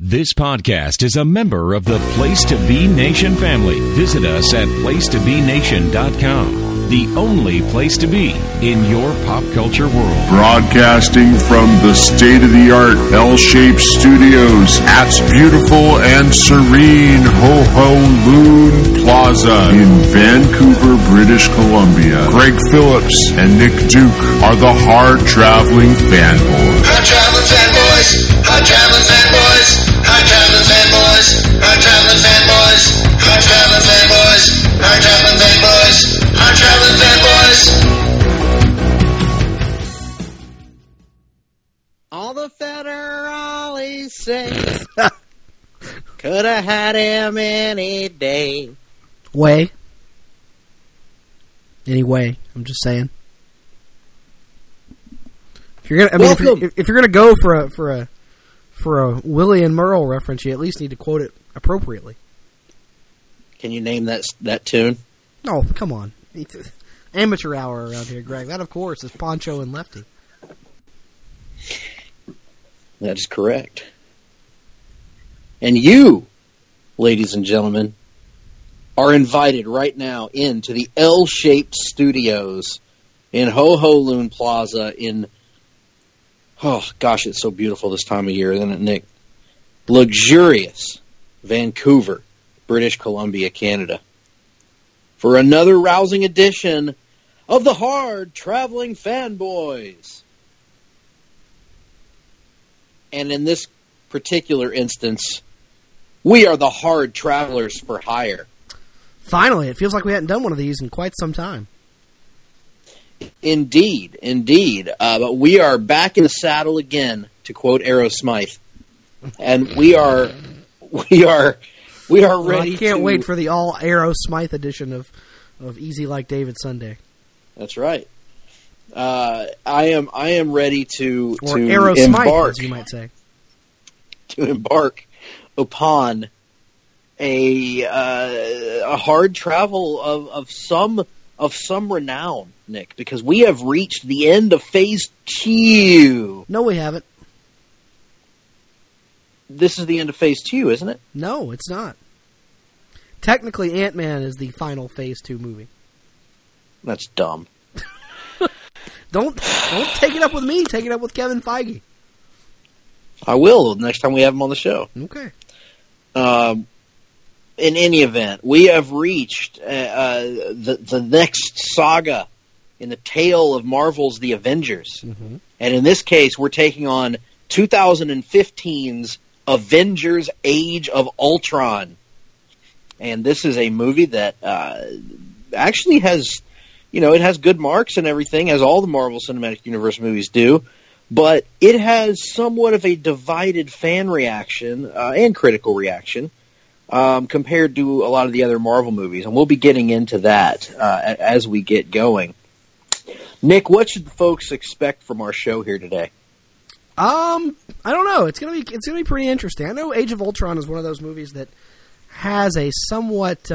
This podcast is a member of the Place to Be Nation family. Visit us at placetobenation.com, the only place to be in your pop culture world. Broadcasting from the state-of-the-art L-shaped studios at beautiful and serene Ho Ho Loon Plaza in Vancouver, British Columbia. Greg Phillips and Nick Duke are the hard-traveling fanboys. Hard-traveling fanboys. Hard-traveling fanboys. Hard-traveling fanboys. Hard-traveling fanboys. Hard-traveling fanboys. Hard-traveling fanboys. Hard-traveling fanboys. All the federales say could have had him any day. Anyway, I'm just saying. If you're gonna, if you're gonna go for a Willie and Merle reference, you at least need to quote it appropriately. Can you name that tune? No, come on. Amateur hour around here, Greg. That, of course, is Poncho and Lefty. That is correct. And you, ladies and gentlemen, are invited right now into the L-shaped studios in Ho Ho Loon Plaza in, oh gosh, it's so beautiful this time of year, isn't it, Nick? Luxurious Vancouver, British Columbia, Canada, for another rousing edition of the Hard Traveling Fanboys. And in this particular instance, we are the hard travelers for hire. Finally, it feels like we hadn't done one of these in quite some time. Indeed. But we are back in the saddle again, to quote Aerosmith, and we are ready. I can't wait for the all Aerosmith edition of Easy Like David Sunday. That's right. I am ready to Aerosmith, as you might say, to embark upon a hard travel of some renown, Nick, because we have reached the end of Phase 2. No, we haven't. This is the end of Phase 2, isn't it? No, it's not. Technically, Ant-Man is the final Phase 2 movie. That's dumb. Don't take it up with me. Take it up with Kevin Feige. I will next time we have him on the show. Okay. In any event, we have reached the next saga in the tale of Marvel's The Avengers. Mm-hmm. And in this case, we're taking on 2015's Avengers Age of Ultron. And this is a movie that actually has, it has good marks and everything, as all the Marvel Cinematic Universe movies do. But it has somewhat of a divided fan reaction and critical reaction compared to a lot of the other Marvel movies. And we'll be getting into that as we get going. Nick, what should the folks expect from our show here today? I don't know. It's gonna be pretty interesting. I know Age of Ultron is one of those movies that has a somewhat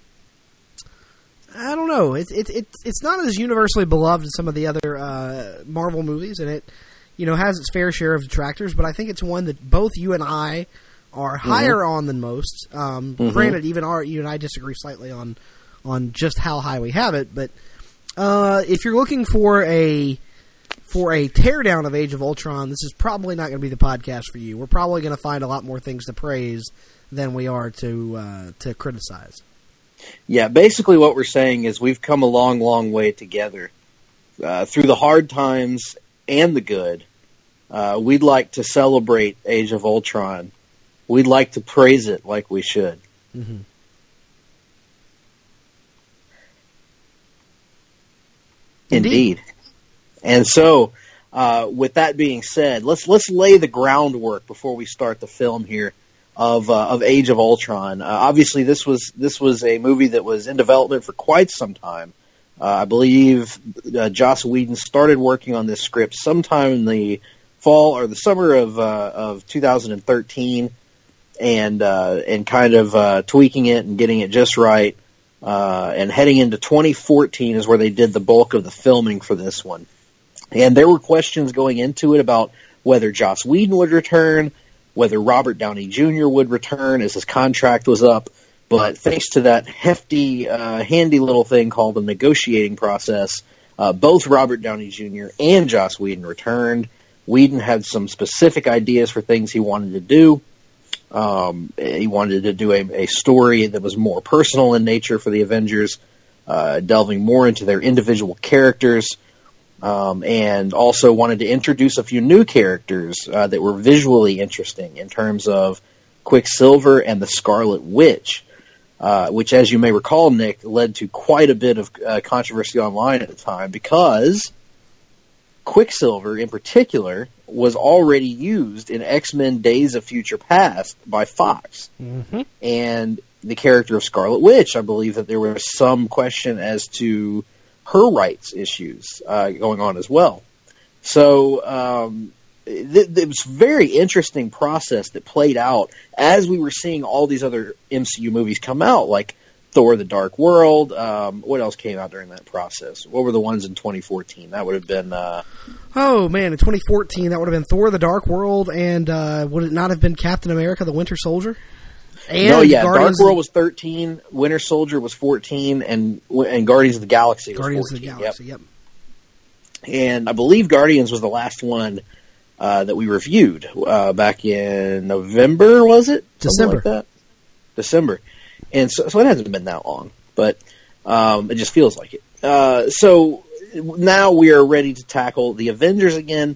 I don't know. It's not as universally beloved as some of the other Marvel movies, and it has its fair share of detractors. But I think it's one that both you and I are higher on than most. Granted, even you and I disagree slightly on just how high we have it. But if you're looking for a teardown of Age of Ultron, this is probably not going to be the podcast for you. We're probably going to find a lot more things to praise than we are to criticize. Yeah, basically what we're saying is we've come a long, long way together through the hard times and the good. We'd like to celebrate Age of Ultron. We'd like to praise it like we should. Mm-hmm. Indeed. And so, with that being said, let's lay the groundwork before we start the film here of Age of Ultron. Obviously, this was a movie that was in development for quite some time. I believe Joss Whedon started working on this script sometime in the fall or the summer of 2013, and kind of tweaking it and getting it just right. And heading into 2014 is where they did the bulk of the filming for this one. And there were questions going into it about whether Joss Whedon would return, whether Robert Downey Jr. would return as his contract was up. But thanks to that hefty, handy little thing called the negotiating process, both Robert Downey Jr. and Joss Whedon returned. Whedon had some specific ideas for things he wanted to do. He wanted to do a story that was more personal in nature for the Avengers, delving more into their individual characters, and also wanted to introduce a few new characters that were visually interesting in terms of Quicksilver and the Scarlet Witch, which, as you may recall, Nick, led to quite a bit of controversy online at the time because Quicksilver, in particular, was already used in X-Men Days of Future Past by Fox. Mm-hmm. And the character of Scarlet Witch, I believe that there was some question as to her rights issues going on as well. So it was a very interesting process that played out as we were seeing all these other MCU movies come out, like Thor: The Dark World. What else came out during that process? What were the ones in 2014? That would have been... oh, man, in 2014, that would have been Thor: The Dark World, and would it not have been Captain America: The Winter Soldier? And no, yeah, Dark World was 13, Winter Soldier was 14, and Guardians of the Galaxy was 14. Guardians of the Galaxy, yep. And I believe Guardians was the last one that we reviewed back in November, was it? December. Like that? December. And so it hasn't been that long, but it just feels like it. So now we are ready to tackle the Avengers again,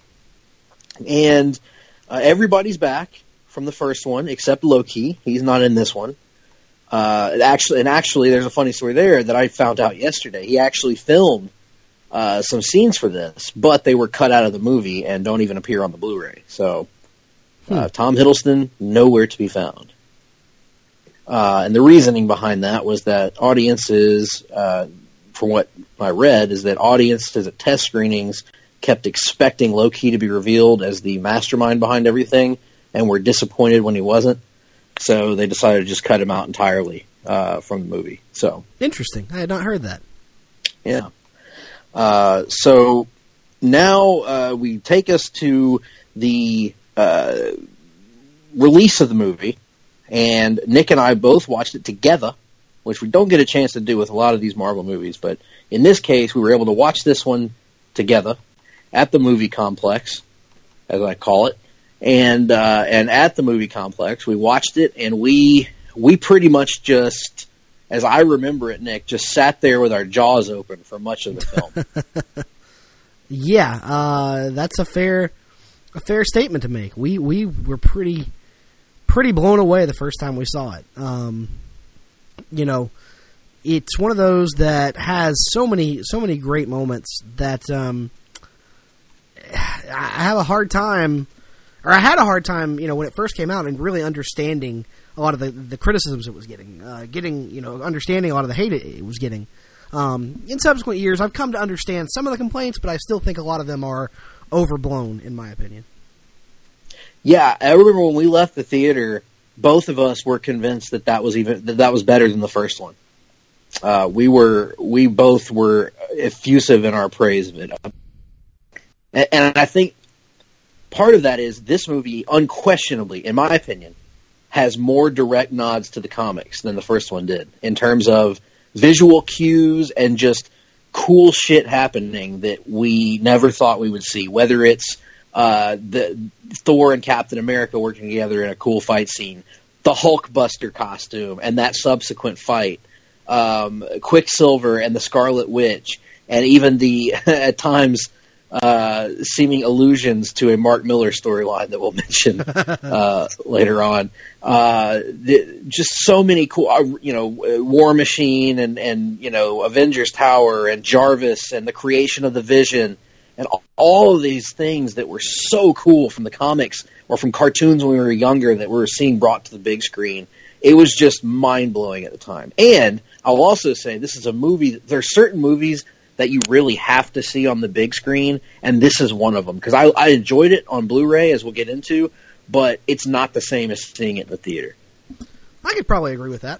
and everybody's back from the first one except Loki. He's not in this one. Actually, there's a funny story there that I found out yesterday. He actually filmed some scenes for this, but they were cut out of the movie and don't even appear on the Blu-ray. So Tom Hiddleston, nowhere to be found. And the reasoning behind that was that audiences, from what I read, is that audiences at test screenings kept expecting Loki to be revealed as the mastermind behind everything and were disappointed when he wasn't. So they decided to just cut him out entirely from the movie. So interesting. I had not heard that. Yeah. So now we take us to the release of the movie. And Nick and I both watched it together, which we don't get a chance to do with a lot of these Marvel movies. But in this case, we were able to watch this one together at the movie complex, as I call it. And at the movie complex, we watched it, and we pretty much just, as I remember it, Nick, just sat there with our jaws open for much of the film. Yeah, that's a fair statement to make. We were pretty blown away the first time we saw it. You know, it's one of those that has so many great moments that I have a hard time, or I had a hard time, you know, when it first came out and really understanding a lot of the criticisms it was getting, understanding a lot of the hate it was getting. In subsequent years, I've come to understand some of the complaints, but I still think a lot of them are overblown, in my opinion. Yeah, I remember when we left the theater, both of us were convinced that was better than the first one. We both were effusive in our praise of it, and I think part of that is this movie, unquestionably, in my opinion, has more direct nods to the comics than the first one did in terms of visual cues and just cool shit happening that we never thought we would see, whether it's the Thor and Captain America working together in a cool fight scene, the Hulkbuster costume and that subsequent fight, Quicksilver and the Scarlet Witch, and even the at times seeming allusions to a Mark Miller storyline that we'll mention later on. Just so many cool, War Machine and Avengers Tower and Jarvis and the creation of the Vision. And all of these things that were so cool from the comics or from cartoons when we were younger that we were seeing brought to the big screen. It was just mind-blowing at the time. And I'll also say this is a movie, there are certain movies that you really have to see on the big screen, and this is one of them. Because I enjoyed it on Blu-ray, as we'll get into, but it's not the same as seeing it in the theater. I could probably agree with that.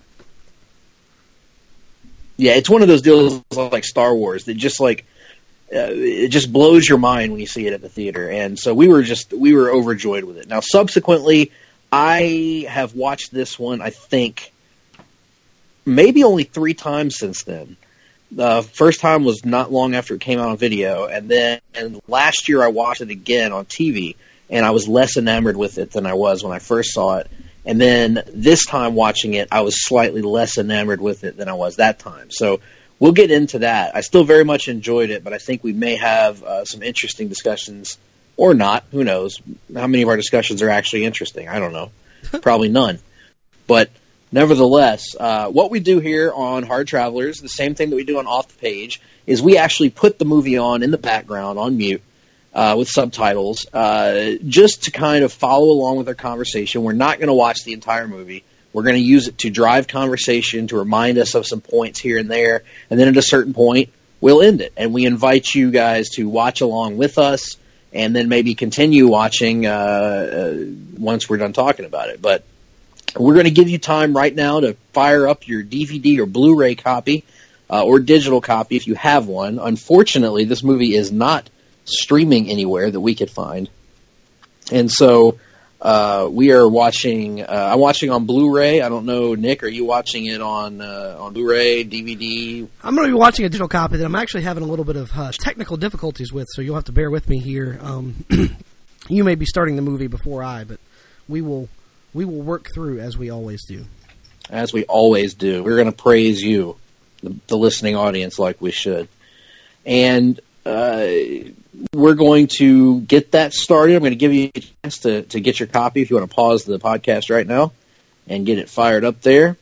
Yeah, it's one of those deals like Star Wars that just like... it just blows your mind when you see it at the theater, and so we were overjoyed with it. Now, subsequently, I have watched this one, I think, maybe only 3 times since then. The first time was not long after it came out on video, and then last year I watched it again on TV, and I was less enamored with it than I was when I first saw it. And then this time watching it, I was slightly less enamored with it than I was that time. So we'll get into that. I still very much enjoyed it, but I think we may have some interesting discussions, or not. Who knows? How many of our discussions are actually interesting? I don't know. Probably none. But nevertheless, what we do here on Hard Travelers, the same thing that we do on Off the Page, is we actually put the movie on in the background on mute with subtitles just to kind of follow along with our conversation. We're not going to watch the entire movie. We're going to use it to drive conversation, to remind us of some points here and there, and then at a certain point, we'll end it. And we invite you guys to watch along with us and then maybe continue watching once we're done talking about it. But we're going to give you time right now to fire up your DVD or Blu-ray copy or digital copy if you have one. Unfortunately, this movie is not streaming anywhere that we could find. And so we are watching, I'm watching on Blu-ray. I don't know, Nick, are you watching it on Blu-ray, DVD? I'm going to be watching a digital copy that I'm actually having a little bit of technical difficulties with, so you'll have to bear with me here. You may be starting the movie before but we will work through as we always do. As we always do. We're going to praise you, the listening audience, like we should. And we're going to get that started. I'm going to give you a chance to get your copy if you want to pause the podcast right now and get it fired up there.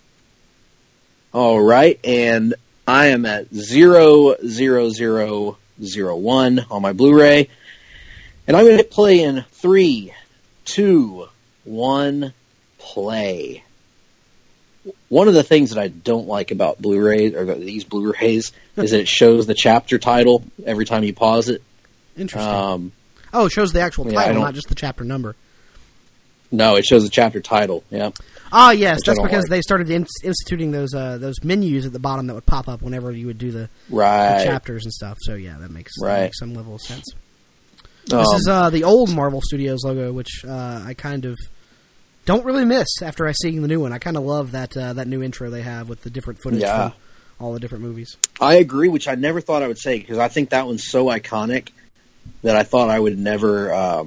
All right. And I am at 00001 on my Blu-ray. And I'm going to hit play in 3, 2, 1, play. One of the things that I don't like about Blu-rays, or these Blu-rays, is that it shows the chapter title every time you pause it. Interesting. It shows the actual title, not just the chapter number. No, it shows the chapter title, yeah. Ah, yes, that's because they started instituting those menus at the bottom that would pop up whenever you would do the chapters and stuff. So, yeah, that makes some level of sense. This is the old Marvel Studios logo, which I kind of don't really miss after I see the new one. I kind of love that new intro they have with the different footage from all the different movies. I agree, which I never thought I would say, because I think that one's so iconic that I thought I would never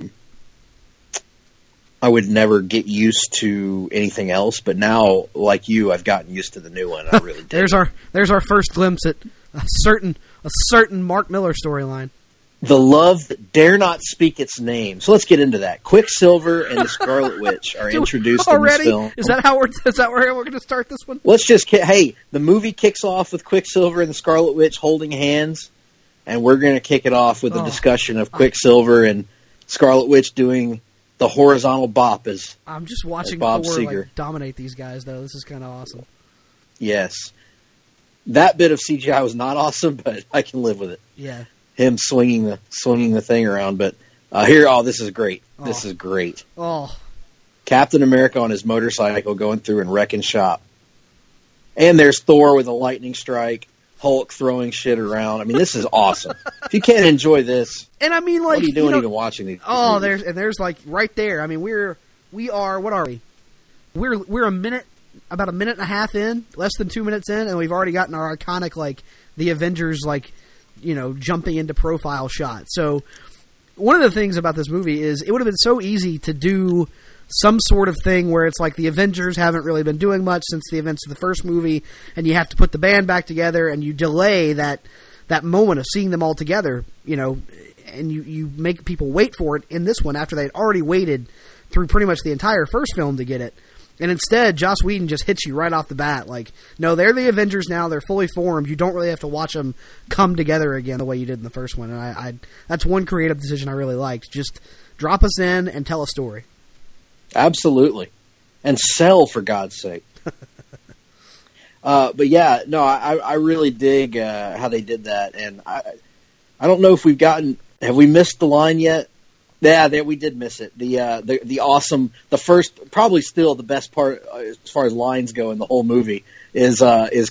get used to anything else. But now, like you, I've gotten used to the new one. I really did. There's our first glimpse at a certain Mark Miller storyline. The love that dare not speak its name. So let's get into that. Quicksilver and the Scarlet Witch are introduced in this film. Is that where we're going to start this one? Let's just the movie kicks off with Quicksilver and the Scarlet Witch holding hands, and we're going to kick it off with a discussion of Quicksilver and Scarlet Witch doing the horizontal bop as I'm just watching Bob Thor Seger dominate these guys, though. This is kind of awesome. Yes. That bit of CGI was not awesome, but I can live with it. Yeah. Him swinging the thing around, but this is great. This is great. Captain America on his motorcycle going through and wrecking shop. And there's Thor with a lightning strike, Hulk throwing shit around. I mean, this is awesome. If you can't enjoy this, and I mean, what are you doing even watching these? There's like right there. I mean, we are what are we? We're about a minute and a half in, less than 2 minutes in, and we've already gotten our iconic the Avengers jumping into profile shot. So one of the things about this movie is it would have been so easy to do some sort of thing where it's like the Avengers haven't really been doing much since the events of the first movie, and you have to put the band back together, and you delay that moment of seeing them all together, and you make people wait for it in this one after they'd already waited through pretty much the entire first film to get it. And instead, Joss Whedon just hits you right off the bat. Like, no, they're the Avengers now. They're fully formed. You don't really have to watch them come together again the way you did in the first one. And I that's one creative decision I really liked. Just drop us in and tell a story. Absolutely. And sell, for God's sake. But yeah, no, I really dig how they did that. And I don't know if have we missed the line yet? Yeah, we did miss it. The awesome, the first, probably still the best part as far as lines go in the whole movie is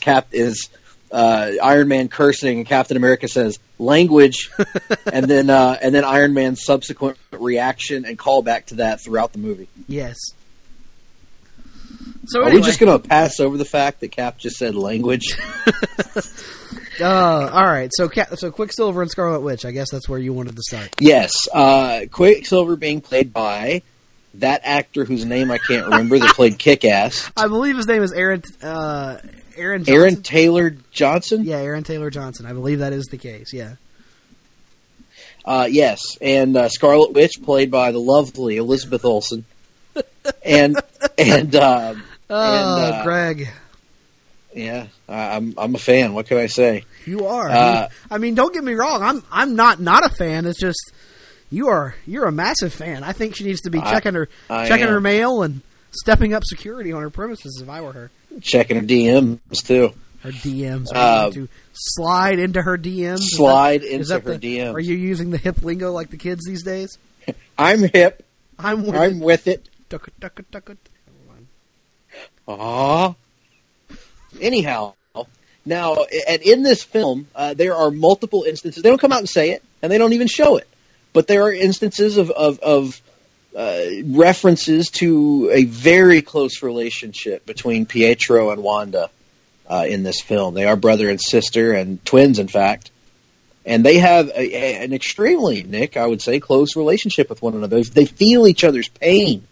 Iron Man cursing and Captain America says language, and then Iron Man's subsequent reaction and callback to that throughout the movie. Yes, So Are anyway. we just going to pass over the fact that Cap just said language? All right. So Quicksilver and Scarlet Witch. I guess that's where you wanted to start. Yes. Quicksilver being played by that actor whose name I can't remember that played Kick-Ass. I believe his name is Aaron Johnson. Aaron Taylor Johnson? Yeah, Aaron Taylor Johnson. I believe that is the case. Yeah. Yes. And Scarlet Witch played by the lovely Elizabeth Olsen. And Greg. Yeah, I'm a fan. What can I say? You are. I mean, don't get me wrong. I'm not a fan. It's just you're a massive fan. I think she needs to be checking her mail and stepping up security on her premises. If I were her, checking her DMs too. Her DMs. To slide into her DMs. Slide into her DMs. Are you using the hip lingo like the kids these days? I'm hip. I'm with it. Aww. Anyhow, now, and in this film, there are multiple instances. They don't come out and say it, and they don't even show it. But there are instances of references to a very close relationship between Pietro and Wanda in this film. They are brother and sister, and twins, in fact. And they have an extremely, Nick, I would say, close relationship with one another. They feel each other's pain.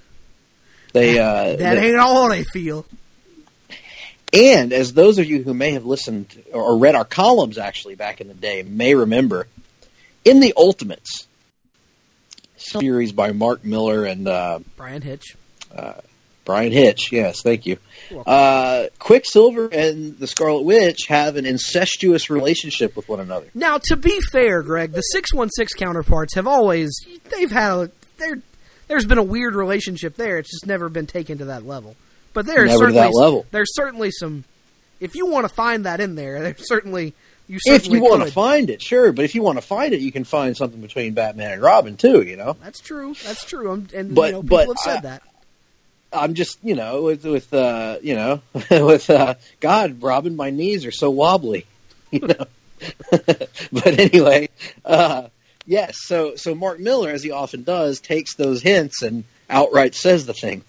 That ain't all they feel. And as those of you who may have listened or read our columns actually back in the day may remember, in the Ultimates series by Mark Miller and Brian Hitch. Brian Hitch, yes, thank you. Quicksilver and the Scarlet Witch have an incestuous relationship with one another. Now, to be fair, Greg, the 616 counterparts have always there's been a weird relationship there. It's just never been taken to that level. But there's certainly some. If you want to find that in there, there's certainly if you want to find it, sure. But if you want to find it, you can find something between Batman and Robin too. You know, that's true. That's true. People have said that. I'm just with God, Robin, my knees are so wobbly. But anyway, yes. So Mark Miller, as he often does, takes those hints and outright says the thing.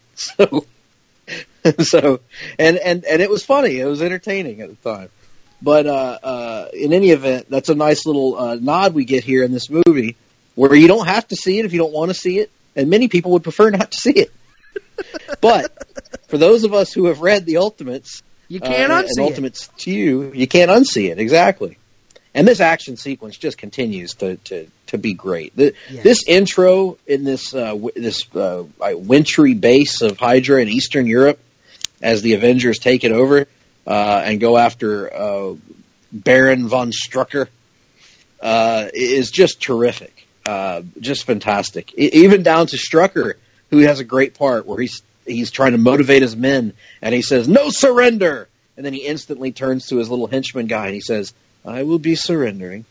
So and it was funny. It was entertaining at the time. But in any event, that's a nice little nod we get here in this movie, where you don't have to see it if you don't want to see it, and many people would prefer not to see it. But for those of us who have read the Ultimates, you can't unsee it. Ultimates 2, you can't unsee it, exactly. And this action sequence just continues to be great. This intro in this wintry base of Hydra in Eastern Europe, as the Avengers take it over and go after Baron von Strucker, is just terrific, just fantastic. Even down to Strucker, who has a great part where he's trying to motivate his men, and he says, "No surrender!" And then he instantly turns to his little henchman guy, and he says, "I will be surrendering."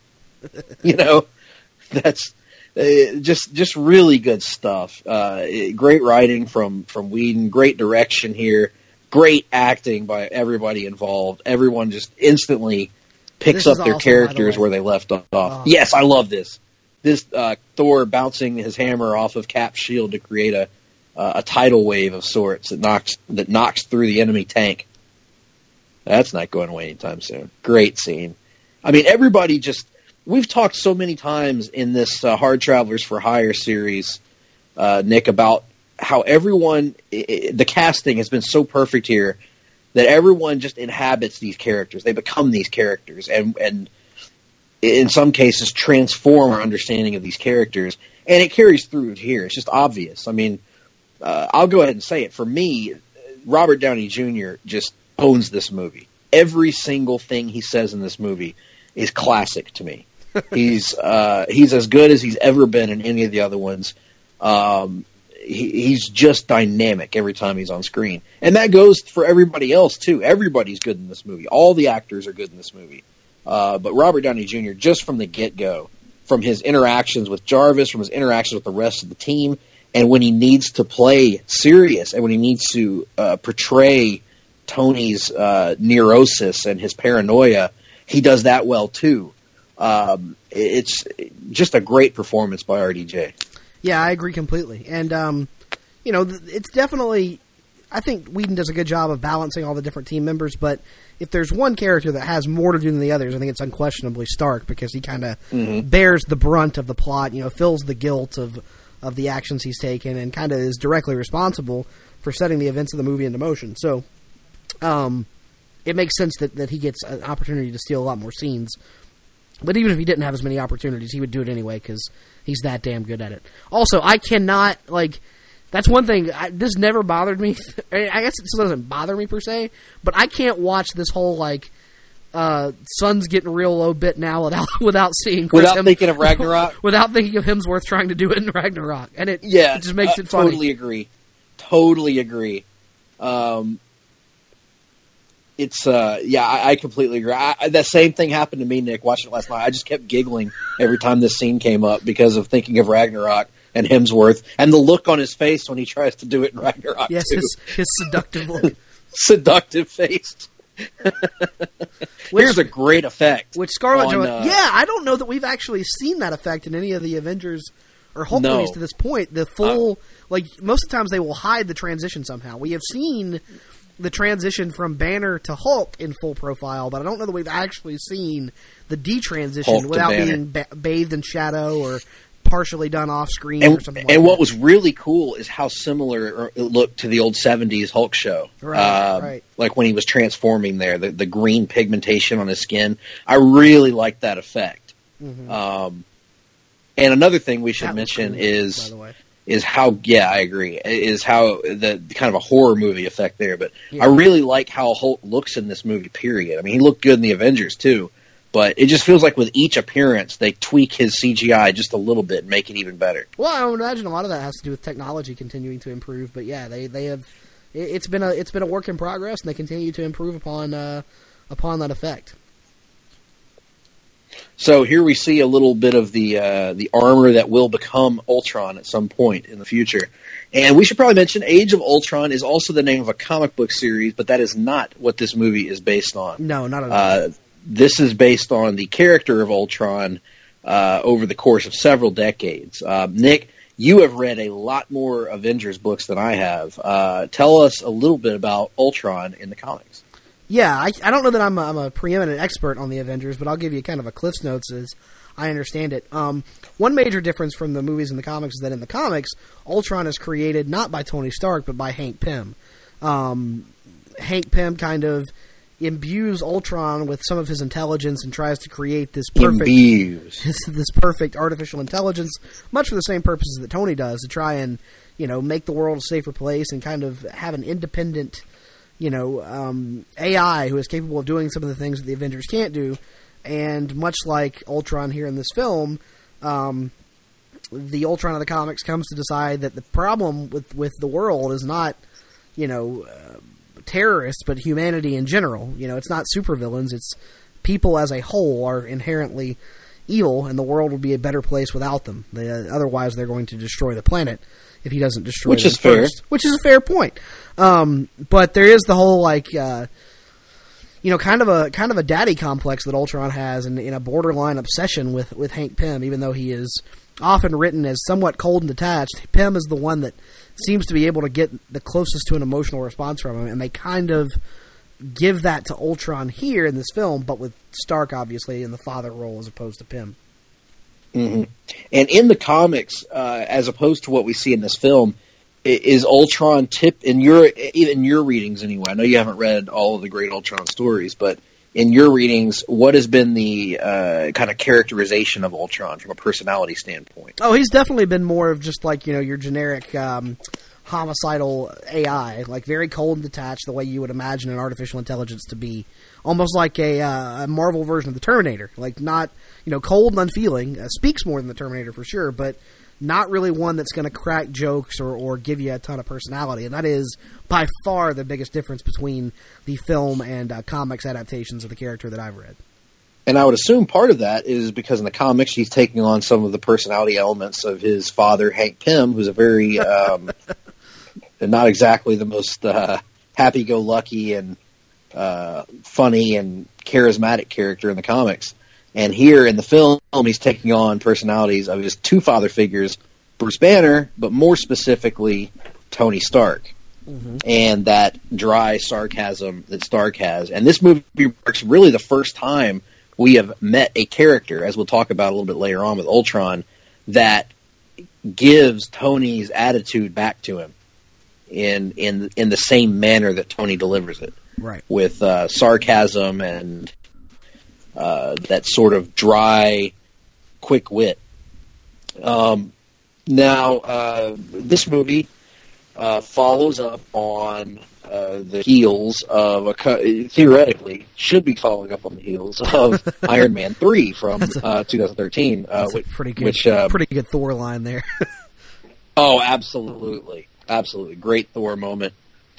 That's just really good stuff. Great writing from Whedon, great direction here, great acting by everybody involved. Everyone just instantly picks up their characters where they left off. Oh. Yes, I love this. This Thor bouncing his hammer off of Cap's shield to create a tidal wave of sorts that knocks through the enemy tank. That's not going away anytime soon. Great scene. I mean, everybody we've talked so many times in this Hard Travelers for Hire series, Nick, about how everyone, the casting has been so perfect here that everyone just inhabits these characters. They become these characters and in some cases transform our understanding of these characters. And it carries through here. It's just obvious. I mean, I'll go ahead and say it. For me, Robert Downey Jr. just owns this movie. Every single thing he says in this movie is classic to me. He's as good as he's ever been in any of the other ones. He's just dynamic every time he's on screen. And that goes for everybody else, too. Everybody's good in this movie. All the actors are good in this movie. But Robert Downey Jr., just from the get-go, from his interactions with Jarvis, from his interactions with the rest of the team, and when he needs to play serious, and when he needs to portray Tony's neurosis and his paranoia, he does that well, too. It's just a great performance by RDJ. Yeah, I agree completely. And, it's definitely I think Whedon does a good job of balancing all the different team members, but if there's one character that has more to do than the others, I think it's unquestionably Stark, because he kind of bears the brunt of the plot, feels the guilt of the actions he's taken, and kind of is directly responsible for setting the events of the movie into motion. So it makes sense that he gets an opportunity to steal a lot more scenes. But even if he didn't have as many opportunities, he would do it anyway, because he's that damn good at it. Also, I cannot, that's one thing, this never bothered me. I guess it still doesn't bother me per se, but I can't watch this whole, sun's getting real low bit now without seeing Chris thinking of Ragnarok? Without thinking of Hemsworth trying to do it in Ragnarok. And it just makes it funny. Totally agree. I completely agree. That same thing happened to me, Nick, watching it last night. I just kept giggling every time this scene came up because of thinking of Ragnarok and Hemsworth and the look on his face when he tries to do it in Ragnarok. Yes, too. his seductive look. Seductive face. Here's a great effect. Which Scarlett Johansson... I don't know that we've actually seen that effect in any of the Avengers or Hulk movies to this point. The full... most of the times they will hide the transition somehow. We have seen the transition from Banner to Hulk in full profile, but I don't know that we've actually seen the detransition without being bathed in shadow or partially done off screen or something like that. And what was really cool is how similar it looked to the old 70s Hulk show. Right. Like when he was transforming there, the green pigmentation on his skin. I really liked that effect. Mm-hmm. And another thing we should mention is how, I agree, is how the kind of a horror movie effect there. But I really like how Hulk looks in this movie, period. I mean, he looked good in the Avengers, too. But it just feels like with each appearance, they tweak his CGI just a little bit and make it even better. Well, I would imagine a lot of that has to do with technology continuing to improve. But yeah, they have. It's been a work in progress, and they continue to improve upon that effect. So here we see a little bit of the armor that will become Ultron at some point in the future. And we should probably mention Age of Ultron is also the name of a comic book series, but that is not what this movie is based on. No, not at all. This is based on the character of Ultron over the course of several decades. Nick, you have read a lot more Avengers books than I have. Tell us a little bit about Ultron in the comics. Yeah, I don't know that I'm a preeminent expert on the Avengers, but I'll give you kind of a Cliff's Notes as I understand it. One major difference from the movies and the comics is that in the comics, Ultron is created not by Tony Stark, but by Hank Pym. Hank Pym kind of imbues Ultron with some of his intelligence and tries to create this perfect artificial intelligence, much for the same purposes that Tony does, to try and make the world a safer place and kind of have an independent AI who is capable of doing some of the things that the Avengers can't do. And much like Ultron here in this film, the Ultron of the comics comes to decide that the problem with the world is not terrorists, but humanity in general. It's not supervillains, it's people as a whole are inherently evil, and the world would be a better place without them. Otherwise, they're going to destroy the planet if he doesn't destroy them first. Which is a fair point. But there is the whole kind of a daddy complex that Ultron has, and in a borderline obsession with Hank Pym, even though he is often written as somewhat cold and detached. Pym is the one that seems to be able to get the closest to an emotional response from him, and they kind of give that to Ultron here in this film, but with Stark obviously in the father role as opposed to Pym. Mm-hmm. And in the comics, as opposed to what we see in this film, is Ultron in your readings anyway? I know you haven't read all of the great Ultron stories, but in your readings, what has been the kind of characterization of Ultron from a personality standpoint? Oh, he's definitely been more of just your generic homicidal AI, very cold and detached, the way you would imagine an artificial intelligence to be. Almost like a Marvel version of the Terminator. Not, cold and unfeeling. Speaks more than the Terminator for sure, but not really one that's going to crack jokes or give you a ton of personality. And that is by far the biggest difference between the film and comics adaptations of the character that I've read. And I would assume part of that is because in the comics he's taking on some of the personality elements of his father, Hank Pym, who's a very, not exactly the most happy-go-lucky and funny and charismatic character in the comics. And here in the film, he's taking on personalities of his two father figures, Bruce Banner, but more specifically, Tony Stark. and that dry sarcasm that Stark has. And this movie marks really the first time we have met a character, as we'll talk about a little bit later on with Ultron, that gives Tony's attitude back to him in the same manner that Tony delivers it, right? With sarcasm and that sort of dry, quick wit. Now, this movie follows up on the heels of theoretically should be following up on the heels of Iron Man 3 from 2013. Pretty good, which, pretty good Thor line there. Oh, absolutely. Great Thor moment.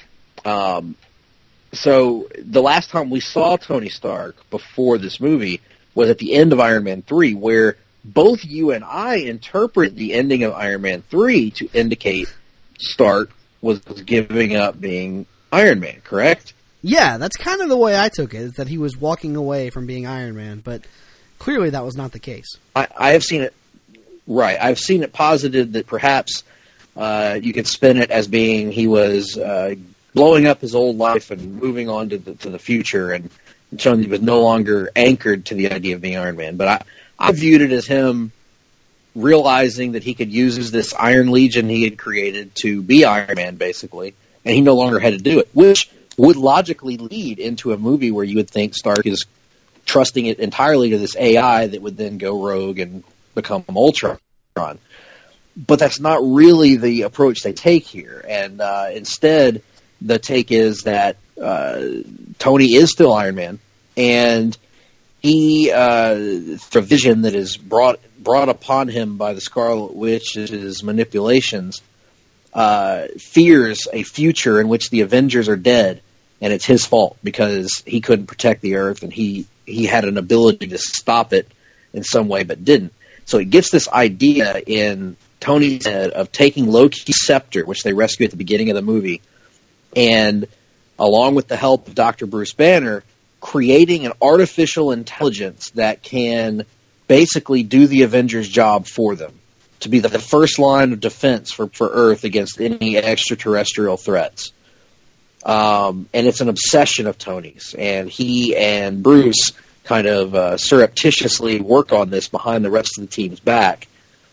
So the last time we saw Tony Stark before this movie was at the end of Iron Man 3, where both you and I interpret the ending of Iron Man 3 to indicate Stark was giving up being Iron Man, correct? Yeah, that's kind of the way I took it, is that he was walking away from being Iron Man, but clearly that was not the case. I have seen it, right. I've seen it posited that perhaps you could spin it as being he was blowing up his old life and moving on to the future, and showing he was no longer anchored to the idea of being Iron Man. But I viewed it as him realizing that he could use this Iron Legion he had created to be Iron Man, basically, and he no longer had to do it, which would logically lead into a movie where you would think Stark is trusting it entirely to this AI that would then go rogue and become Ultron. But that's not really the approach they take here, and instead the take is that Tony is still Iron Man, and he, the vision that is brought upon him by the Scarlet Witch's manipulations, fears a future in which the Avengers are dead, and it's his fault because he couldn't protect the Earth, and he had an ability to stop it in some way but didn't. So it gets this idea in Tony's head of taking Loki's scepter, which they rescue at the beginning of the movie, and along with the help of Dr. Bruce Banner, creating an artificial intelligence that can basically do the Avengers' job for them, to be the first line of defense for Earth against any extraterrestrial threats. And it's an obsession of Tony's, and he and Bruce kind of surreptitiously work on this behind the rest of the team's back,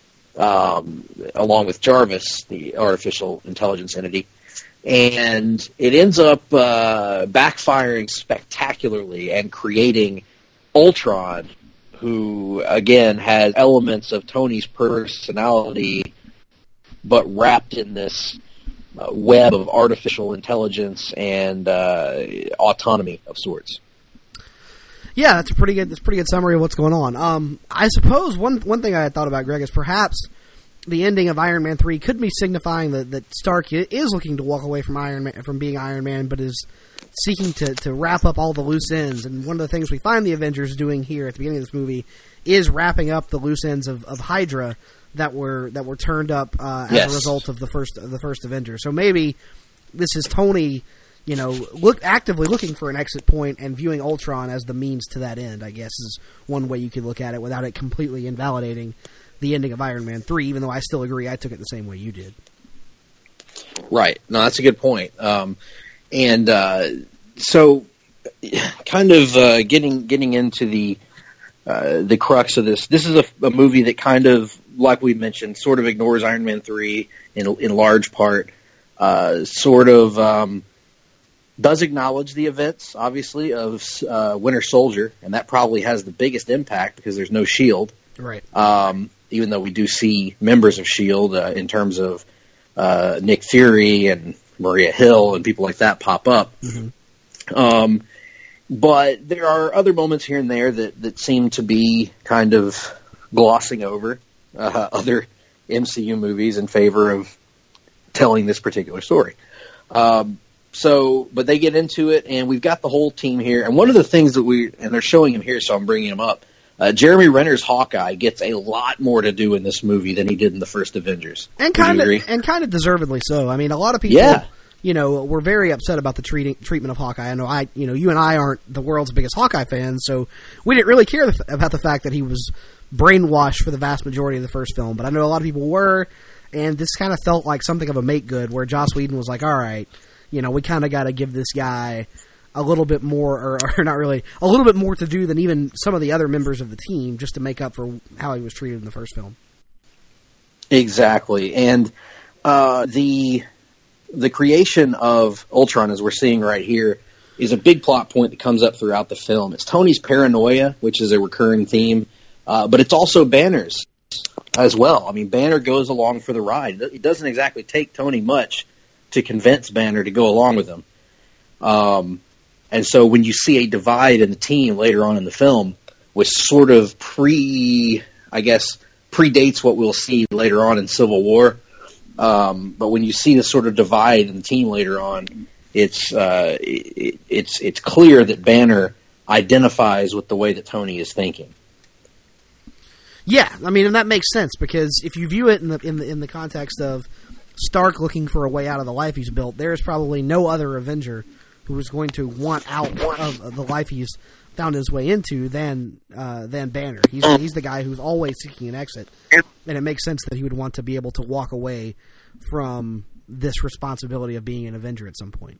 along with Jarvis, the artificial intelligence entity. And it ends up backfiring spectacularly and creating Ultron, who, again, has elements of Tony's personality, but wrapped in this web of artificial intelligence and autonomy of sorts. Yeah, that's a pretty good summary of what's going on. I suppose one thing I had thought about, Greg, is perhaps the ending of Iron Man 3 could be signifying that Stark is looking to walk away from being Iron Man, but is seeking to wrap up all the loose ends. And one of the things we find the Avengers doing here at the beginning of this movie is wrapping up the loose ends of Hydra that were turned up as a result of the first Avenger. So maybe this is Tony, actively looking for an exit point and viewing Ultron as the means to that end, I guess, is one way you could look at it without it completely invalidating the ending of Iron Man 3, even though I still agree I took it the same way you did. Right. No, that's a good point. So kind of getting into the crux of this is a movie that kind of, like we mentioned, sort of ignores Iron Man 3 in large part, does acknowledge the events, obviously, of Winter Soldier, and that probably has the biggest impact because there's no S.H.I.E.L.D. Right. Even though we do see members of S.H.I.E.L.D. In terms of Nick Fury and Maria Hill and people like that pop up. Mm-hmm. But there are other moments here and there that seem to be kind of glossing over other MCU movies in favor of telling this particular story. But they get into it, and we've got the whole team here. And one of the things and they're showing him here, so I'm bringing him up. Jeremy Renner's Hawkeye gets a lot more to do in this movie than he did in the first Avengers. And kind of deservedly so. I mean, a lot of people, were very upset about the treatment of Hawkeye. I know you and I aren't the world's biggest Hawkeye fans, so we didn't really care about the fact that he was brainwashed for the vast majority of the first film. But I know a lot of people were, and this kind of felt like something of a make good, where Joss Whedon was like, all right, we kind of got to give this guy a little bit more, or not really, a little bit more to do than even some of the other members of the team, just to make up for how he was treated in the first film. Exactly. And the creation of Ultron, as we're seeing right here, is a big plot point that comes up throughout the film. It's Tony's paranoia, which is a recurring theme, but it's also Banner's as well. I mean, Banner goes along for the ride. It doesn't exactly take Tony much to convince Banner to go along with him. And so when you see a divide in the team later on in the film, which sort of predates what we'll see later on in Civil War, but when you see this sort of divide in the team later on, it's clear that Banner identifies with the way that Tony is thinking. Yeah, I mean, and that makes sense, because if you view it in the context of Stark looking for a way out of the life he's built, there is probably no other Avenger who is going to want out of the life he's found his way into than Banner. He's the guy who's always seeking an exit, and it makes sense that he would want to be able to walk away from this responsibility of being an Avenger at some point.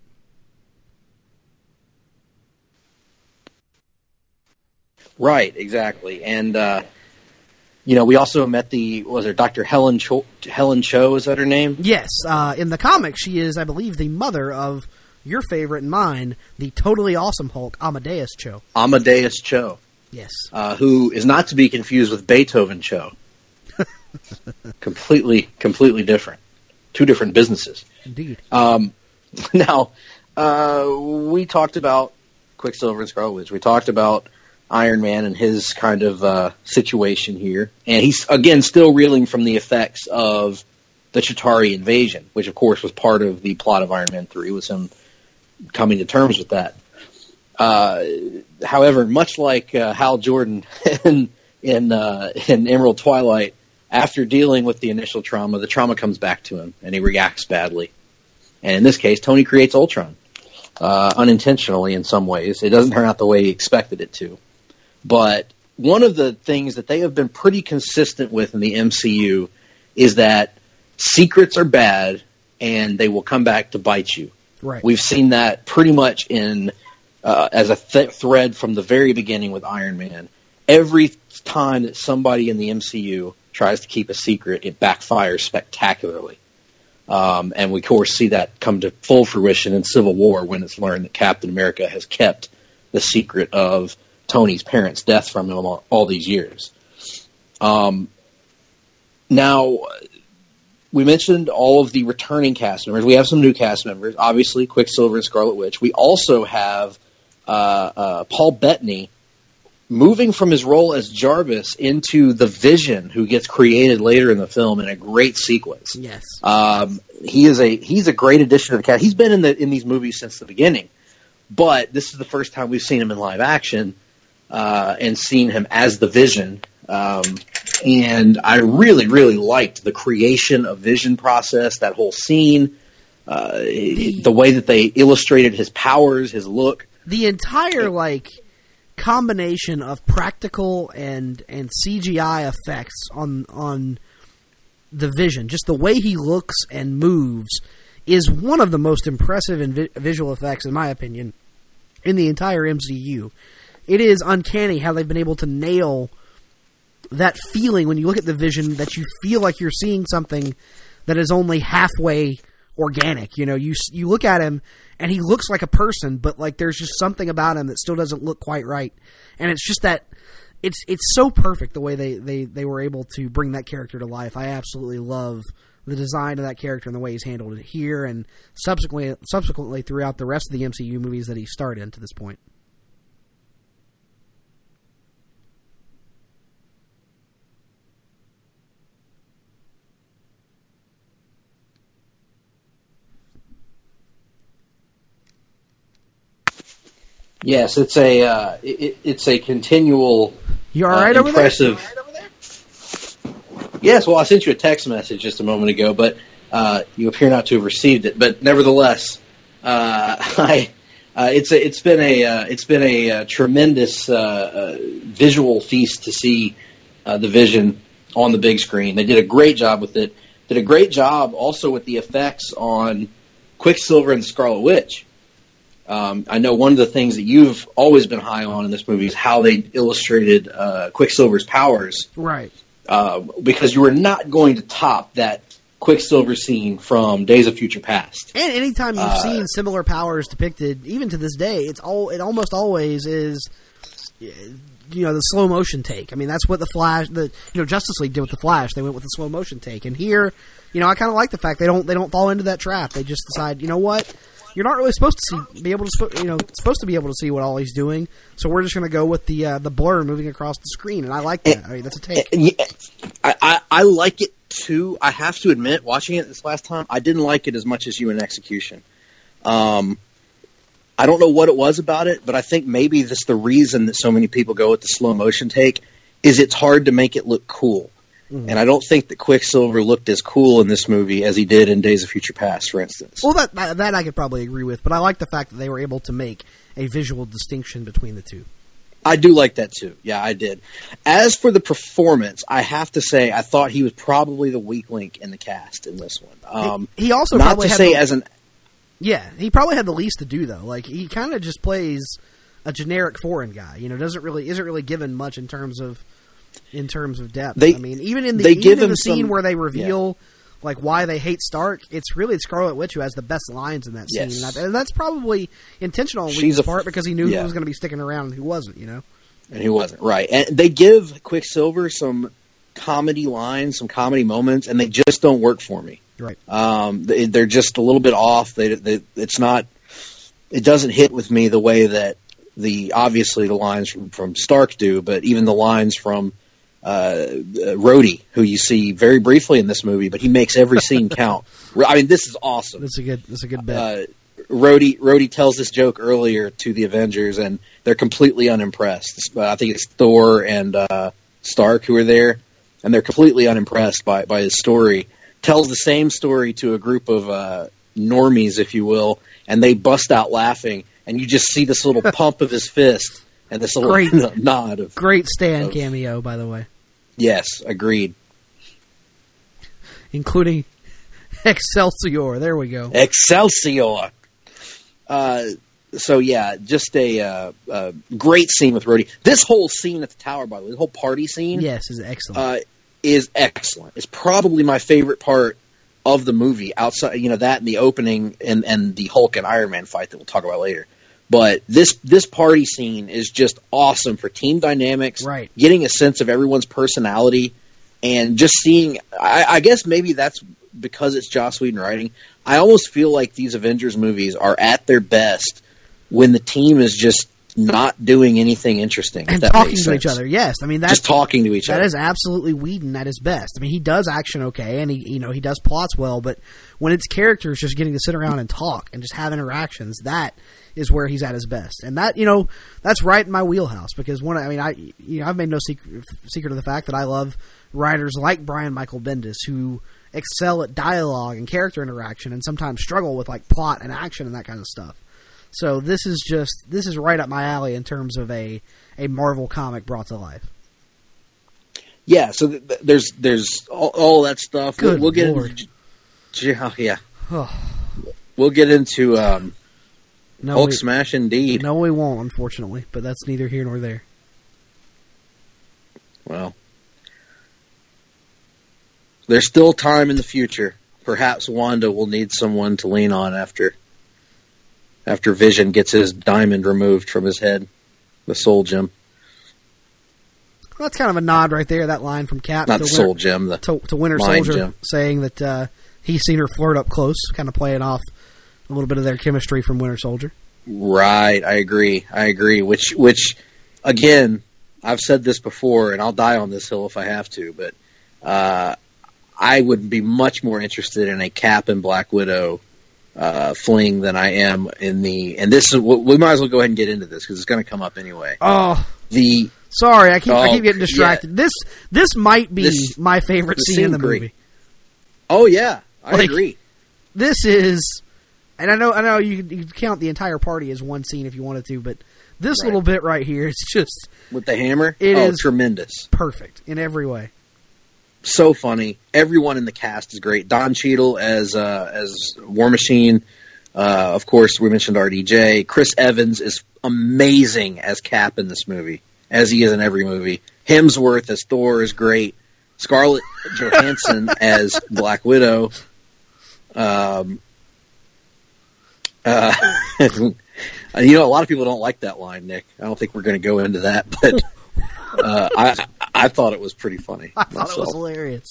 Right, exactly. And we also met Dr. Helen Cho, is that her name? Yes. In the comics, she is, I believe, the mother of your favorite and mine, the totally awesome Hulk, Amadeus Cho. Amadeus Cho. Yes. Who is not to be confused with Beethoven Cho. Completely different. Two different businesses. Indeed. Now, we talked about Quicksilver and Scarlet Witch. We talked about Iron Man and his kind of situation here. And he's, again, still reeling from the effects of the Chitauri invasion, which, of course, was part of the plot of Iron Man 3, was him coming to terms with that. However, much like Hal Jordan in Emerald Twilight, after dealing with the initial trauma, the trauma comes back to him, and he reacts badly. And in this case, Tony creates Ultron, unintentionally in some ways. It doesn't turn out the way he expected it to. But one of the things that they have been pretty consistent with in the MCU is that secrets are bad, and they will come back to bite you. Right. We've seen that pretty much in as a thread from the very beginning with Iron Man. Every time that somebody in the MCU tries to keep a secret, it backfires spectacularly. And we, of course, see that come to full fruition in Civil War when it's learned that Captain America has kept the secret of Tony's parents' death from him all these years. Now, we mentioned all of the returning cast members. We have some new cast members, obviously Quicksilver and Scarlet Witch. We also have Paul Bettany moving from his role as Jarvis into the Vision, who gets created later in the film in a great sequence. Yes, he's a great addition to the cast. He's been in these movies since the beginning, but this is the first time we've seen him in live action and seen him as the Vision. And I really, really liked the creation of Vision process, that whole scene, the way that they illustrated his powers, his look. The entire, combination of practical and CGI effects on the Vision, just the way he looks and moves, is one of the most impressive visual effects, in my opinion, in the entire MCU. It is uncanny how they've been able to nail that feeling when you look at the Vision, that you feel like you're seeing something that is only halfway organic. You look at him and he looks like a person, but there's just something about him that still doesn't look quite right. And it's just that it's so perfect the way they were able to bring that character to life. I absolutely love the design of that character and the way he's handled it here and subsequently throughout the rest of the MCU movies that he starred in to this point. Yes, it's a continual. You all right impressive. over there? Yes, well, I sent you a text message just a moment ago, but you appear not to have received it. But nevertheless, it's been a tremendous visual feast to see the Vision on the big screen. They did a great job with it. Did a great job also with the effects on Quicksilver and the Scarlet Witch. I know one of the things that you've always been high on in this movie is how they illustrated Quicksilver's powers. Right. Because you were not going to top that Quicksilver scene from Days of Future Past. And anytime you've seen similar powers depicted, even to this day, it almost always is, the slow motion take. I mean, that's what the Flash, Justice League did with the Flash. They went with the slow motion take, and here, I kind of like the fact they don't fall into that trap. They just decide, you know what, you're not really supposed to be able to see what all he's doing. So we're just going to go with the blur moving across the screen, and I like that. I mean, that's a take. I like it too. I have to admit, watching it this last time, I didn't like it as much as you in Execution. I don't know what it was about it, but I think maybe that's the reason that so many people go with the slow motion take is it's hard to make it look cool. Mm-hmm. And I don't think that Quicksilver looked as cool in this movie as he did in Days of Future Past, for instance. Well, that I could probably agree with, but I like the fact that they were able to make a visual distinction between the two. I do like that too. Yeah, I did. As for the performance, I have to say I thought he was probably the weak link in the cast in this one. He also not probably to had say as an. Yeah, he probably had the least to do though. Like he kind of just plays a generic foreign guy. Isn't really given much in terms of depth. I mean, even in the scene where they reveal like why they hate Stark, it's really Scarlet Witch who has the best lines in that scene, and that's probably intentional on Whedon's part because he knew who was going to be sticking around and who wasn't. And who wasn't, right? And they give Quicksilver some comedy lines, some comedy moments, and they just don't work for me. Right. They're just a little bit off. It's not. It doesn't hit with me the way that obviously the lines from Stark do, but even the lines from Rhodey, who you see very briefly in this movie, but he makes every scene count. I mean, this is awesome. That's a good bit. Rhodey tells this joke earlier to the Avengers, and they're completely unimpressed. I think it's Thor and Stark who are there, and they're completely unimpressed by his story. Tells the same story to a group of normies, if you will, and they bust out laughing, and you just see this little pump of his fist and this little nod of great Stan cameo, by the way. Yes, agreed. Including Excelsior. There we go. Excelsior. So yeah, just a great scene with Rhodey. This whole scene at the tower, by the way, the whole party scene, is excellent. Is excellent. It's probably my favorite part of the movie. Outside, that and the opening and the Hulk and Iron Man fight that we'll talk about later. But this party scene is just awesome for team dynamics, right? Getting a sense of everyone's personality and just seeing. I guess maybe that's because it's Joss Whedon writing. I almost feel like these Avengers movies are at their best when the team is just not doing anything interesting and talking to each other. Yes, I mean that's just talking to each other. That is absolutely Whedon at his best. I mean, he does action okay, and he does plots well. But when it's characters just getting to sit around and talk and just have interactions, that is where he's at his best. And that that's right in my wheelhouse because I've made no secret of the fact that I love writers like Brian Michael Bendis who excel at dialogue and character interaction and sometimes struggle with like plot and action and that kind of stuff. So this is right up my alley in terms of a Marvel comic brought to life. Yeah, so there's all that stuff. Good we'll get Lord. We'll get into Hulk smash indeed. No, we won't, unfortunately, but that's neither here nor there. Well, there's still time in the future. Perhaps Wanda will need someone to lean on after Vision gets his diamond removed from his head, the soul gem. Well, that's kind of a nod right there, that line from Cap. Not the soul gem, to Winter Soldier, gem. Saying that he's seen her flirt up close, kind of playing off a little bit of their chemistry from Winter Soldier. Right, I agree. Which again, I've said this before, and I'll die on this hill if I have to, but I would be much more interested in a Cap and Black Widow fling than I am in and this is we might as well go ahead and get into this because it's going to come up anyway. Sorry, I keep getting distracted. Yeah. This might be my favorite scene in the movie. Oh yeah, I agree. This is, and I know you could count the entire party as one scene if you wanted to, but this little bit right here, it's just with the hammer. It is tremendous, perfect in every way. So funny. Everyone in the cast is great. Don Cheadle as War Machine. Of course, we mentioned RDJ. Chris Evans is amazing as Cap in this movie, as he is in every movie. Hemsworth as Thor is great. Scarlett Johansson as Black Widow. A lot of people don't like that line, Nick. I don't think we're going to go into that, but I thought it was pretty funny. I thought it was hilarious.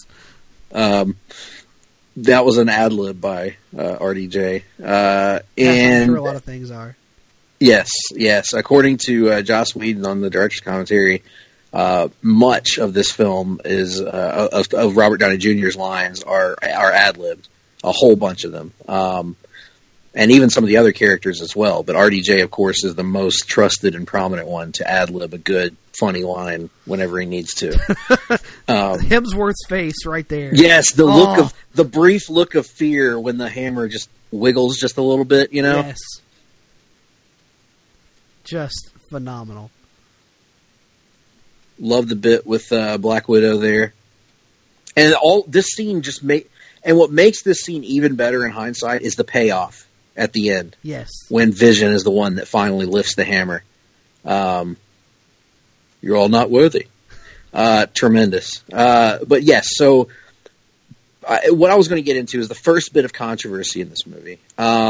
That was an ad lib by RDJ. And I'm sure a lot of things are. Yes. According to Joss Whedon on the director's commentary, much of this film is of Robert Downey Jr.'s lines are ad libbed. A whole bunch of them. And even some of the other characters as well. But RDJ, of course, is the most trusted and prominent one to ad-lib a good, funny line whenever he needs to. Hemsworth's face right there. Yes, the brief look of fear when the hammer just wiggles just a little bit, you know? Yes. Just phenomenal. Love the bit with Black Widow there. And this scene and what makes this scene even better in hindsight is the payoff at the end. Yes. When Vision is the one that finally lifts the hammer. You're all not worthy. Tremendous. But yes, so what I was going to get into is the first bit of controversy in this movie.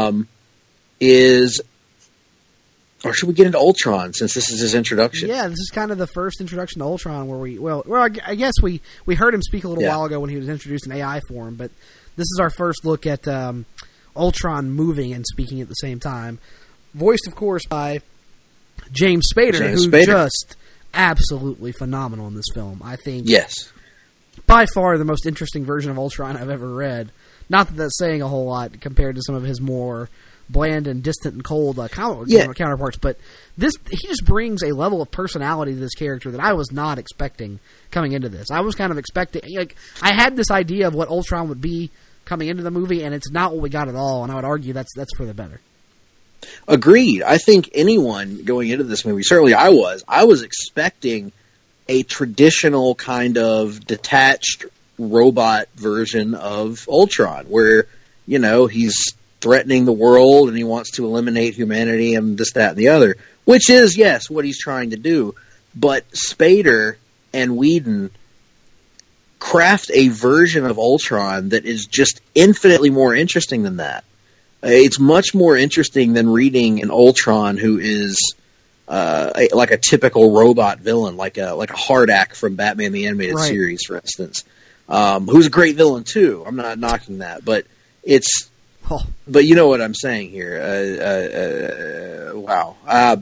Or should we get into Ultron since this is his introduction? Yeah, this is kind of the first introduction to Ultron where I guess we heard him speak a little while ago when he was introduced in AI form, but this is our first look at Ultron moving and speaking at the same time. Voiced, of course, by James Spader, who's just absolutely phenomenal in this film. I think, yes, by far the most interesting version of Ultron I've ever read. Not that that's saying a whole lot compared to some of his more bland and distant and cold counterparts, but he just brings a level of personality to this character that I was not expecting coming into this. I was kind of expecting, I had this idea of what Ultron would be coming into the movie, and it's not what we got at all, and I would argue that's for the better. Agreed. I think anyone going into this movie, certainly I was expecting a traditional kind of detached robot version of Ultron, where, he's threatening the world and he wants to eliminate humanity and this, that, and the other, which is, yes, what he's trying to do. But Spader and Whedon craft a version of Ultron that is just infinitely more interesting than that. It's much more interesting than reading an Ultron who is like a typical robot villain, like a Hardak from Batman the Animated Series, for instance, who's a great villain too. I'm not knocking that, but it's. Oh. But you know what I'm saying here. Wow.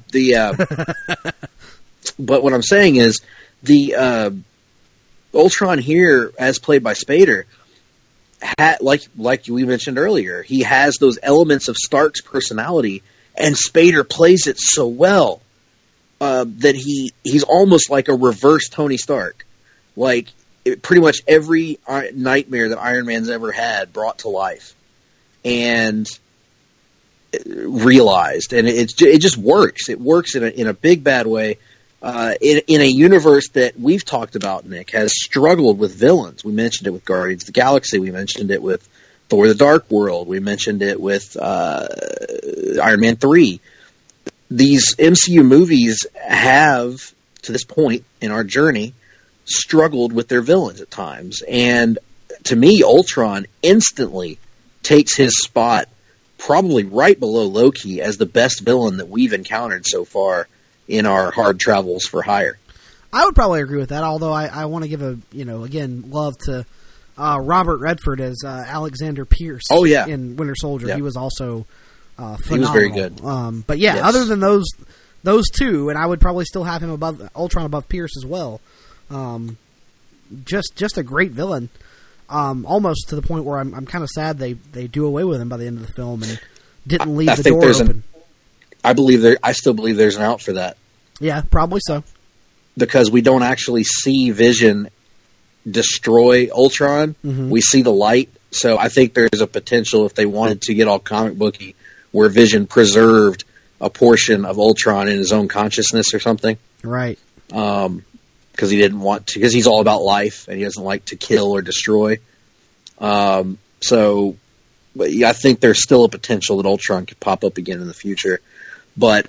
But what I'm saying is the Ultron here, as played by Spader, like we mentioned earlier, he has those elements of Stark's personality, and Spader plays it so well that he's almost like a reverse Tony Stark. Like pretty much every nightmare that Iron Man's ever had brought to life. And realized, and it just works. It works in a big bad way. In a universe that we've talked about, Nick, has struggled with villains. We mentioned it with Guardians of the Galaxy. We mentioned it with Thor: The Dark World. We mentioned it with Iron Man 3. These MCU movies have, to this point in our journey, struggled with their villains at times. And to me, Ultron instantly takes his spot probably right below Loki as the best villain that we've encountered so far in our hard travels for hire. I would probably agree with that, although I want to give love to Robert Redford as Alexander Pierce in Winter Soldier. Yeah. He was also phenomenal. He was very good. But yeah, yes. Other than those two, and I would probably still have him above Ultron above Pierce as well. Just a great villain. Almost to the point where I'm kind of sad they do away with him by the end of the film and didn't leave the door open. I still believe there's an out for that. Yeah, probably so. Because we don't actually see Vision destroy Ultron. Mm-hmm. We see the light. So I think there's a potential, if they wanted to get all comic booky, where Vision preserved a portion of Ultron in his own consciousness or something. Right. Because he didn't want to, because he's all about life and he doesn't like to kill or destroy. So but I think there's still a potential that Ultron could pop up again in the future. But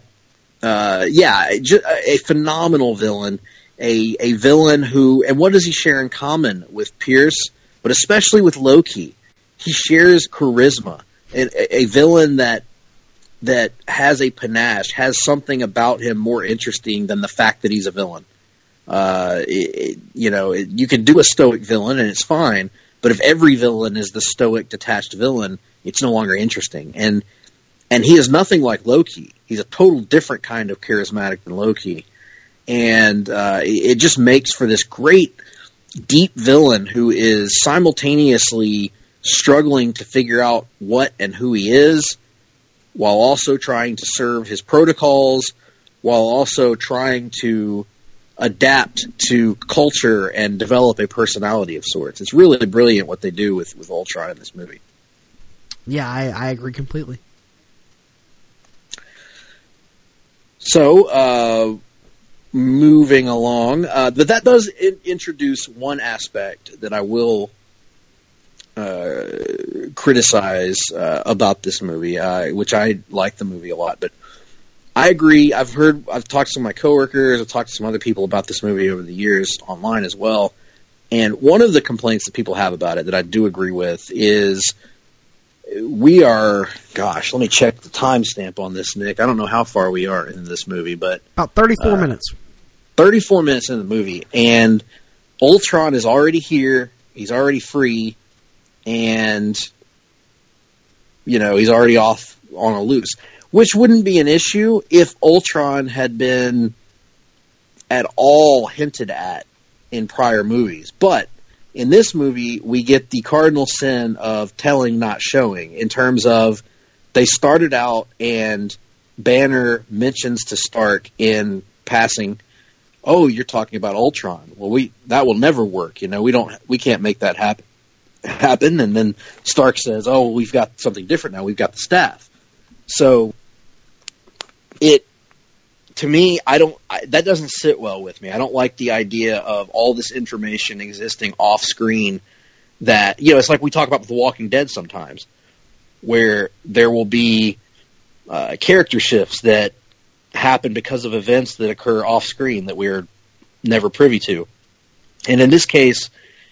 a phenomenal villain, a villain who, and what does he share in common with Pierce, but especially with Loki? He shares charisma, a villain that has a panache, has something about him more interesting than the fact that he's a villain. You can do a stoic villain and it's fine, but if every villain is the stoic, detached villain, it's no longer interesting. And he is nothing like Loki. He's a total different kind of charismatic than Loki. And it just makes for this great, deep villain who is simultaneously struggling to figure out what and who he is, while also trying to serve his protocols, while also trying to adapt to culture and develop a personality of sorts. It's really brilliant what they do with Ultron in this movie. Yeah, I agree completely. So, moving along, but that does introduce one aspect that I will criticize about this movie, which I like the movie a lot, but I agree. I've talked to some of my coworkers, I've talked to some other people about this movie over the years online as well, and one of the complaints that people have about it that I do agree with is we are, gosh, let me check the timestamp on this, Nick. I don't know how far we are in this movie, but about 34 minutes. 34 minutes in the movie, and Ultron is already here. He's already free. And, he's already off on a loose, which wouldn't be an issue if Ultron had been at all hinted at in prior movies. But in this movie, we get the cardinal sin of telling, not showing, in terms of they started out and Banner mentions to Stark in passing, "Oh, you're talking about Ultron. Well, that will never work. We can't make that happen. And then Stark says, "Oh, we've got something different now. We've got the staff." So to me, that doesn't sit well with me. I don't like the idea of all this information existing off screen that, it's like we talk about with The Walking Dead sometimes, where there will be character shifts that happen because of events that occur off screen that we're never privy to. And in this case,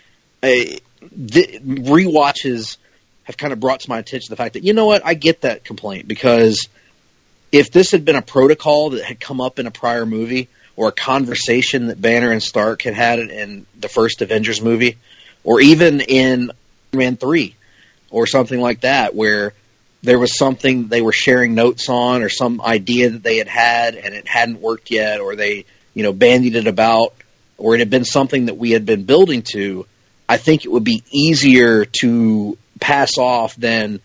the rewatches have kind of brought to my attention the fact that, I get that complaint, because if this had been a protocol that had come up in a prior movie, or a conversation that Banner and Stark had in the first Avengers movie, or even in Iron Man 3, or something like that, where there was something they were sharing notes on, or some idea that they had and it hadn't worked yet, or they, bandied it about, or it had been something that we had been building to, I think it would be easier to pass off than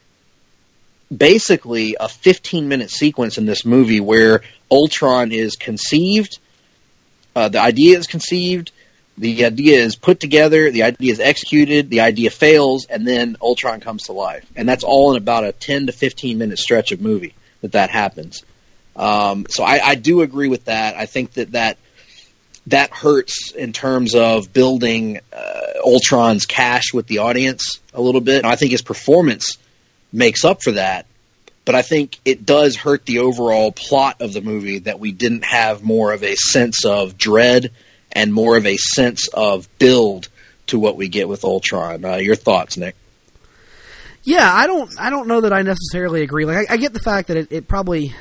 basically a 15-minute sequence in this movie where Ultron is conceived, the idea is conceived, the idea is put together, the idea is executed, the idea fails, and then Ultron comes to life. And that's all in about a 10 to 15-minute stretch of movie that happens. So I do agree with that. I think that hurts in terms of building Ultron's cash with the audience a little bit. I think his performance makes up for that, but I think it does hurt the overall plot of the movie that we didn't have more of a sense of dread and more of a sense of build to what we get with Ultron. Your thoughts, Nick? Yeah, I don't know that I necessarily agree. Like, I get the fact that it probably,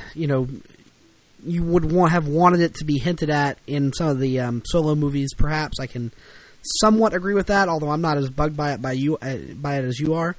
you would have wanted it to be hinted at in some of the solo movies. Perhaps I can somewhat agree with that, although I'm not as bugged by it as you are.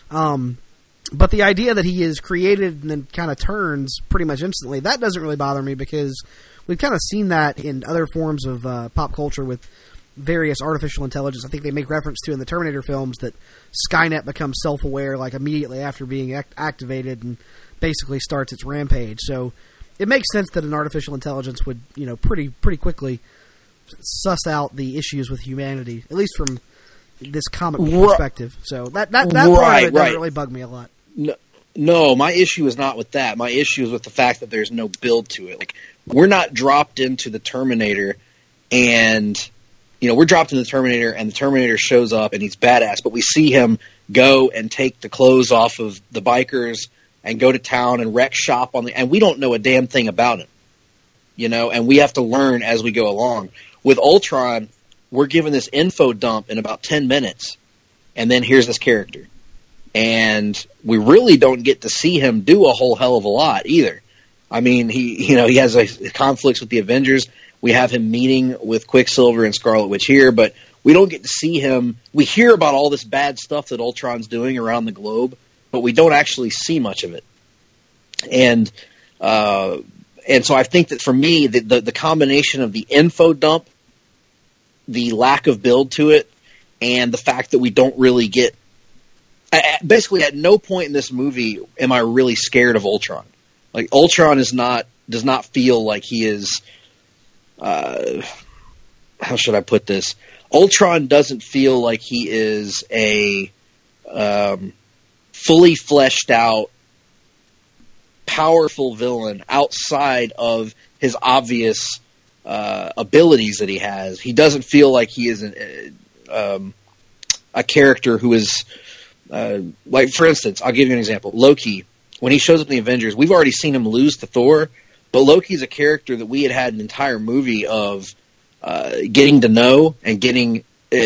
But the idea that he is created and then kind of turns pretty much instantly, that doesn't really bother me, because we've kind of seen that in other forms of pop culture with various artificial intelligence. I think they make reference to in the Terminator films that Skynet becomes self-aware like immediately after being activated and basically starts its rampage. So it makes sense that an artificial intelligence would, pretty quickly suss out the issues with humanity, at least from this comic perspective. So that part of it doesn't really bug me a lot. No, my issue is not with that. My issue is with the fact that there's no build to it. Like, we're not dropped into the Terminator and we're dropped in the Terminator, and the Terminator shows up, and he's badass, but we see him go and take the clothes off of the bikers and go to town and wreck shop and we don't know a damn thing about him, and we have to learn as we go along. With Ultron, we're given this info dump in about 10 minutes, and then here's this character. And we really don't get to see him do a whole hell of a lot either. I mean, he has conflicts with the Avengers. We have him meeting with Quicksilver and Scarlet Witch here, but we don't get to see him. We hear about all this bad stuff that Ultron's doing around the globe, but we don't actually see much of it. And so I think that for me, the combination of the info dump, the lack of build to it, and the fact that we don't really get... Basically, at no point in this movie am I really scared of Ultron. Like, Ultron does not feel like he is... how should I put this? Ultron doesn't feel like he is a fully fleshed out, powerful villain outside of his obvious abilities that he has. He doesn't feel like he is a character who is like, for instance, I'll give you an example. Loki, when he shows up in the Avengers, we've already seen him lose to Thor, but Loki's a character that we had an entire movie of getting to know and getting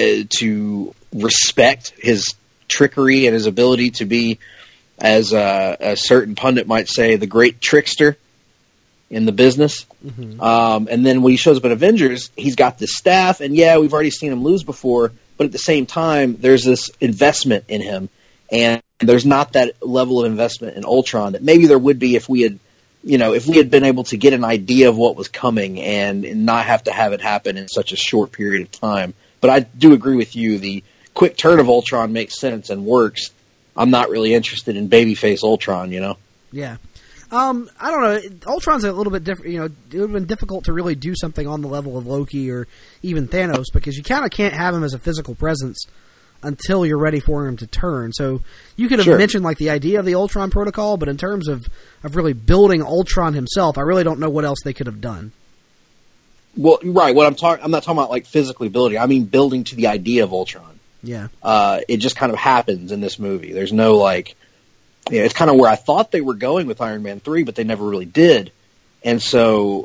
to respect his trickery and his ability to be, as a certain pundit might say, the great trickster in the business. Mm-hmm. And then when he shows up in Avengers, he's got this staff, and yeah, we've already seen him lose before, but at the same time, there's this investment in him, and there's not that level of investment in Ultron that maybe there would be if we had been able to get an idea of what was coming and not have to have it happen in such a short period of time. But I do agree with you, the quick turn of Ultron makes sense and works. I'm not really interested in babyface Ultron, Yeah. I don't know. Ultron's a little bit different. It would have been difficult to really do something on the level of Loki or even Thanos, because you kind of can't have him as a physical presence until you're ready for him to turn. So you could have mentioned like the idea of the Ultron protocol, but in terms of really building Ultron himself, I really don't know what else they could have done. Well, right. I'm not talking about like physically building. I mean building to the idea of Ultron. Yeah. It just kind of happens in this movie. There's no like, it's kind of where I thought they were going with Iron Man 3, but they never really did. And so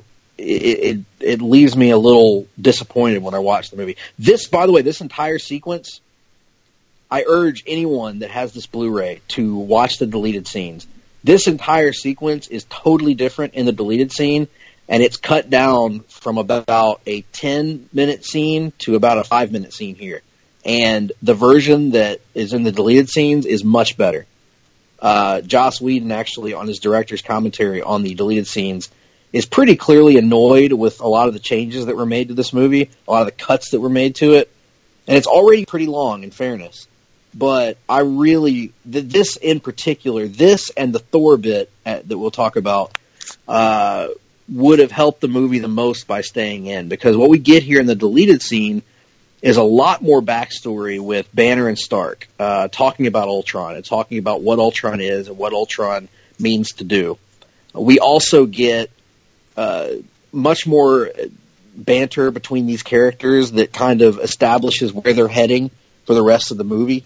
it leaves me a little disappointed when I watch the movie. This, by the way, this entire sequence, I urge anyone that has this Blu-ray to watch the deleted scenes. This entire sequence is totally different in the deleted scene, and it's cut down from about a 10-minute scene to about a 5-minute scene here. And the version that is in the deleted scenes is much better. Joss Whedon, actually, on his director's commentary on the deleted scenes, is pretty clearly annoyed with a lot of the changes that were made to this movie, a lot of the cuts that were made to it. And it's already pretty long, in fairness. But I really, this in particular, this and the Thor bit that we'll talk about, would have helped the movie the most by staying in. Because what we get here in the deleted scene is a lot more backstory with Banner and Stark, talking about Ultron and talking about what Ultron is and what Ultron means to do. We also get much more banter between these characters that kind of establishes where they're heading for the rest of the movie.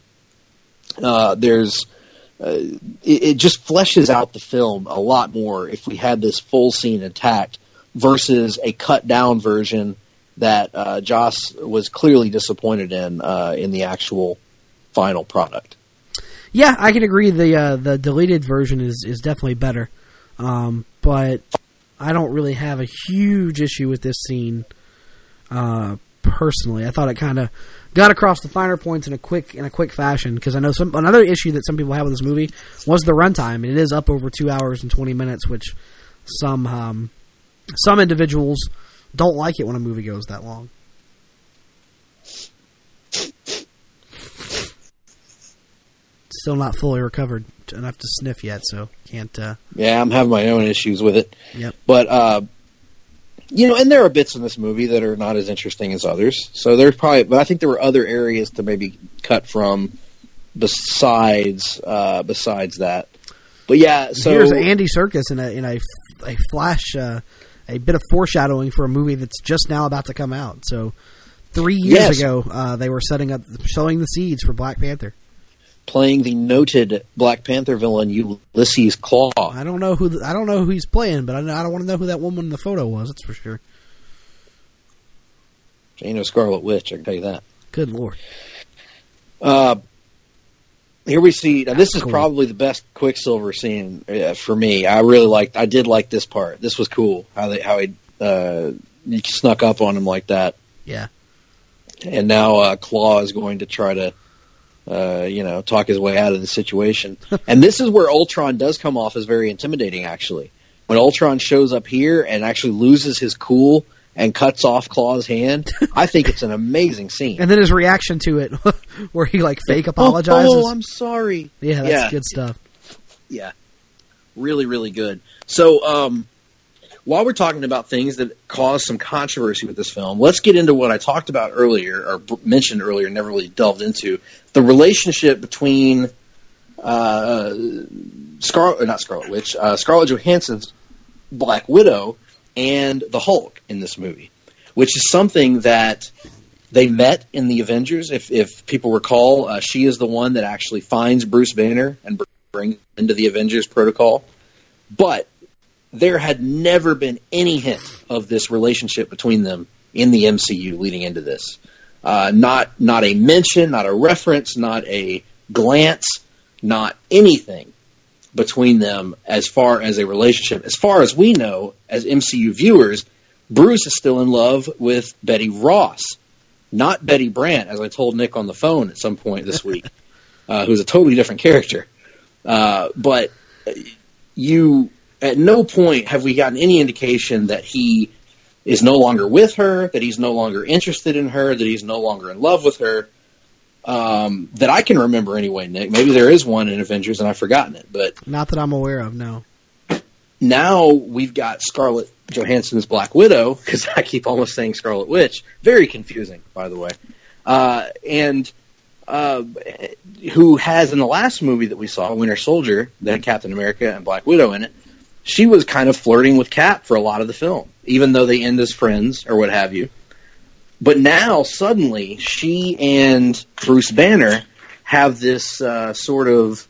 It just fleshes out the film a lot more if we had this full scene intact versus a cut down version that Joss was clearly disappointed in the actual final product. Yeah, I can agree. The deleted version is definitely better, but I don't really have a huge issue with this scene personally. I thought it kind of got across the finer points in a quick fashion, because I know another issue that some people have with this movie was the runtime. It is up over 2 hours and 20 minutes, which some individuals don't like it when a movie goes that long. Still not fully recovered enough to sniff yet, so can't... Yeah, I'm having my own issues with it. Yep. But, and there are bits in this movie that are not as interesting as others. So there's probably... But I think there were other areas to maybe cut from besides that. But yeah, so... Here's Andy Serkis in a flash... a bit of foreshadowing for a movie that's just now about to come out. So 3 years ago, they were sowing the seeds for Black Panther. Playing the noted Black Panther villain Ulysses Claw. I don't know who he's playing, but I don't want to know who that woman in the photo was. That's for sure. She ain't no Scarlet Witch, I can tell you that. Good Lord. Here we see. Now this is probably the best Quicksilver scene for me. I did like this part. This was cool. How he snuck up on him like that. Yeah. And now Claw is going to try to, talk his way out of the situation. And this is where Ultron does come off as very intimidating. Actually, when Ultron shows up here and actually loses his cool and cuts off Claw's hand, I think it's an amazing scene. And then his reaction to it, where he fake apologizes. Oh, I'm sorry. Yeah, that's good stuff. Yeah, really, really good. So, while we're talking about things that caused some controversy with this film, let's get into what I talked about earlier, or mentioned earlier, never really delved into, the relationship between Scarlett Johansson's Black Widow and the Hulk in this movie, which is something that they met in the Avengers. If people recall, she is the one that actually finds Bruce Banner and brings him into the Avengers protocol. But there had never been any hint of this relationship between them in the MCU leading into this. Not a mention, not a reference, not a glance, not anything between them as far as a relationship. As far as we know, as MCU viewers, Bruce is still in love with Betty Ross, not Betty Brant, as I told Nick on the phone at some point this week, who's a totally different character. But at no point have we gotten any indication that he is no longer with her, that he's no longer interested in her, that he's no longer in love with her. That I can remember anyway, Nick. Maybe there is one in Avengers and I've forgotten it, but not that I'm aware of. No. Now we've got Scarlett Johansson's Black Widow, because I keep almost saying Scarlet Witch. Very confusing, by the way. Who has in the last movie that we saw, Winter Soldier, that had Captain America and Black Widow in it, she was kind of flirting with Cap for a lot of the film, even though they end as friends or what have you. But now, suddenly, she and Bruce Banner have this sort of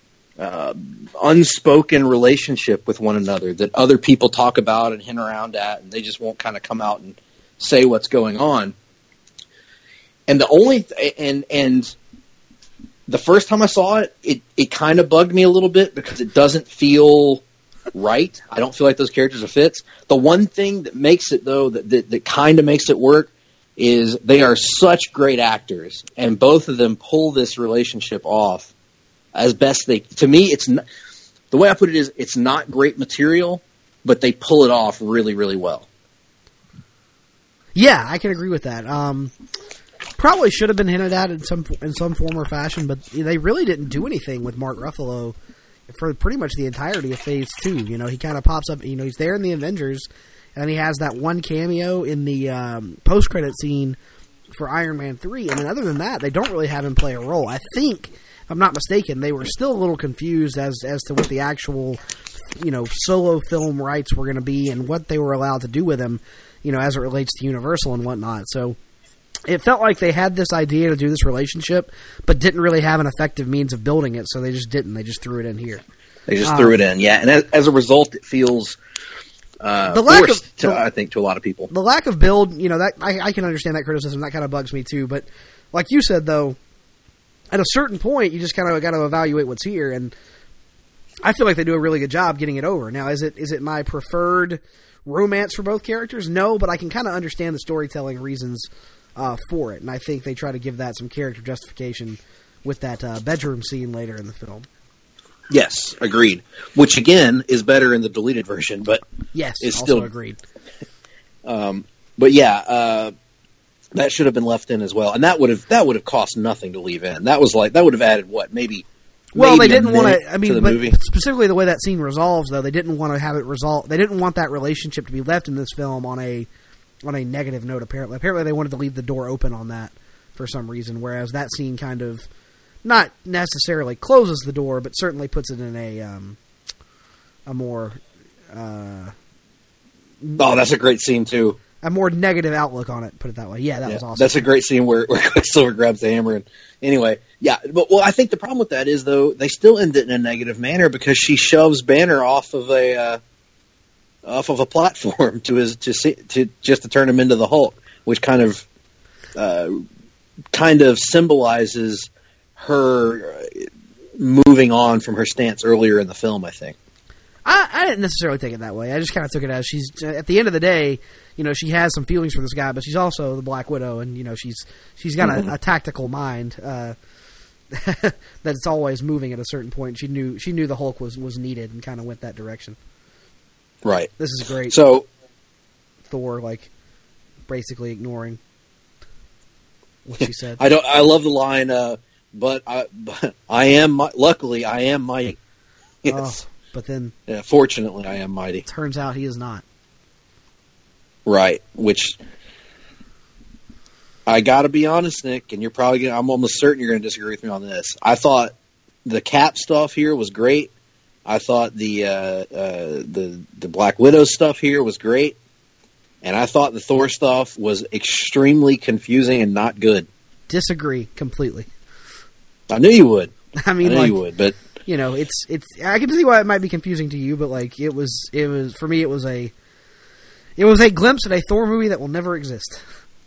unspoken relationship with one another that other people talk about and hint around at, and they just won't kind of come out and say what's going on. And and the first time I saw it, it kind of bugged me a little bit because it doesn't feel right. I don't feel like those characters are fits. The one thing that makes it, though, that kind of makes it work is they are such great actors, and both of them pull this relationship off as best they. To me, it's not, the way I put it is it's not great material, but they pull it off really, really well. Yeah, I can agree with that. Probably should have been hinted at in some form or fashion, but they really didn't do anything with Mark Ruffalo for pretty much the entirety of Phase 2. You know, he kind of pops up. You know, he's there in the Avengers. And then he has that one cameo in the post-credit scene for Iron Man 3. And then other than that, they don't really have him play a role. I think, if I'm not mistaken, they were still a little confused as to what the actual, solo film rights were going to be and what they were allowed to do with him, as it relates to Universal and whatnot. So it felt like they had this idea to do this relationship, but didn't really have an effective means of building it, so they just didn't. They just threw it in here. They just threw it in, yeah. And as a result, it feels... I think to a lot of people. The lack of build, that I can understand that criticism. That kind of bugs me too. But like you said, though, at a certain point, you just kind of got to evaluate what's here. And I feel like they do a really good job getting it over. Now, is it my preferred romance for both characters? No, but I can kind of understand the storytelling reasons for it. And I think they try to give that some character justification with that bedroom scene later in the film. Yes, agreed. Which again is better in the deleted version, but yes, is also still agreed. But yeah, that should have been left in as well, and that would have cost nothing to leave in. That would have added what maybe. Well, they didn't want to. I mean, but movie. Specifically the way that scene resolves, though, they didn't want to have it resolve. They didn't want that relationship to be left in this film on a negative note. Apparently, they wanted to leave the door open on that for some reason. Whereas that scene kind of. Not necessarily closes the door, but certainly puts it in a more... oh, that's a great scene, too. a more negative outlook on it. Put it that way. Yeah, that was awesome. That's a great scene where Quicksilver grabs the hammer. And anyway, yeah. But I think the problem with that is though they still end it in a negative manner because she shoves Banner off of a platform just to turn him into the Hulk, which kind of symbolizes her moving on from her stance earlier in the film, I think. I didn't necessarily take it that way. I just kind of took it as she's, at the end of the day, she has some feelings for this guy, but she's also the Black Widow, and, she's got a tactical mind that's always moving at a certain point. She knew the Hulk was needed and kind of went that direction. Right. This is great. So Thor, basically ignoring what she said. I love the line, but I am, luckily, I am mighty. Yes. Oh, but then... Yeah, fortunately, I am mighty. Turns out he is not. Right, which... I gotta be honest, Nick, and I'm almost certain you're gonna disagree with me on this. I thought the Cap stuff here was great. I thought the Black Widow stuff here was great. And I thought the Thor stuff was extremely confusing and not good. Disagree completely. I knew you would. I mean, you would, but it's. I can see why it might be confusing to you, but it was for me. It was a glimpse at a Thor movie that will never exist.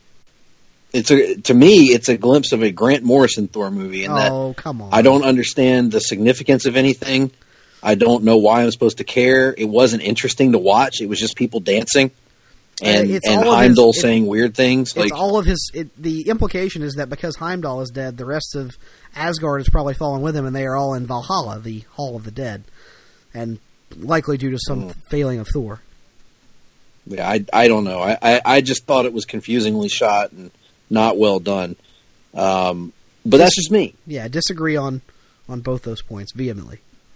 To me, it's a glimpse of a Grant Morrison Thor movie, and come on! I don't understand the significance of anything. I don't know why I'm supposed to care. It wasn't interesting to watch. It was just people dancing. And Heimdall saying weird things. It's all of his. The implication is that because Heimdall is dead, the rest of Asgard has probably fallen with him, and they are all in Valhalla, the Hall of the Dead, and likely due to some failing of Thor. Yeah, I don't know. I just thought it was confusingly shot and not well done. But that's just me. Yeah, I disagree on both those points vehemently.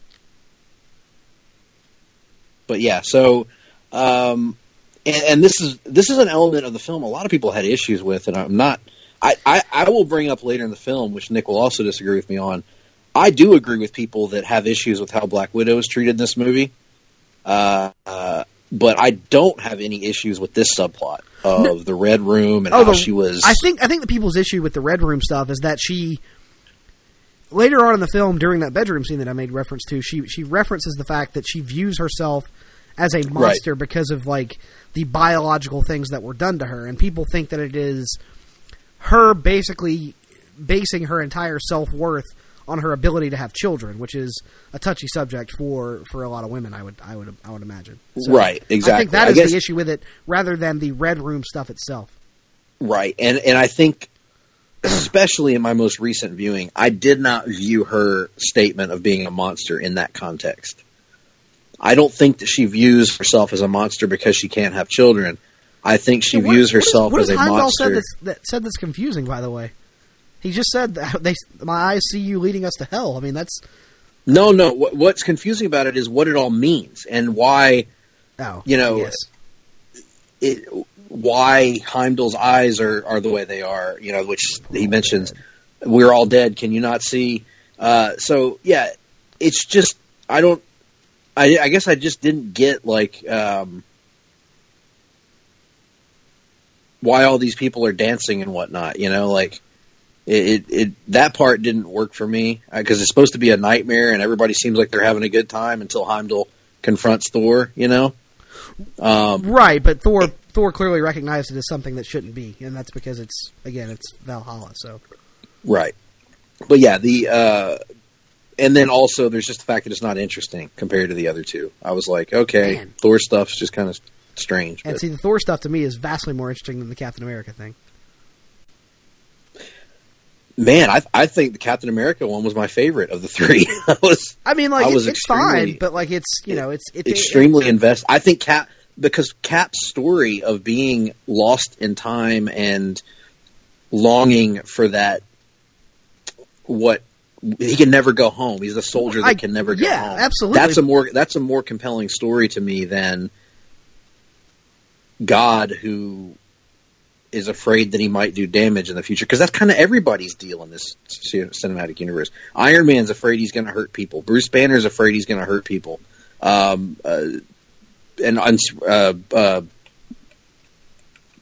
But yeah, so. And this is an element of the film a lot of people had issues with, and I'm not. I will bring up later in the film, which Nick will also disagree with me on. I do agree with people that have issues with how Black Widow is treated in this movie, but I don't have any issues with this subplot of the Red Room and how she was. I think the people's issue with the Red Room stuff is that she later on in the film, during that bedroom scene that I made reference to, she references the fact that she views herself as a monster because of the biological things that were done to her, and people think that it is her basically basing her entire self-worth on her ability to have children, which is a touchy subject for a lot of women. I would imagine. So right, exactly. I think that is the issue with it, rather than the Red Room stuff itself. Right, and I think, especially in my most recent viewing, I did not view her statement of being a monster in that context. I don't think that she views herself as a monster because she can't have children. I think she views herself as a monster. Said that's confusing, by the way. He just said that my eyes see you leading us to hell. I mean, that's... No. What's confusing about it is what it all means and why, why Heimdall's eyes are the way they are, which he mentions, we're all dead, can you not see? So, yeah, it's just, I guess I just didn't get, why all these people are dancing and whatnot, that part didn't work for me, because it's supposed to be a nightmare and everybody seems like they're having a good time until Heimdall confronts Thor, Right, but Thor clearly recognized it as something that shouldn't be, and that's because it's Valhalla, so. Right. But yeah, and then also there's just the fact that it's not interesting compared to the other two. I was like, okay, man. Thor stuff's just kind of strange. And see, the Thor stuff to me is vastly more interesting than the Captain America thing. Man, I think the Captain America one was my favorite of the three. It's fine, but it's extremely invested. I think because Cap's story of being lost in time and longing for that, he can never go home. He's the soldier that can never go home. Yeah, absolutely. That's a more compelling story to me than God who is afraid that he might do damage in the future, because that's kind of everybody's deal in this cinematic universe. Iron Man's afraid he's going to hurt people. Bruce Banner's afraid he's going to hurt people.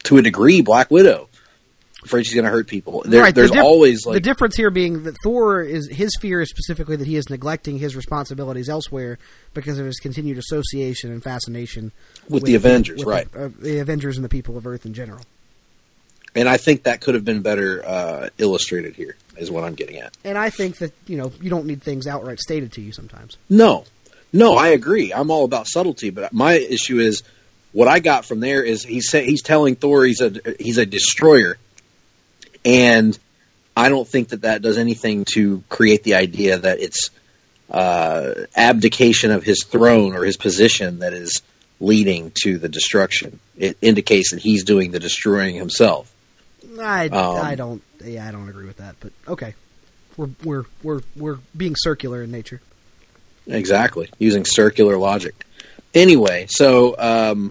to a degree, Black Widow. Afraid she's going to hurt people. Right, there's always like the difference here being that Thor his fear is specifically that he is neglecting his responsibilities elsewhere because of his continued association and fascination with the Avengers, right? The Avengers and the people of Earth in general. And I think that could have been better illustrated here, is what I'm getting at. And I think that you don't need things outright stated to you sometimes. No, I agree. I'm all about subtlety, but my issue is what I got from there is he's telling Thor he's a destroyer. And I don't think that does anything to create the idea that it's abdication of his throne or his position that is leading to the destruction. It indicates that he's doing the destroying himself. I don't agree with that. But okay, we're being circular in nature. Exactly, using circular logic. Anyway, so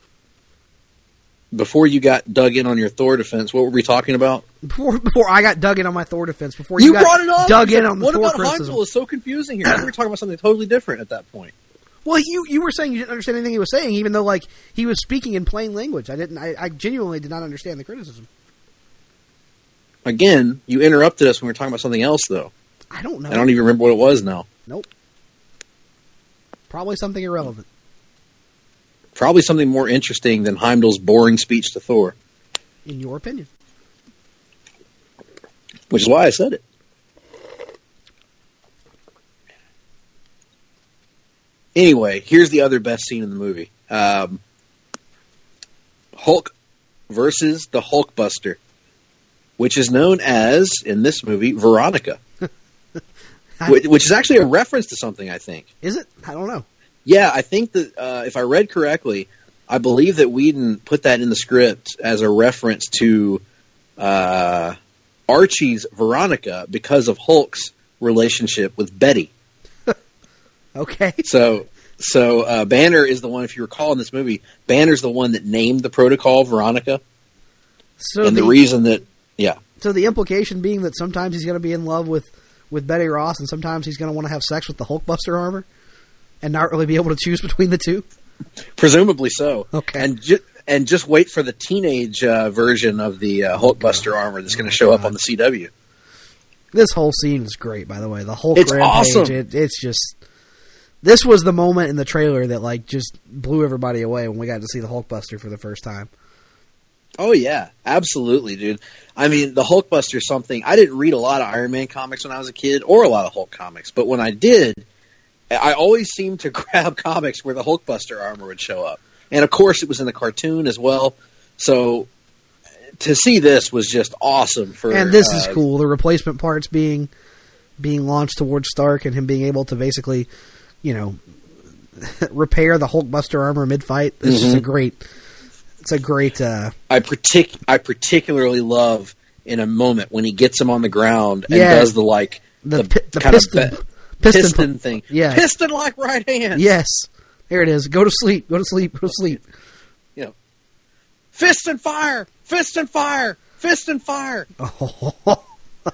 before you got dug in on your Thor defense, what were we talking about? Before I got dug in on my Thor defense, before you got brought it up, dug in on the Thor criticism. What about Heimdall is so confusing here? We were talking about something totally different at that point. Well, you were saying you didn't understand anything he was saying, even though like he was speaking in plain language. I genuinely did not understand the criticism. Again, you interrupted us when we were talking about something else, though. I don't know. I don't even remember what it was now. Nope. Probably something irrelevant. Probably something more interesting than Heimdall's boring speech to Thor. In your opinion. Which is why I said it. Anyway, here's the other best scene in the movie. Hulk versus the Hulkbuster, which is known as, in this movie, Veronica. Which is actually a reference to something, I think. Is it? I don't know. Yeah, I think that if I read correctly, I believe that Whedon put that in the script as a reference to Archie's Veronica because of Hulk's relationship with Betty. Okay. So Banner is the one, if you recall in this movie, Banner's the one that named the protocol Veronica. So and the reason that, yeah. So the implication being that sometimes he's going to be in love with Betty Ross and sometimes he's going to want to have sex with the Hulkbuster armor and not really be able to choose between the two? Presumably so. Okay. And just wait for the teenage version of the Hulkbuster armor that's going to show up on the CW. This whole scene is great, by the way. The Hulk it's rampage, awesome. It's just... This was the moment in the trailer that like just blew everybody away when we got to see the Hulkbuster for the first time. Oh, yeah. Absolutely, dude. I mean, the Hulkbuster is something... I didn't read a lot of Iron Man comics when I was a kid, or a lot of Hulk comics, but when I did, I always seemed to grab comics where the Hulkbuster armor would show up. And, of course, it was in the cartoon as well. So, to see this was just awesome. And this is cool. The replacement parts being launched towards Stark and him being able to basically... repair the Hulkbuster armor mid-fight. It's just a great... It's a great... I particularly love in a moment when he gets him on the ground and does the piston thing. Yeah. Piston-like right hand. Yes. There it is. Go to sleep. Go to sleep. Go to sleep. Fist and fire! Fist and fire! Fist and fire! Oh.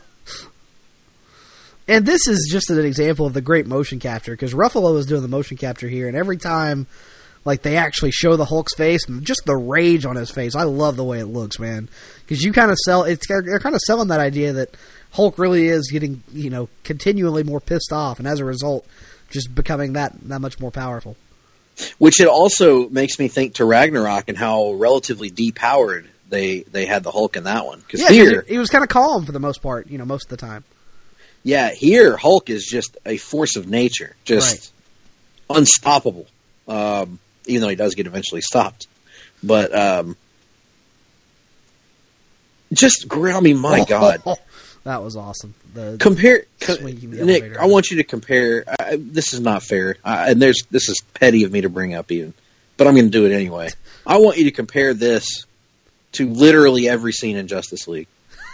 And this is just an example of the great motion capture, because Ruffalo is doing the motion capture here, and every time like they actually show the Hulk's face and just the rage on his face, I love the way it looks, man. Because you kind of they're kind of selling that idea that Hulk really is getting, continually more pissed off, and as a result, just becoming that much more powerful. Which it also makes me think to Ragnarok and how relatively depowered they had the Hulk in that one. Because here he was kind of calm for the most part, most of the time. Yeah, here Hulk is just a force of nature, just unstoppable. Even though he does get eventually stopped, but my God, that was awesome. Nick, I want you to compare. This is not fair, and this is petty of me to bring up, even, but I'm going to do it anyway. I want you to compare this to literally every scene in Justice League.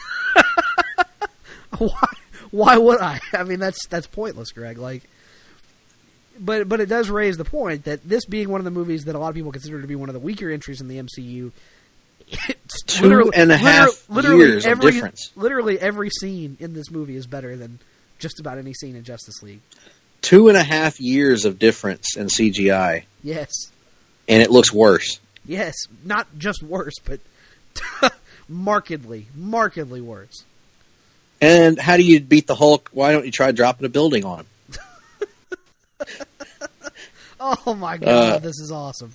Why would I? I mean, that's pointless, Greg. But it does raise the point that this being one of the movies that a lot of people consider to be one of the weaker entries in the MCU, it's 2.5 years of difference. Literally every scene in this movie is better than just about any scene in Justice League. 2.5 years of difference in CGI. Yes. And it looks worse. Yes, not just worse, but Markedly worse. And how do you beat the Hulk? Why don't you try dropping a building on him? Oh my God, this is awesome.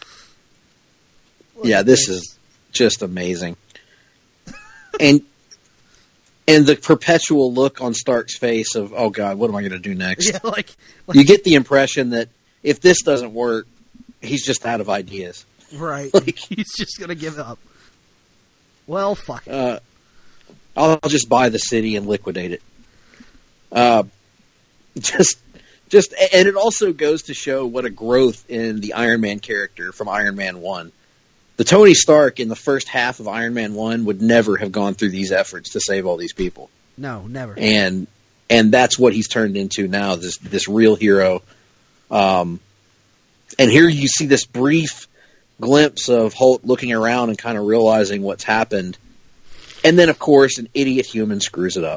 This is just amazing. And the perpetual look on Stark's face of, oh God, what am I going to do next? Yeah, like you get the impression that if this doesn't work, he's just out of ideas. Right. He's just going to give up. Well, fuck it. I'll just buy the city and liquidate it. And it also goes to show what a growth in the Iron Man character from Iron Man 1. The Tony Stark in the first half of Iron Man 1 would never have gone through these efforts to save all these people. No, never. And that's what he's turned into now, this real hero. And here you see this brief glimpse of Hulk looking around and kind of realizing what's happened. And then, of course, an idiot human screws it up.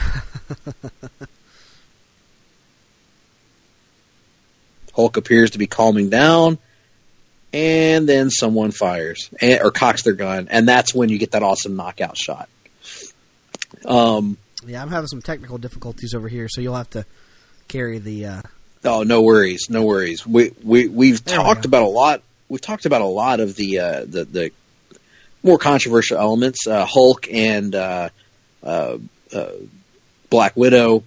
Hulk appears to be calming down, and then someone fires or cocks their gun, and that's when you get that awesome knockout shot. I'm having some technical difficulties over here, so you'll have to carry the. Oh, no worries, no worries. We've talked about a lot. We've talked about a lot of the more controversial elements. Hulk and Black Widow.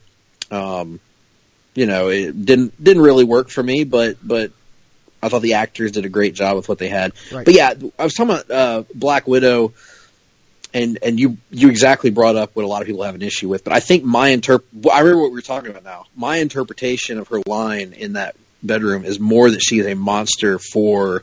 It didn't really work for me, but I thought the actors did a great job with what they had. Right. But yeah, I was talking about Black Widow, and you exactly brought up what a lot of people have an issue with. But I think I remember what we were talking about now. My interpretation of her line in that bedroom is more that she is a monster for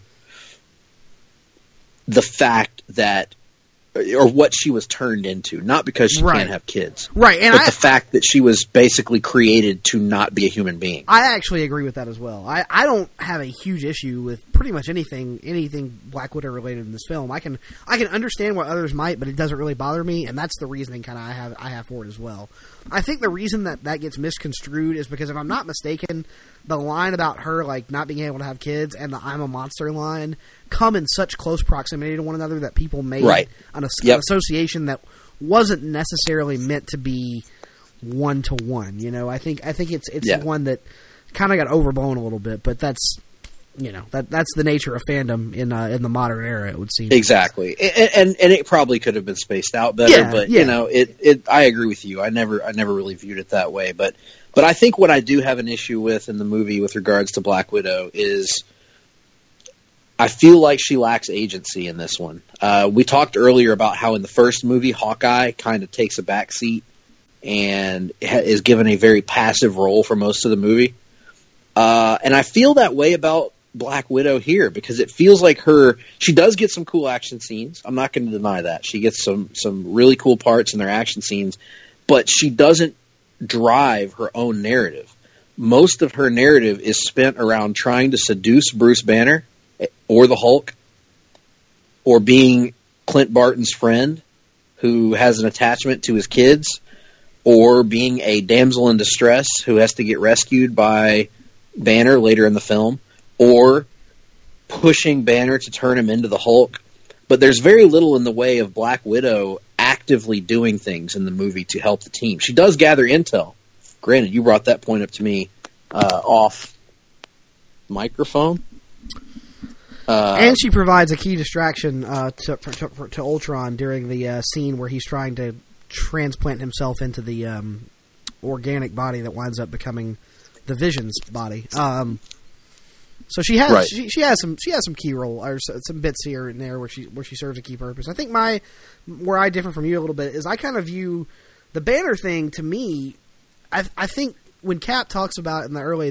the fact that, or what she was turned into, not because she can't have kids. Right. But the fact that she was basically created to not be a human being. I actually agree with that as well. I don't have a huge issue with pretty much anything Black Widow related in this film. I can understand what others might, but it doesn't really bother me, and that's the reasoning kind of I have for it as well. I think the reason that gets misconstrued is because, if I'm not mistaken, the line about her like not being able to have kids and the "I'm a monster" line come in such close proximity to one another that people made an association that wasn't necessarily meant to be one-to-one. I think it's one that kind of got overblown a little bit, but that's that's the nature of fandom in the modern era, it would seem. Exactly, and it probably could have been spaced out better, but I agree with you. I never really viewed it that way, but I think what I do have an issue with in the movie with regards to Black Widow is I feel like she lacks agency in this one. We talked earlier about how in the first movie, Hawkeye kind of takes a backseat and is given a very passive role for most of the movie. And I feel that way about Black Widow here, because it feels like she does get some cool action scenes. I'm not going to deny that. She gets some really cool parts in their action scenes, but she doesn't drive her own narrative. Most of her narrative is spent around trying to seduce Bruce Banner or the Hulk, or being Clint Barton's friend who has an attachment to his kids, or being a damsel in distress who has to get rescued by Banner later in the film, or pushing Banner to turn him into the Hulk. But there's very little in the way of Black Widow actively doing things in the movie to help the team. She does gather intel. Granted, you brought that point up to me off microphone. And she provides a key distraction to Ultron during the scene where he's trying to transplant himself into the organic body that winds up becoming the Vision's body. So she has she has some key role, or some bits here and there where she serves a key purpose. I think where I differ from you a little bit is I kind of view the Banner thing, to me. I think when Cap talks about in the early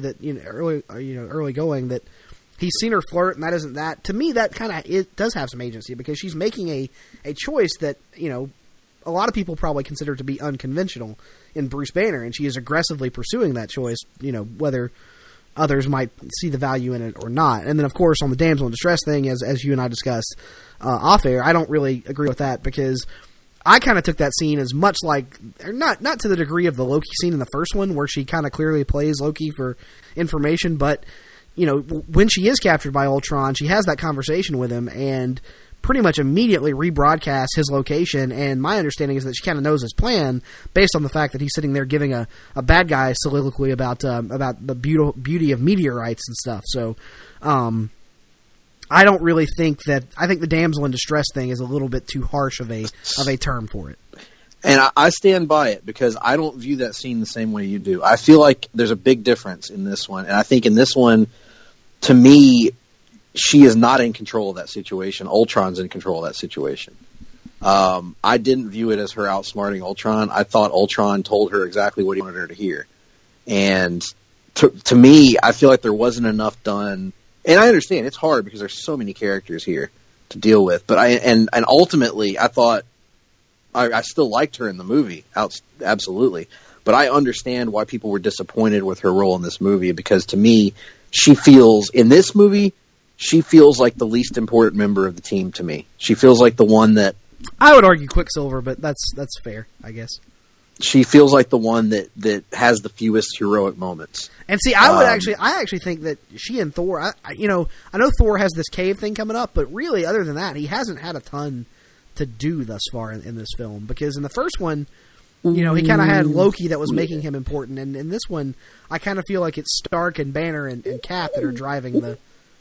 going that he's seen her flirt, and that isn't that. To me, that kind of it does have some agency, because she's making a choice that a lot of people probably consider to be unconventional in Bruce Banner, and she is aggressively pursuing that choice. Whether others might see the value in it or not. And then, of course, on the damsel in distress thing, as you and I discussed off air, I don't really agree with that, because I kind of took that scene as much like, not to the degree of the Loki scene in the first one, where she kind of clearly plays Loki for information, but when she is captured by Ultron, she has that conversation with him, and pretty much immediately rebroadcasts his location, and my understanding is that she kind of knows his plan based on the fact that he's sitting there giving a bad guy soliloquy about the beauty of meteorites and stuff. So, I don't really think that. I think the damsel in distress thing is a little bit too harsh of a term for it. And I stand by it because I don't view that scene the same way you do. I feel like there's a big difference in this one, and I think in this one, to me, she is not in control of that situation. Ultron's in control of that situation. I didn't view it as her outsmarting Ultron. I thought Ultron told her exactly what he wanted her to hear. And to me, I feel like there wasn't enough done. And I understand it's hard because there's so many characters here to deal with. But and ultimately, I thought I still liked her in the movie, absolutely. But I understand why people were disappointed with her role in this movie, because to me, in this movie, she feels like the least important member of the team to me. She feels like the one that... I would argue Quicksilver, but that's fair, I guess. She feels like the one that has the fewest heroic moments. And see, I actually think that she and Thor, I know Thor has this cave thing coming up, but really, other than that, he hasn't had a ton to do thus far in this film, because in the first one, he kind of had Loki that was making him important, and in this one, I kind of feel like it's Stark and Banner and Cap that are driving the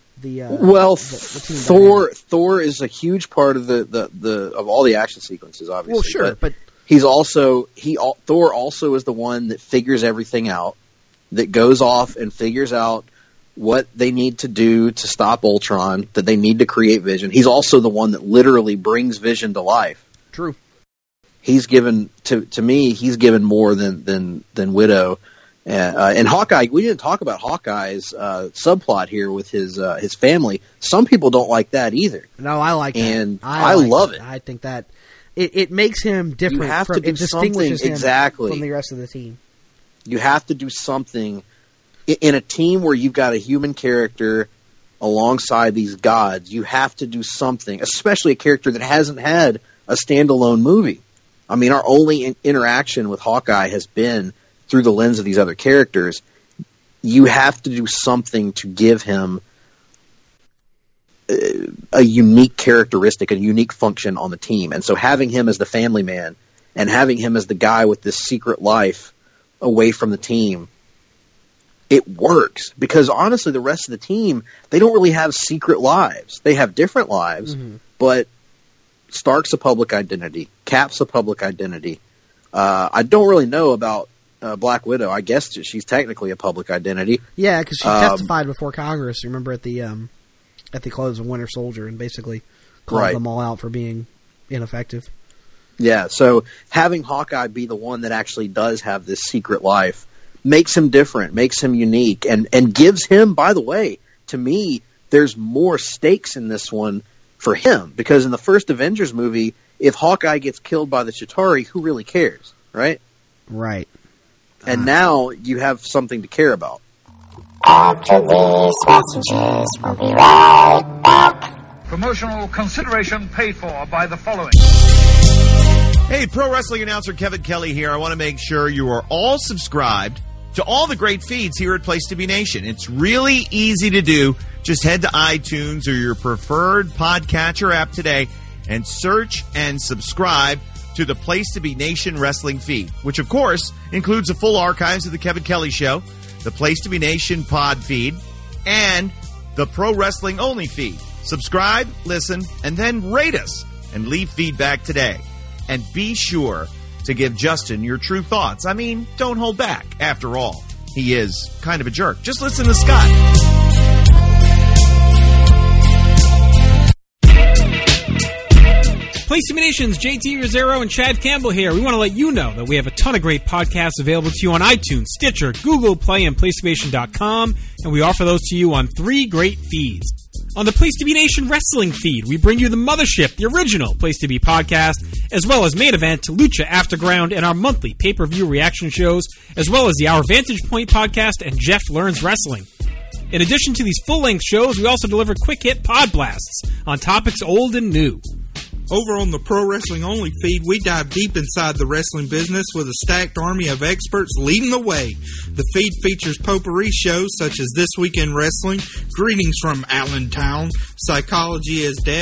team. Thor is a huge part of the of all the action sequences, obviously. Well, sure, but Thor also is the one that figures everything out, that goes off and figures out what they need to do to stop Ultron, that they need to create Vision. He's also the one that literally brings Vision to life. True. He's given to me. He's given more than Widow and Hawkeye. We didn't talk about Hawkeye's subplot here with his family. Some people don't like that either. No, I like that, and I love it. I think that it makes him different. You have to do something exactly from the rest of the team. You have to do something in a team where you've got a human character alongside these gods. You have to do something, especially a character that hasn't had a standalone movie. I mean, our only interaction with Hawkeye has been through the lens of these other characters. You have to do something to give him a unique characteristic, a unique function on the team. And so having him as the family man and having him as the guy with this secret life away from the team, it works, because honestly, the rest of the team, they don't really have secret lives. They have different lives, but Stark's a public identity. Cap's a public identity. I don't really know about Black Widow. I guess she's technically a public identity. Yeah, because she testified before Congress, remember, at the close of Winter Soldier, and basically called them all out for being ineffective. Yeah, so having Hawkeye be the one that actually does have this secret life makes him different, makes him unique, and gives him, by the way, to me, there's more stakes in this one for him, because in the first Avengers movie, if Hawkeye gets killed by the Chitauri, who really cares, right? Right. And now you have something to care about. After these messages, we'll be right back. Promotional consideration paid for by the following. Hey, pro wrestling announcer Kevin Kelly here. I want to make sure you are all subscribed to all the great feeds here at Place to Be Nation. It's really easy to do. Just head to iTunes or your preferred podcatcher app today and search and subscribe to the Place to Be Nation wrestling feed, which of course includes the full archives of the Kevin Kelly Show, the Place to Be Nation pod feed, and the Pro Wrestling Only feed. Subscribe, listen, and then rate us and leave feedback today. And be sure to give Justin your true thoughts. I mean, don't hold back. After all, he is kind of a jerk. Just listen to Scott. Place to Be Nation's JT Rosero and Chad Campbell here. We want to let you know that we have a ton of great podcasts available to you on iTunes, Stitcher, Google Play, and PlaceToBeNation.com, and we offer those to you on 3 great feeds. On the Place to Be Nation wrestling feed, we bring you the Mothership, the original Place to Be podcast, as well as Main Event, Lucha Afterground, and our monthly pay-per-view reaction shows, as well as the Our Vantage Point podcast and Jeff Learns Wrestling. In addition to these full-length shows, we also deliver quick-hit pod blasts on topics old and new. Over on the Pro Wrestling Only feed, we dive deep inside the wrestling business with a stacked army of experts leading the way. The feed features potpourri shows such as This Week in Wrestling, Greetings from Allentown, Psychology is Dead,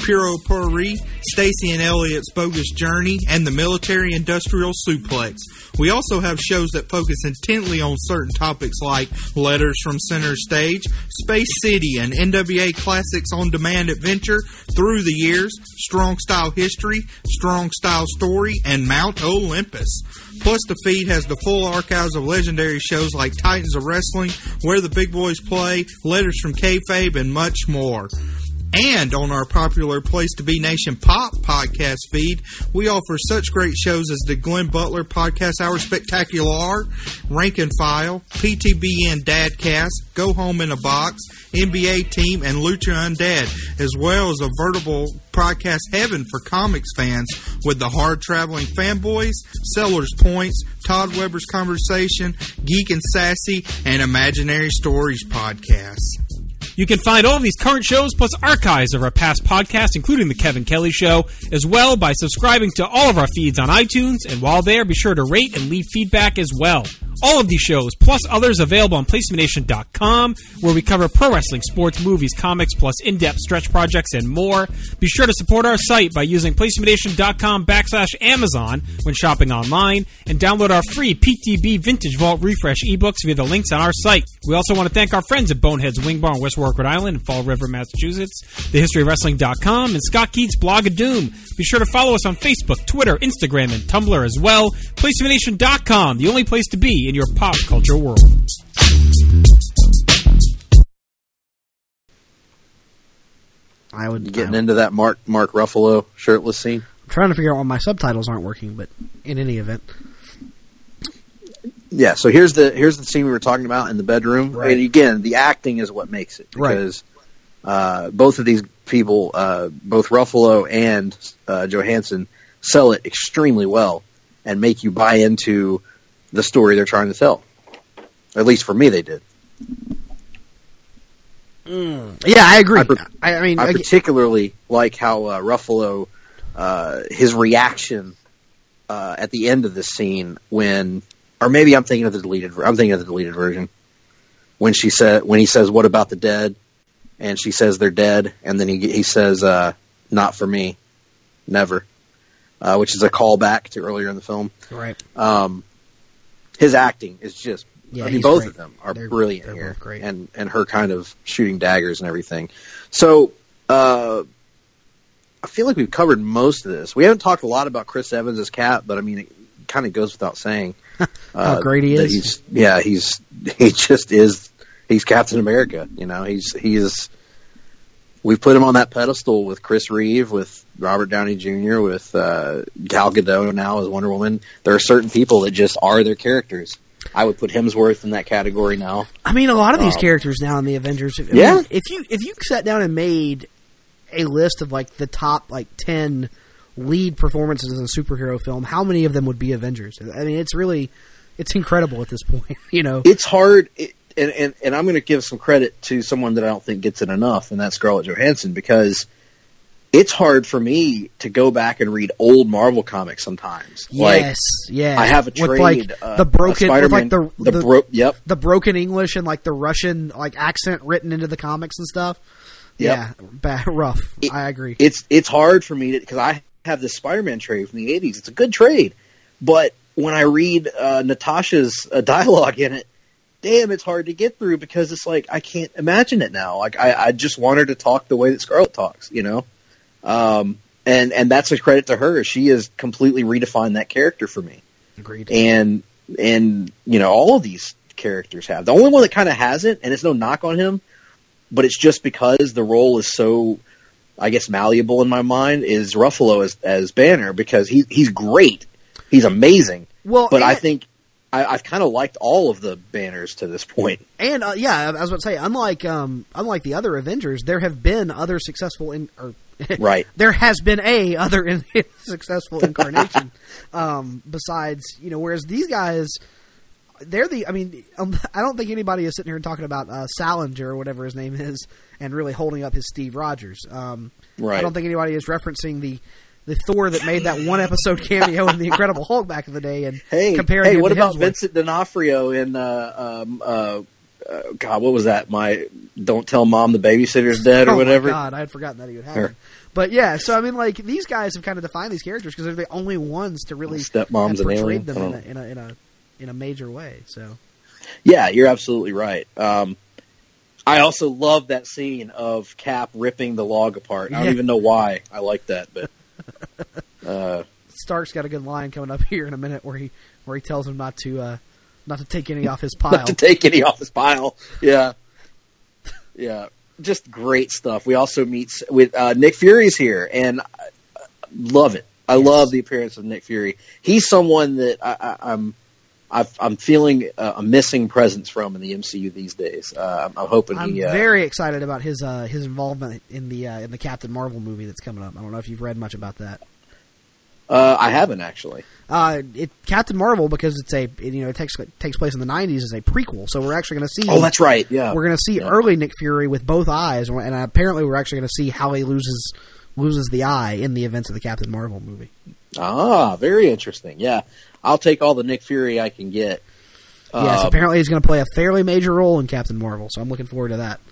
Puro Puri, Stacy and Elliot's Bogus Journey, and the Military Industrial Suplex. We also have shows that focus intently on certain topics like Letters from Center Stage, Space City, and NWA Classics On Demand Adventure, Through the Years, Strong Style History, Strong Style Story, and Mount Olympus. Plus, the feed has the full archives of legendary shows like Titans of Wrestling, Where the Big Boys Play, Letters from Kayfabe, and much more. And on our popular Place to Be Nation Pop podcast feed, we offer such great shows as the Glenn Butler Podcast Hour Spectacular, Rank and File, PTBN Dadcast, Go Home in a Box, NBA Team, and Lucha Undead, as well as a veritable podcast heaven for comics fans with the Hard Traveling Fanboys, Sellers Points, Todd Weber's Conversation, Geek and Sassy, and Imaginary Stories podcasts. You can find all of these current shows plus archives of our past podcasts, including The Kevin Kelly Show, as well by subscribing to all of our feeds on iTunes. And while there, be sure to rate and leave feedback as well. All of these shows, plus others, available on PlacementNation.com, where we cover pro wrestling, sports, movies, comics, plus in-depth stretch projects and more. Be sure to support our site by using PlacementNation.com/Amazon when shopping online, and download our free PTB Vintage Vault Refresh ebooks via the links on our site. We also want to thank our friends at Bonehead's Wing Bar in West Warwick, Rhode Island, and Fall River, Massachusetts, TheHistoryOfWrestling.com, and Scott Keats' Blog of Doom. Be sure to follow us on Facebook, Twitter, Instagram, and Tumblr as well. PlacementNation.com, the only place to be in your pop culture world. I would getting into that Mark Ruffalo shirtless scene. I'm trying to figure out why my subtitles aren't working, but in any event. Yeah, so here's the scene we were talking about in the bedroom. Right. And again, the acting is what makes it, because both of these people, both Ruffalo and Johansson, sell it extremely well and make you buy into the story they're trying to tell. At least for me, they did. Yeah, I agree. I particularly like how Ruffalo, his reaction at the end of the scene when, or maybe I'm thinking of the deleted version, when he says, "What about the dead?" and she says they're dead, and then he says, "Not for me, never," which is a callback to earlier in the film. Right. His acting is just, both great. of them are They're brilliant here. both great. And her kind of shooting daggers and everything. So, I feel like we've covered most of this. We haven't talked a lot about Chris Evans as Cap, but I mean, it kind of goes without saying. How great he is. He's Captain America. You know, we've put him on that pedestal with Chris Reeve, with Robert Downey Jr., with Gal Gadot now as Wonder Woman. There are certain people that just are their characters. I would put Hemsworth in that category now. I mean, a lot of these characters now in the Avengers. I mean, if you sat down and made a list of like the top 10 lead performances in a superhero film, how many of them would be Avengers? I mean, it's incredible at this point. You know, it's hard. And I'm going to give some credit to someone that I don't think gets it enough, and that's Scarlett Johansson, because it's hard for me to go back and read old Marvel comics sometimes. Yes, I have a trade, with the broken, Spider-Man, the broken English and the Russian accent written into the comics and stuff. Yep. Yeah, rough. I agree. It's hard for me because I have this Spider-Man trade from the 80s. It's a good trade, but when I read Natasha's dialogue in it, damn, it's hard to get through, because it's like I can't imagine it now. Like I just want her to talk the way that Scarlett talks, you know. And that's a credit to her. She has completely redefined that character for me. Agreed. And you know, all of these characters have. The only one that kind of hasn't, and it's no knock on him, but it's just because the role is so, I guess, malleable in my mind, is Ruffalo as Banner, because he's great. He's amazing. Well, but I think I've kind of liked all of the Banners to this point. And I was about to say, unlike the other Avengers, there have been other successful right. There has been other successful incarnation besides, you know. Whereas these guys, I don't think anybody is sitting here and talking about Salinger or whatever his name is, and really holding up his Steve Rogers. Right. I don't think anybody is referencing the Thor that made that one episode cameo in the Incredible Hulk back in the day, and comparing him what to about Hemsworth. Vincent D'Onofrio in God, what was that? My Don't Tell Mom the Babysitter's Dead or whatever. Oh my God, I had forgotten that he would have it. But yeah, so I mean, like, these guys have kind of defined these characters because they're the only ones to really Stepmom's have an alien. portrayed them in a major way. So yeah, you're absolutely right. I also love that scene of Cap ripping the log apart. I don't even know why I like that, but Stark's got a good line coming up here in a minute where he tells him not to take any off his pile. Not to take any off his pile. Yeah. Yeah. Just great stuff. We also meet with Nick Fury's here, and I love it. I love the appearance of Nick Fury. He's someone that I'm feeling a missing presence from in the MCU these days. I'm hoping I'm very excited about his involvement in the Captain Marvel movie that's coming up. I don't know if you've read much about that. I haven't actually. Captain Marvel, because it takes place in the 90s, is a prequel. So we're actually going to see. Oh, that's right. Yeah, we're going to see early Nick Fury with both eyes, and apparently we're actually going to see how he loses the eye in the events of the Captain Marvel movie. Ah, very interesting. Yeah, I'll take all the Nick Fury I can get. Yes, apparently he's going to play a fairly major role in Captain Marvel, so I'm looking forward to that.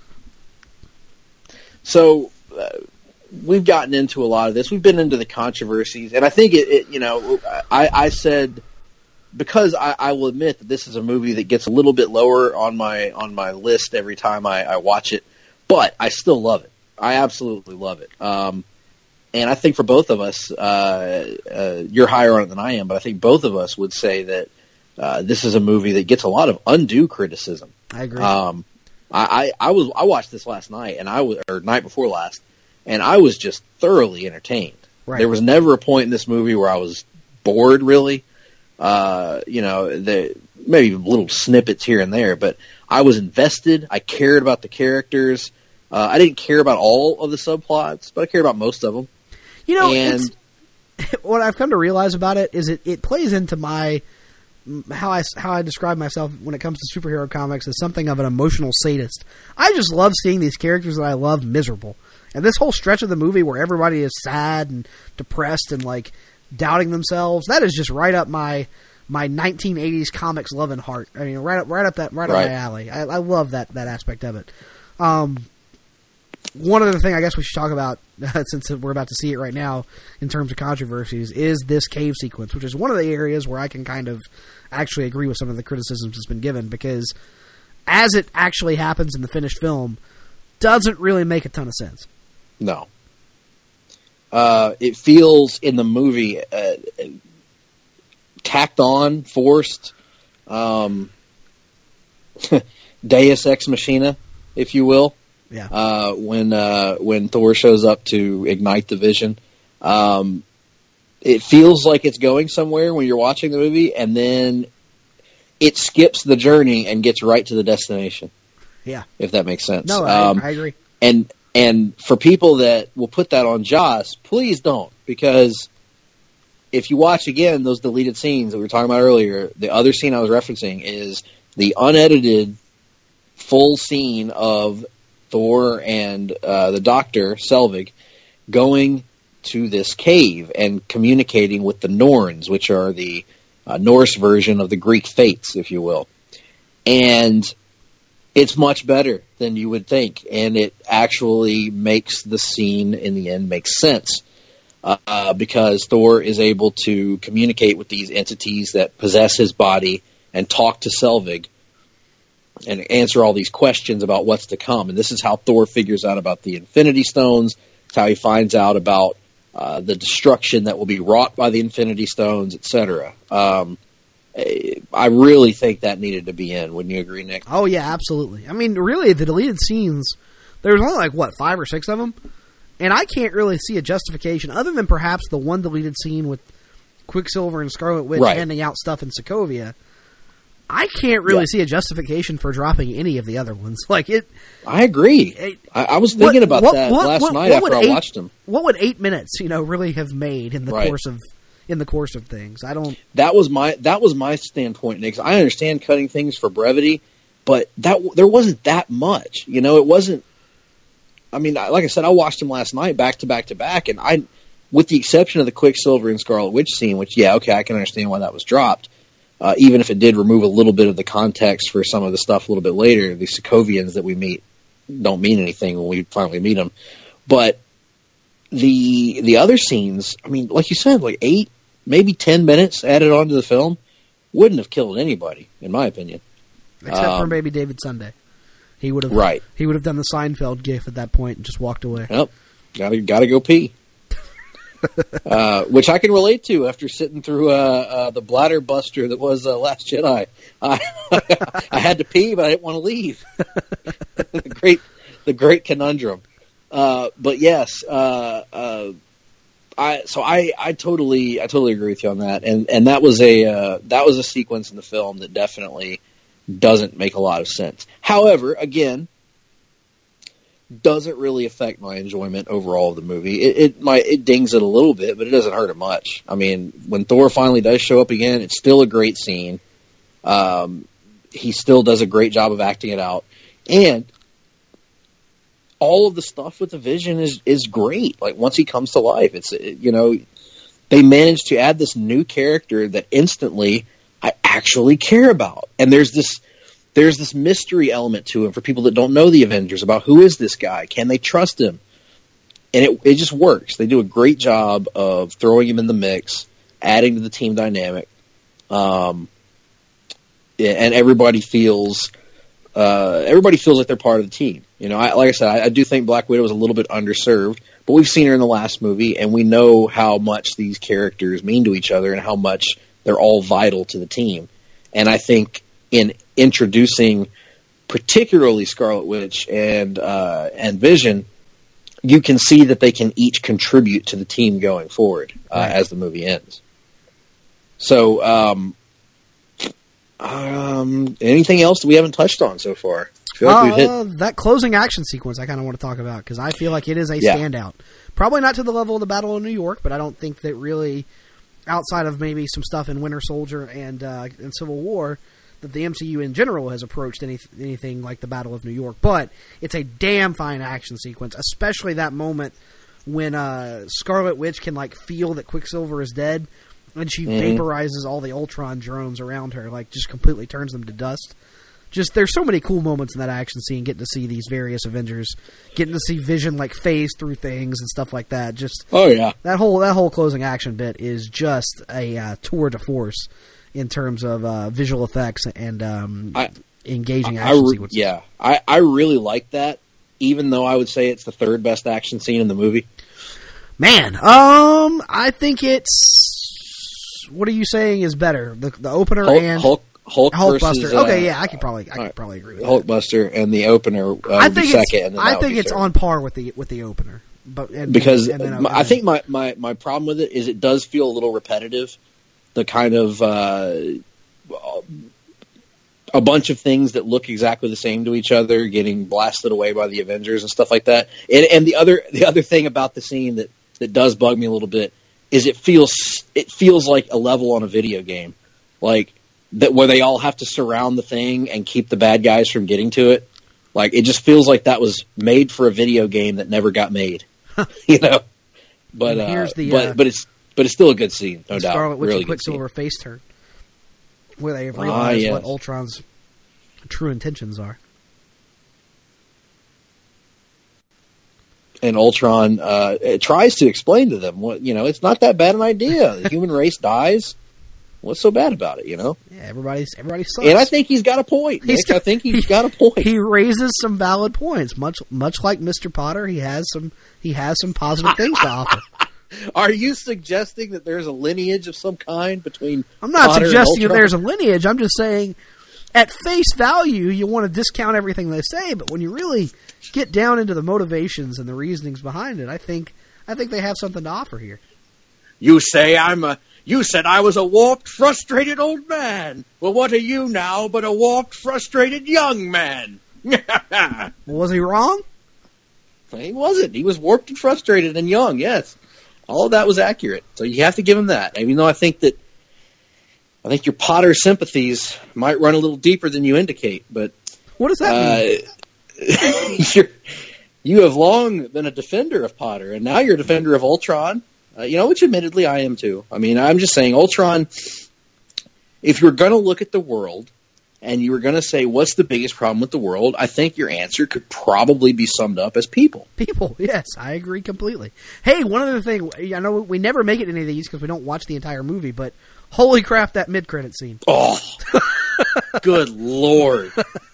So. We've gotten into a lot of this. We've been into the controversies, and I think I said, because I will admit that this is a movie that gets a little bit lower on my list every time I watch it, but I still love it. I absolutely love it. And I think for both of us, you're higher on it than I am, but I think both of us would say that this is a movie that gets a lot of undue criticism. I agree. I watched this last night, or night before last. And I was just thoroughly entertained. Right. There was never a point in this movie where I was bored, really. Maybe little snippets here and there, but I was invested. I cared about the characters. I didn't care about all of the subplots, but I cared about most of them. What I've come to realize about it is it plays into how I describe myself when it comes to superhero comics as something of an emotional sadist. I just love seeing these characters that I love miserable. And this whole stretch of the movie where everybody is sad and depressed and like doubting themselves, that is just right up my 1980s comics loving heart. I mean, right up my alley. I love that aspect of it. One other thing I guess we should talk about, since we're about to see it right now in terms of controversies, is this cave sequence, which is one of the areas where I can kind of actually agree with some of the criticisms that's been given, because as it actually happens in the finished film, doesn't really make a ton of sense. No. It feels in the movie tacked on, forced, Deus Ex Machina, if you will. Yeah. When Thor shows up to ignite the Vision, it feels like it's going somewhere when you're watching the movie, and then it skips the journey and gets right to the destination. Yeah. If that makes sense. No, I agree. And for people that will put that on Joss, please don't, because if you watch again those deleted scenes that we were talking about earlier, the other scene I was referencing is the unedited full scene of Thor and the Doctor, Selvig, going to this cave and communicating with the Norns, which are the Norse version of the Greek fates, if you will. And it's much better than you would think, and it actually makes the scene in the end make sense, because Thor is able to communicate with these entities that possess his body and talk to Selvig and answer all these questions about what's to come. And this is how Thor figures out about the Infinity Stones. It's how he finds out about the destruction that will be wrought by the Infinity Stones, etc. I really think that needed to be in. Wouldn't you agree, Nick? Oh, yeah, absolutely. I mean, really, the deleted scenes, there's only 5 or 6 of them? And I can't really see a justification, other than perhaps the one deleted scene with Quicksilver and Scarlet Witch handing out stuff in Sokovia. I can't really see a justification for dropping any of the other ones. I agree. I was thinking about that last night after I watched them. What would 8 minutes, really have made in the course of things? I don't. That was my standpoint, Nick. I understand cutting things for brevity, but there wasn't that much. It wasn't. I mean, like I said, I watched them last night back to back to back, and with the exception of the Quicksilver and Scarlet Witch scene, which I can understand why that was dropped. even if it did remove a little bit of the context for some of the stuff a little bit later. The Sokovians that we meet don't mean anything when we finally meet them. But the other scenes, I mean, like you said, like 8, maybe 10 minutes added onto the film wouldn't have killed anybody, in my opinion. Except for maybe David Sunday. He would have He would have done the Seinfeld gif at that point and just walked away. Yep. Gotta go pee. Which I can relate to after sitting through the bladder buster that was Last Jedi. I had to pee, but I didn't want to leave. the great conundrum. But yes, I totally agree with you on that, and that was a sequence in the film that definitely doesn't make a lot of sense. However, again, doesn't really affect my enjoyment overall of the movie. It dings it a little bit, but it doesn't hurt it much. I mean, when Thor finally does show up again, it's still a great scene. He still does a great job of acting it out, and all of the stuff with the Vision is great. Like, once he comes to life, they managed to add this new character that instantly I actually care about. And there's this mystery element to him for people that don't know the Avengers about who is this guy? Can they trust him? And it just works. They do a great job of throwing him in the mix, adding to the team dynamic. And everybody feels like they're part of the team. Like I said, I do think Black Widow was a little bit underserved, but we've seen her in the last movie, and we know how much these characters mean to each other and how much they're all vital to the team. And I think in introducing particularly Scarlet Witch and Vision, you can see that they can each contribute to the team going forward as the movie ends. So, anything else that we haven't touched on so far? I feel like we've hit that closing action sequence I kind of want to talk about, because I feel like it is a standout. Probably not to the level of the Battle of New York, but I don't think that really, outside of maybe some stuff in Winter Soldier and Civil War, that the MCU in general has approached anything like the Battle of New York. But it's a damn fine action sequence, especially that moment when Scarlet Witch can feel that Quicksilver is dead, and she vaporizes all the Ultron drones around her, just completely turns them to dust. Just, there's so many cool moments in that action scene, getting to see these various Avengers, getting to see Vision phase through things and stuff like that. Just, that whole closing action bit is just a tour de force in terms of visual effects and engaging action sequences. Yeah, I really like that, even though I would say it's the third best action scene in the movie. Man, I think it's, what are you saying is better? The opener and Hulkbuster. Versus, okay, yeah, I could probably agree with Hulkbuster and the opener. I think it's on par with the opener, I think my problem with it is it does feel a little repetitive. The kind of a bunch of things that look exactly the same to each other getting blasted away by the Avengers and stuff like that. And the other thing about the scene that does bug me a little bit is it feels like a level on a video game, that where they all have to surround the thing and keep the bad guys from getting to it. It just feels like that was made for a video game that never got made, But but it's still a good scene, no doubt. Scarlet Witch and Quicksilver face turn, where they realize what Ultron's true intentions are. And Ultron tries to explain to them, it's not that bad an idea. The human race dies. What's so bad about it, Yeah, everybody sucks. And I think he's got a point, Nick. I think he's got a point. He raises some valid points. Much like Mr. Potter, he has some positive things to offer. Are you suggesting that there's a lineage of some kind between I'm not Potter suggesting and that there's a lineage. I'm just saying, at face value, you want to discount everything they say, but when you really get down into the motivations and the reasonings behind it, I think they have something to offer here. You said I was a warped, frustrated old man. Well, what are you now but a warped, frustrated young man? Was he wrong? He wasn't. He was warped and frustrated and young, yes. All of that was accurate. So you have to give him that. Even though I think your Potter sympathies might run a little deeper than you indicate. But what does that mean? You have long been a defender of Potter, and now you're a defender of Ultron. Which admittedly I am too. I mean, I'm just saying Ultron, if you're going to look at the world and you were going to say, what's the biggest problem with the world? I think your answer could probably be summed up as people. People, yes, I agree completely. Hey, one other thing, I know we never make it to any of these because we don't watch the entire movie, but holy crap, that mid-credit scene. Oh, good Lord.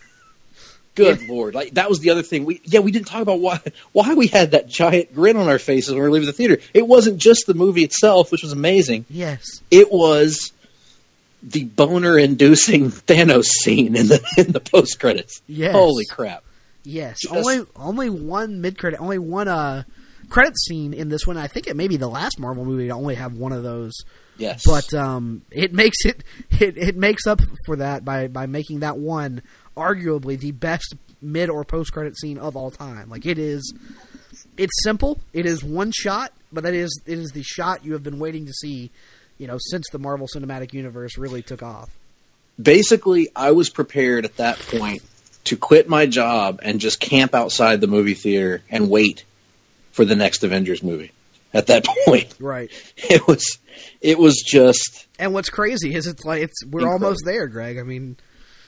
Good Lord. Like, that was the other thing. We didn't talk about why we had that giant grin on our faces when we were leaving the theater. It wasn't just the movie itself, which was amazing. Yes. It was the boner-inducing Thanos scene in the post-credits. Yes. Holy crap. Yes. Only one mid-credit, only one credit scene in this one. I think it may be the last Marvel movie to only have one of those. Yes. But it makes it makes up for that by making that one arguably the best mid or post-credit scene of all time. Like, it's simple. It is one shot, but it is the shot you have been waiting to see, since the Marvel Cinematic Universe really took off. Basically, I was prepared at that point to quit my job and just camp outside the movie theater and wait for the next Avengers movie. At that point, right? It was just. And what's crazy is we're incredible. almost there, Greg. I mean,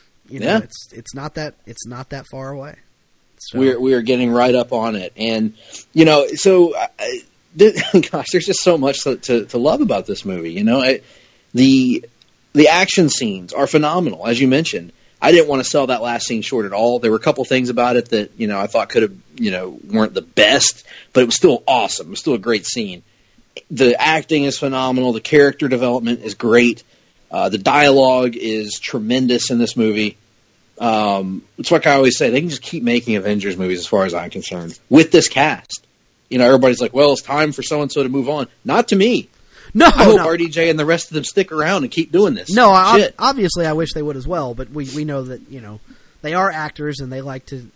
it's not that far away. So. We are getting right up on it, and so. Gosh, there's just so much to love about this movie. The action scenes are phenomenal, as you mentioned. I didn't want to sell that last scene short at all. There were a couple things about it that I thought could have weren't the best, but it was still awesome. It was still a great scene. The acting is phenomenal. The character development is great. The dialogue is tremendous in this movie. It's like I always say, they can just keep making Avengers movies as far as I'm concerned with this cast. Everybody's like, well, it's time for so-and-so to move on. Not to me. No, I hope RDJ and the rest of them stick around and keep doing this. No, obviously I wish they would as well, but we know that, they are actors and they don't like to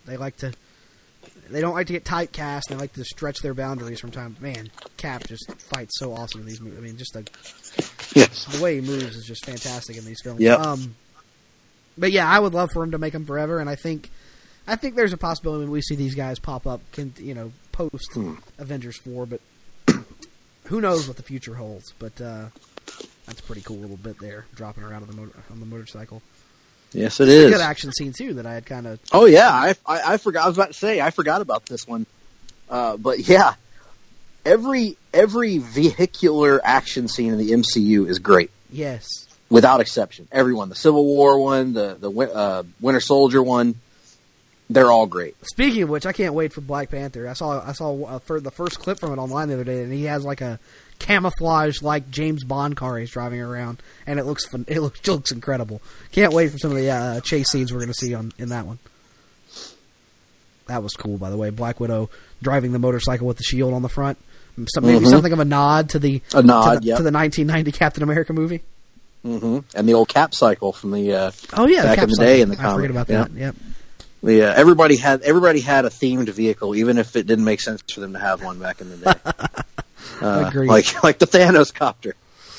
get typecast, and they like to stretch their boundaries from time. Man, Cap just fights so awesome in these movies. I mean, just the way he moves is just fantastic in these films. Yep. But yeah, I would love for him to make them forever, and I think there's a possibility we see these guys pop up, post Avengers 4, but who knows what the future holds. But that's a pretty cool little bit there, dropping around on the motorcycle. Yes, it is. A good action scene too that I had kind of. Oh yeah, I forgot. I was about to say I forgot about this one, but yeah, every vehicular action scene in the MCU is great. Yes, without exception, everyone. The Civil War one, the Winter Soldier one. They're all great. Speaking of which, I can't wait for Black Panther. I saw for the first clip from it online the other day, and he has like a camouflage like James Bond car he's driving around, and it looks incredible. Can't wait for some of the chase scenes we're going to see in that one. That was cool, by the way. Black Widow driving the motorcycle with the shield on the front. Maybe something of a nod to the 1990 Captain America movie. Mm-hmm. And the old Cap cycle from the back in the day in the comic. I forget about that. Yep. Yeah, everybody had a themed vehicle, even if it didn't make sense for them to have one back in the day. Agreed. Like the Thanos copter,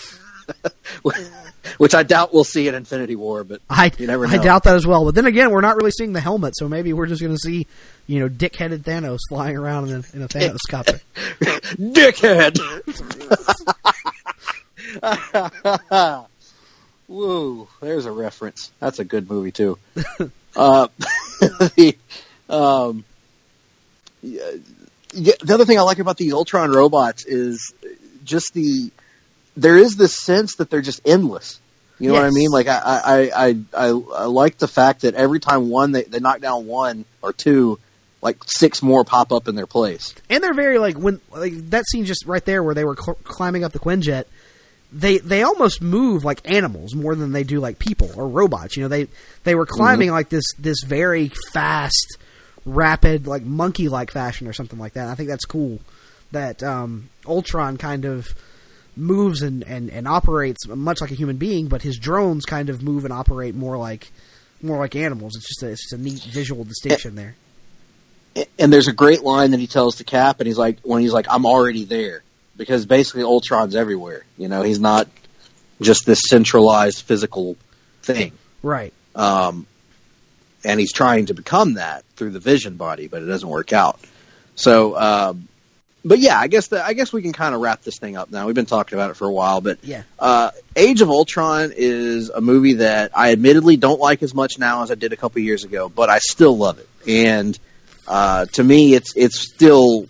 which I doubt we'll see in Infinity War, but you never know. I doubt that as well. But then again, we're not really seeing the helmet, so maybe we're just going to see, dick-headed Thanos flying around in a Thanos copter. Dickhead. Woo! There's a reference. That's a good movie too. The other thing I like about the Ultron robots is just there is this sense that they're just endless. You know what I mean? Like I like the fact that every time they knock down one or two, like 6 more pop up in their place. And they're very that scene just right there where they were climbing up the Quinjet. They almost move like animals more than they do like people or robots. They were climbing like this very fast, rapid, like monkey-like fashion or something like that. I think that's cool that Ultron kind of moves and operates much like a human being, but his drones kind of move and operate more like animals. It's just a neat visual distinction there. And there's a great line that he tells to Cap, and he's like, "I'm already there." Because basically Ultron's everywhere. He's not just this centralized physical thing. Right. And he's trying to become that through the Vision body, but it doesn't work out. So, But yeah, I guess we can kind of wrap this thing up now. We've been talking about it for a while, but Yeah. Age of Ultron is a movie that I admittedly don't like as much now as I did a couple years ago, but I still love it. And to me, it's still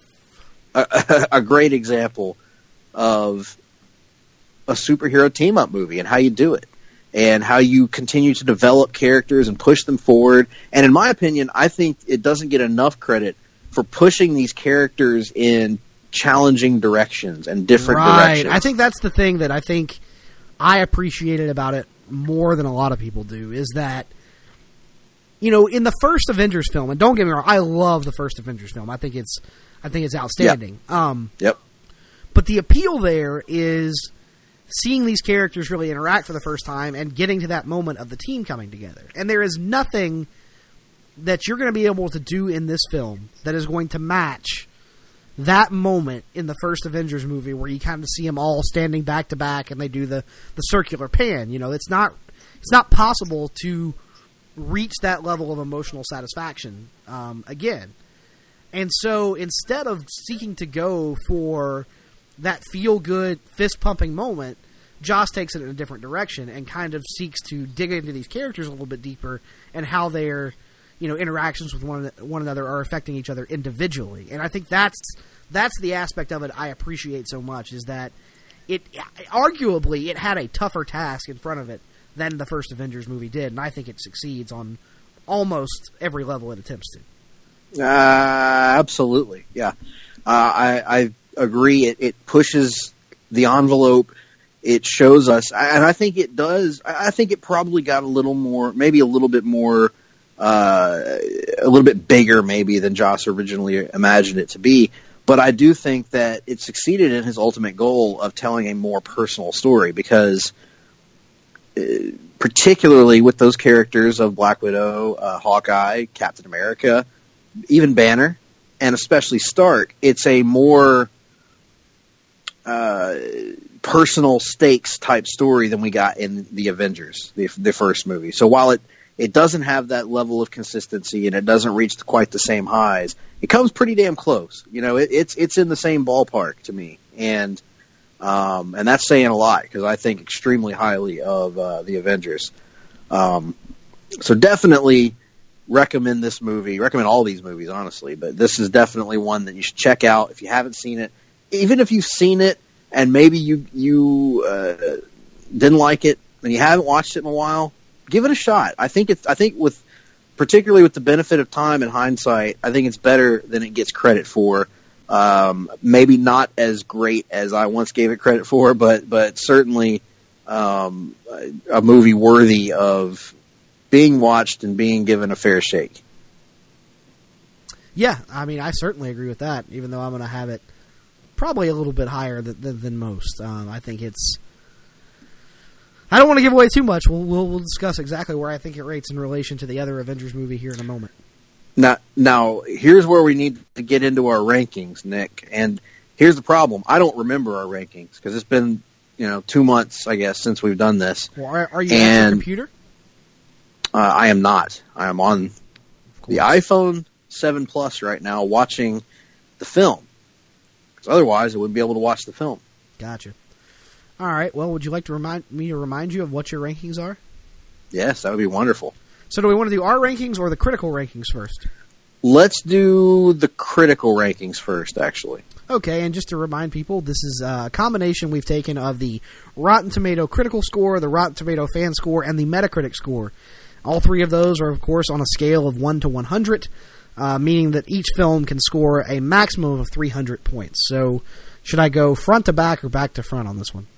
a great example of a superhero team up movie and how you do it, and how you continue to develop characters and push them forward. And in my opinion, I think it doesn't get enough credit for pushing these characters in challenging directions and different directions. I think that's the thing that I think I appreciated about it more than a lot of people do, is that, you know, in the first Avengers film, and don't get me wrong, I love the first Avengers film. I think it's outstanding. Yep. But the appeal there is seeing these characters really interact for the first time and getting to that moment of the team coming together. And there is nothing that you're going to be able to do in this film that is going to match that moment in the first Avengers movie where you kind of see them all standing back to back and they do the circular pan. You know, it's not possible to reach that level of emotional satisfaction again. And so instead of seeking to go for that feel-good, fist-pumping moment, Joss takes it in a different direction and kind of seeks to dig into these characters a little bit deeper and how their, you know, interactions with one another are affecting each other individually. And I think that's the aspect of it I appreciate so much, is that it had a tougher task in front of it than the first Avengers movie did, and I think it succeeds on almost every level it attempts to. Absolutely, yeah. I agree. It pushes the envelope. It shows us, and I think it does. I think it probably got a little more, maybe a little bit more, a little bit bigger, maybe, than Joss originally imagined it to be. But I do think that it succeeded in his ultimate goal of telling a more personal story, because particularly with those characters of Black Widow, Hawkeye, Captain America, even Banner, and especially Stark, it's a more personal stakes type story than we got in the Avengers, the first movie. So while it doesn't have that level of consistency and it doesn't reach quite the same highs, it comes pretty damn close. You know, it's in the same ballpark to me, and that's saying a lot, because I think extremely highly of the Avengers. So definitely recommend this movie. Recommend all these movies, honestly, but this is definitely one that you should check out if you haven't seen it. Even if you've seen it and maybe you didn't like it and you haven't watched it in a while, give it a shot. I think particularly with the benefit of time and hindsight, I think it's better than it gets credit for. Maybe not as great as I once gave it credit for, but certainly a movie worthy of being watched and being given a fair shake. Yeah, I mean, I certainly agree with that, even though I'm going to have it probably a little bit higher than most. I think it's... I don't want to give away too much. We'll discuss exactly where I think it rates in relation to the other Avengers movie here in a moment. Now, here's where we need to get into our rankings, Nick. And here's the problem. I don't remember our rankings, because it's been 2 months, I guess, since we've done this. Well, are you on your computer? I am not. I am on the iPhone 7 Plus right now watching the film. Because otherwise I wouldn't be able to watch the film. Gotcha. All right. Well, would you like to remind you of what your rankings are? Yes, that would be wonderful. So do we want to do our rankings or the critical rankings first? Let's do the critical rankings first, actually. Okay, and just to remind people, this is a combination we've taken of the Rotten Tomato critical score, the Rotten Tomato fan score, and the Metacritic score. All three of those are, of course, on a scale of 1 to 100, meaning that each film can score a maximum of 300 points. So should I go front to back or back to front on this one?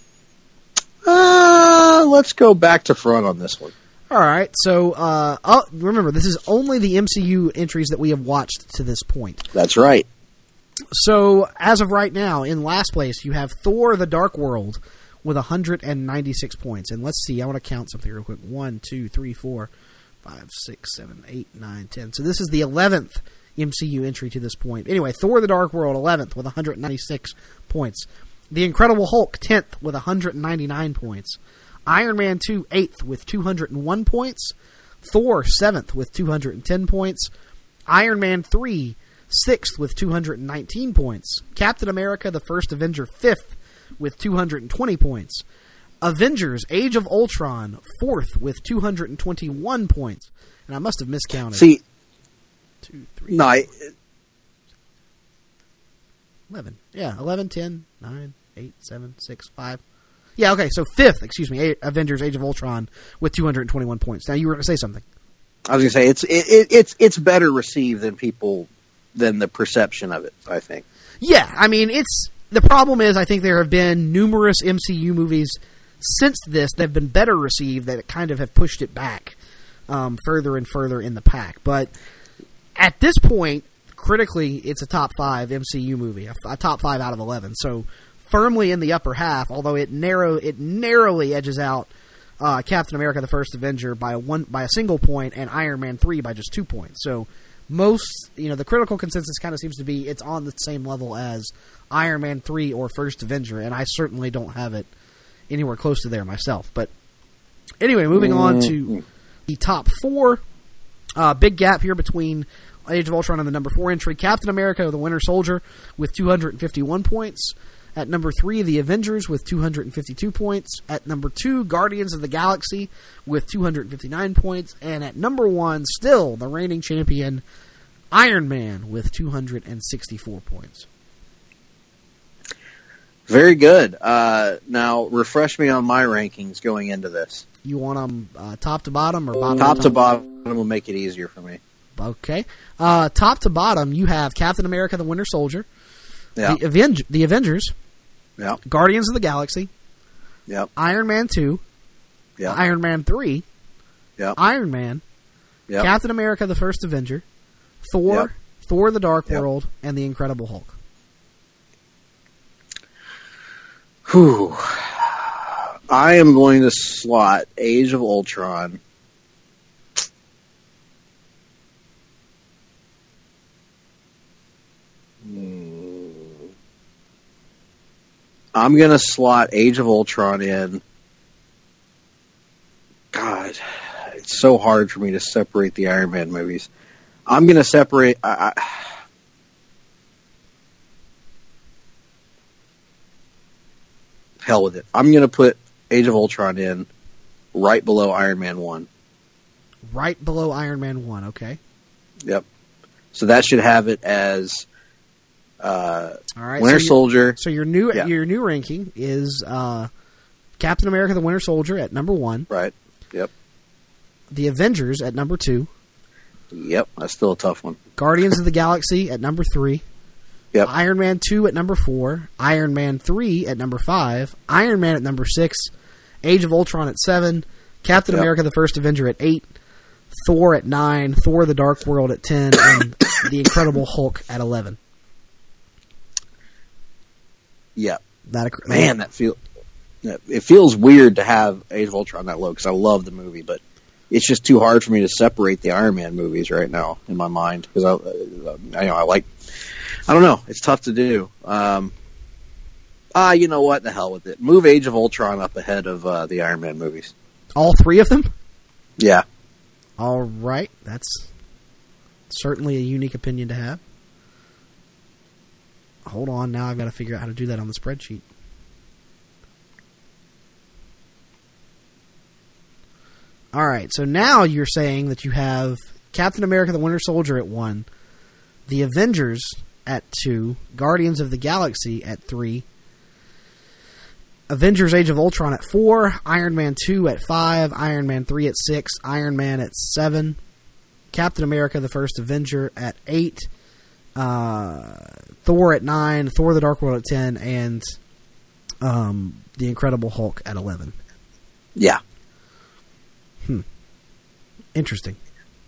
Let's go back to front on this one. All right, so remember, this is only the MCU entries that we have watched to this point. That's right. So, as of right now, in last place, you have Thor: The Dark World with 196 points. And let's see, I want to count something real quick. 1, 2, 3, 4, 5, 6, 7, 8, 9, 10. So this is the 11th MCU entry to this point. Anyway, Thor: The Dark World, 11th with 196 points. The Incredible Hulk, 10th with 199 points. Iron Man 2, 8th with 201 points. Thor, 7th with 210 points. Iron Man 3, 6th with 219 points. Captain America, the First Avenger, 5th with 220 points. Avengers, Age of Ultron, 4th with 221 points. And I must have miscounted. See, 2, 3, no, 11. Yeah, 11, 10, 9, 8, 7, 6, 5. Yeah, okay, so 5th, Avengers, Age of Ultron with 221 points. Now, you were going to say something. I was going to say, it's better received than the perception of it, I think. Yeah, I mean, the problem is I think there have been numerous MCU movies since this that have been better received that kind of have pushed it back further and further in the pack. But at this point, critically, it's a top 5 MCU movie, a top 5 out of 11. So firmly in the upper half, although it narrowly edges out Captain America: The First Avenger by a single point, and Iron Man 3 by just 2 points. So most, the critical consensus kind of seems to be it's on the same level as Iron Man 3 or First Avenger, and I certainly don't have it anywhere close to there myself. But anyway, moving on to the top 4. Big gap here between Age of Ultron and the number 4 entry. Captain America: The Winter Soldier with 251 points. At number 3, The Avengers with 252 points. At number 2, Guardians of the Galaxy with 259 points. And at number 1, still the reigning champion, Iron Man with 264 points. Very good. Now, refresh me on my rankings going into this. You want them top to bottom or bottom top to bottom will make it easier for me. Okay. Top to bottom, you have Captain America: The Winter Soldier, yeah. The Avengers, yeah. Guardians of the Galaxy, yeah. Iron Man 2, yeah. Iron Man 3, yeah. Iron Man, yeah. Captain America: The First Avenger, Thor, yeah. Thor: The Dark yeah. World, and The Incredible Hulk. Whew. I am going to slot Age of Ultron I'm going to slot Age of Ultron in. God, it's so hard for me to separate the Iron Man movies. I'm going to separate... hell with it. I'm going to put Age of Ultron in right below Iron Man 1. Right below Iron Man 1, okay. Yep. So that should have it as all right, Winter Soldier. So your new ranking is Captain America: The Winter Soldier at number 1. Right. Yep. The Avengers at number 2. Yep, that's still a tough one. Guardians of the Galaxy at number 3. Yep. Iron Man 2 at number 4. Iron Man 3 at number 5. Iron Man at number 6. Age of Ultron at 7. Captain America: The First Avenger at 8. Thor at 9. Thor: The Dark World at 10. And The Incredible Hulk at 11. Yeah. Man, it feels weird to have Age of Ultron that low because I love the movie, but it's just too hard for me to separate the Iron Man movies right now in my mind because I don't know. It's tough to do. You know what? The hell with it. Move Age of Ultron up ahead of the Iron Man movies. All 3 of them? Yeah. All right. That's certainly a unique opinion to have. Hold on. Now I've got to figure out how to do that on the spreadsheet. All right. So now you're saying that you have Captain America: The Winter Soldier at 1, The Avengers at 2, Guardians of the Galaxy at 3, Avengers: Age of Ultron at 4, Iron Man 2 at 5, Iron Man 3 at 6, Iron Man at 7, Captain America: The First Avenger at 8, Thor at 9, Thor: The Dark World at 10, and The Incredible Hulk at 11. Yeah. Interesting.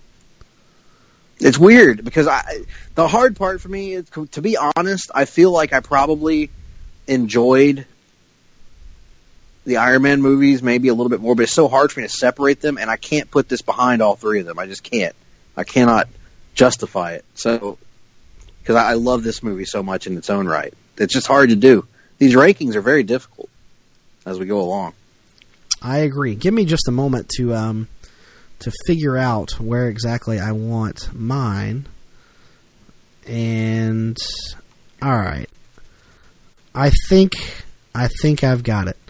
It's weird because the hard part for me is, to be honest, I feel like I probably enjoyed the Iron Man movies maybe a little bit more, but it's so hard for me to separate them, and I can't put this behind all 3 of them. I just can't. I cannot justify it. So, because I love this movie so much in its own right. It's just hard to do. These rankings are very difficult as we go along. I agree. Give me just a moment to figure out where exactly I want mine. And all right, I think I've got it.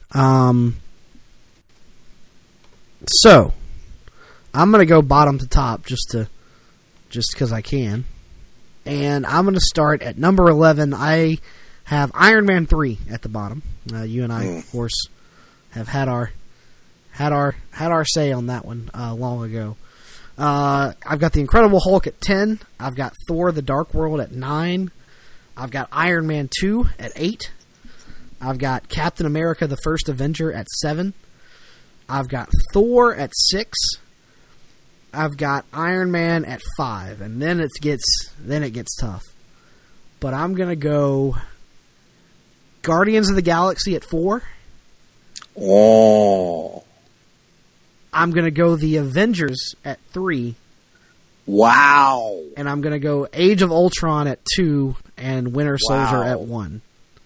So I'm gonna go bottom to top just because I can, and I'm gonna start at number 11. I have Iron Man 3 at the bottom. You and I, of course, have had our say on that one long ago. I've got the Incredible Hulk at 10. I've got Thor: The Dark World at 9. I've got Iron Man 2 at 8. I've got Captain America: The First Avenger at 7. I've got Thor at 6. I've got Iron Man at 5, and then it gets tough. But I'm gonna go Guardians of the Galaxy at 4. Oh. I'm going to go The Avengers at 3. Wow. And I'm going to go Age of Ultron at 2 and Winter Soldier at 1.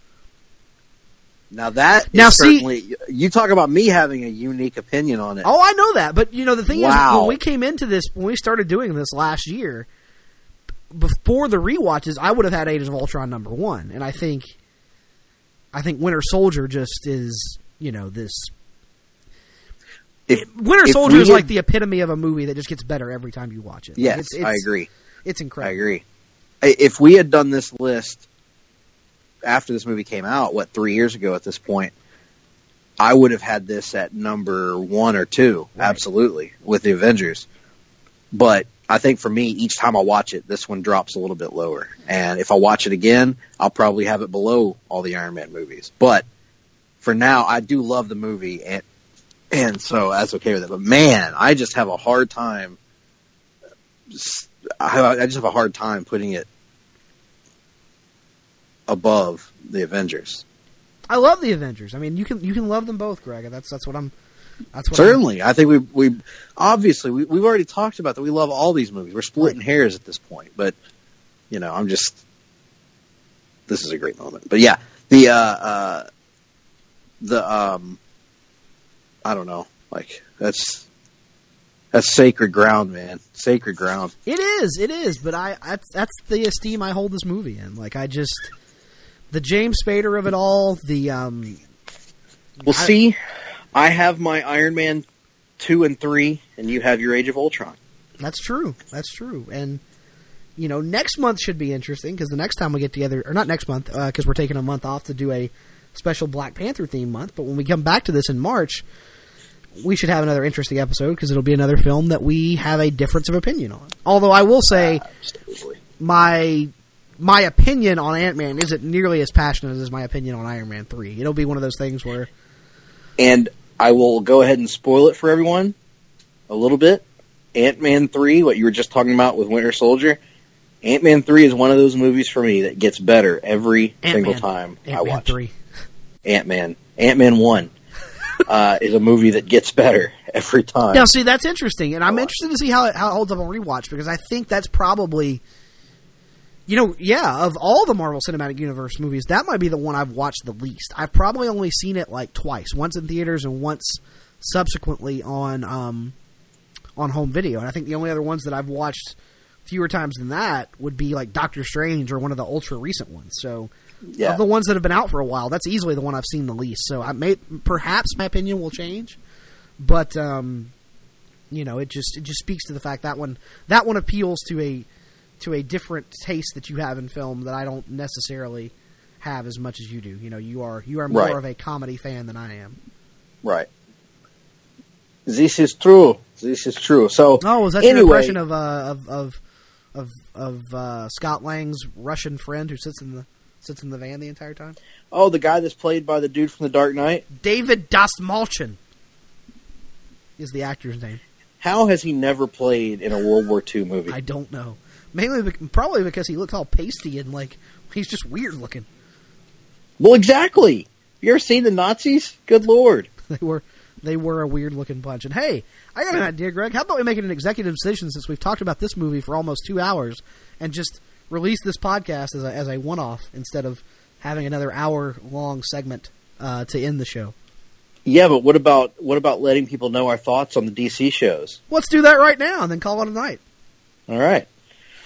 Now that is certainly, you talk about me having a unique opinion on it. Oh, I know that. But, the thing is, when we came into this, when we started doing this last year, before the rewatches, I would have had Age of Ultron number 1. And I think Winter Soldier just is, this... Winter Soldier is like the epitome of a movie that just gets better every time you watch it. Yes, I agree. It's incredible. I agree. If we had done this list after this movie came out, 3 years ago at this point, I would have had this at number 1 or 2, right. Absolutely, with the Avengers. But I think for me, each time I watch it, this one drops a little bit lower. And if I watch it again, I'll probably have it below all the Iron Man movies. But for now, I do love the movie, and so that's okay with it. But man, I just have a hard time. I just have a hard time putting it above the Avengers. I love the Avengers. I mean, you can love them both, Greg. That's what I'm. That's what certainly. I think we obviously we've already talked about that. We love all these movies. We're splitting hairs at this point, but I'm just. This is a great moment, but yeah, the I don't know. That's sacred ground, man. Sacred ground. It is. But that's the esteem I hold this movie in. The James Spader of it all. See, I have my Iron Man 2 and 3, and you have your Age of Ultron. That's true. And next month should be interesting because the next time we get together, or not next month, because we're taking a month off to do a special Black Panther theme month. But when we come back to this in March, we should have another interesting episode because it'll be another film that we have a difference of opinion on. Although I will say, my opinion on Ant-Man isn't nearly as passionate as my opinion on Iron Man 3. It'll be one of those things where... And I will go ahead and spoil it for everyone a little bit. Ant-Man 3, what you were just talking about with Winter Soldier, Ant-Man 3 is one of those movies for me that gets better every single time I watch it. Ant-Man 1 is a movie that gets better every time. Now, see, that's interesting, and I'm interested to see how it holds up on rewatch, because I think that's probably, of all the Marvel Cinematic Universe movies, that might be the one I've watched the least. I've probably only seen it twice, once in theaters and once subsequently on home video, and I think the only other ones that I've watched fewer times than that would be Doctor Strange or one of the ultra recent ones. So, of the ones that have been out for a while, that's easily the one I've seen the least. So, perhaps my opinion will change, but it just speaks to the fact that one appeals to a different taste that you have in film that I don't necessarily have as much as you do. You are more of a comedy fan than I am. Right. This is true. So, was that your impression of Scott Lang's Russian friend who sits in the van the entire time? Oh, the guy that's played by the dude from The Dark Knight? David Dastmalchian is the actor's name. How has he never played in a World War II movie? I don't know. Probably because he looks all pasty and he's just weird looking. Well, exactly. You ever seen the Nazis? Good Lord. They were a weird-looking bunch. And, hey, I got an idea, Greg. How about we make it an executive decision since we've talked about this movie for almost 2 hours and just release this podcast as a one-off instead of having another hour-long segment to end the show? Yeah, but what about letting people know our thoughts on the DC shows? Let's do that right now and then call it a night. All right.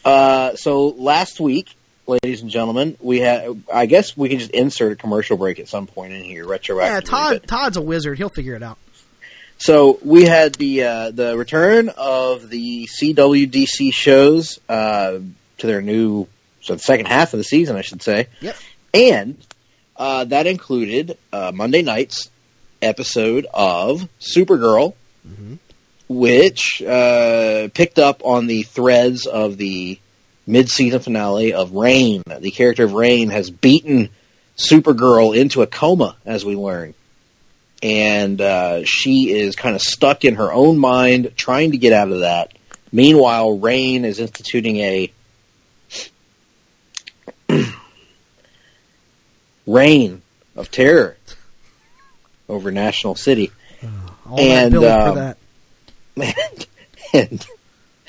So last week, ladies and gentlemen, we had. I guess we can just insert a commercial break at some point in here, retroactively. Yeah, Todd's a wizard. He'll figure it out. So we had the return of the CWDC shows to their new, so the second half of the season, I should say. Yep. And that included Monday night's episode of Supergirl, which picked up on the threads of the mid-season finale of Rain. The character of Rain has beaten Supergirl into a coma, as we learn. And she is kind of stuck in her own mind, trying to get out of that. Meanwhile, Rain is instituting a reign of terror over National City. All and for that.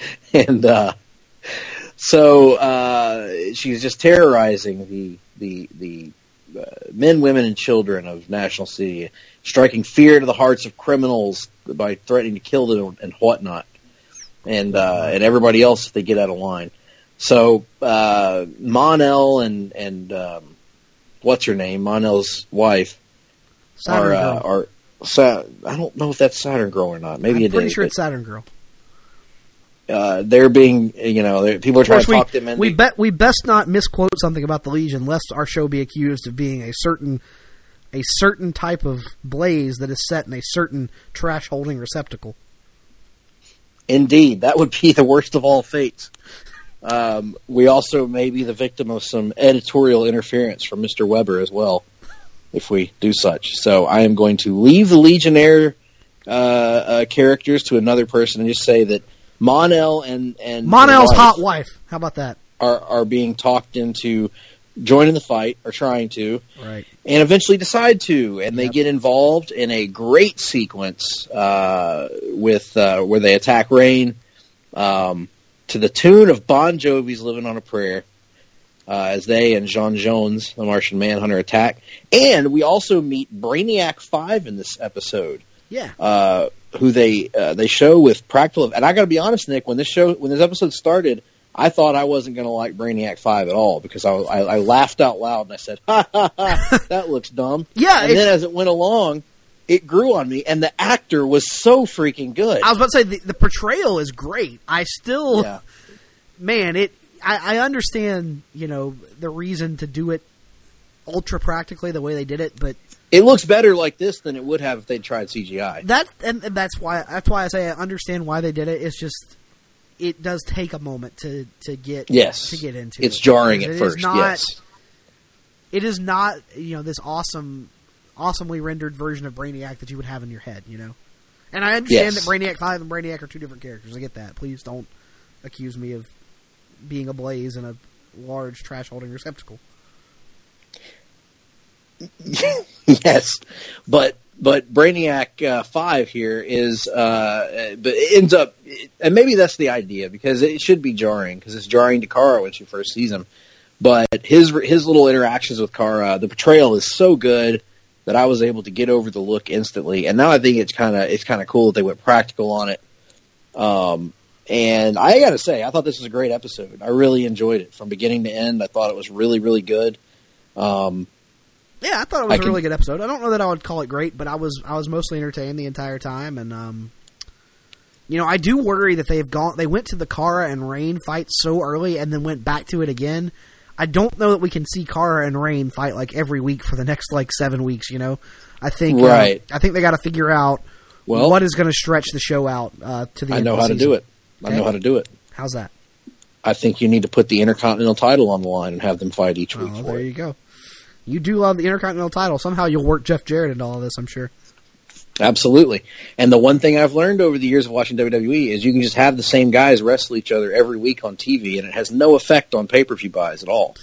So she's just terrorizing the men, women, and children of National City, striking fear to the hearts of criminals by threatening to kill them and whatnot, and everybody else if they get out of line. So Mon-El and what's her name, Mon-El's wife, I don't know if that's Saturn Girl or not. Maybe I'm pretty sure it's Saturn Girl. They're being, people are trying to talk them in. We best not misquote something about the Legion, lest our show be accused of being a certain type of blaze that is set in a certain trash holding receptacle. Indeed, that would be the worst of all fates. We also may be the victim of some editorial interference from Mr. Weber as well, if we do such. So I am going to leave the Legionnaire characters to another person and just say that Mon-El and Mon-El's hot wife. How about that? Are being talked into joining the fight, or trying to, right? And eventually decide to, and they get involved in a great sequence with where they attack Rain to the tune of Bon Jovi's "Living on a Prayer," as they and J'onn J'onzz, the Martian Manhunter, attack. And we also meet Brainiac 5 in this episode. Yeah. Who they show with practical, and I got to be honest, Nick, when this episode started, I thought I wasn't going to like Brainiac 5 at all, because I laughed out loud and I said, "Ha ha ha, that looks dumb." Yeah, and then as it went along, it grew on me, and the actor was so freaking good. I was about to say the portrayal is great. I still, man, I understand, the reason to do it ultra practically the way they did it, but it looks better like this than it would have if they'd tried CGI. That's why I say I understand why they did it. It's just it does take a moment to get into. It's jarring at first. It is not this awesomely rendered version of Brainiac that you would have in your head. And I understand that Brainiac 5 and Brainiac are two different characters. I get that. Please don't accuse me of being a blaze in a large trash holding receptacle. Yes, but Brainiac 5 here is, but it ends up, and maybe that's the idea, because it should be jarring, because it's jarring to Kara when she first sees him. But his little interactions with Kara, the portrayal is so good that I was able to get over the look instantly. And now I think it's kind of cool that they went practical on it. And I got to say, I thought this was a great episode. I really enjoyed it from beginning to end. I thought it was really, really good. Yeah, I thought it was a really good episode. I don't know that I would call it great, but I was mostly entertained the entire time, and I do worry that they went to the Kara and Rain fight so early and then went back to it again. I don't know that we can see Kara and Rain fight like every week for the next 7 weeks. I think I think they got to figure out what is going to stretch the show out to the. I know how to do it. I know how to do it. How's that? I think you need to put the Intercontinental title on the line and have them fight each week. There you go. You do love the Intercontinental title. Somehow you'll work Jeff Jarrett into all of this, I'm sure. Absolutely. And the one thing I've learned over the years of watching WWE is you can just have the same guys wrestle each other every week on TV, and it has no effect on pay-per-view buys at all.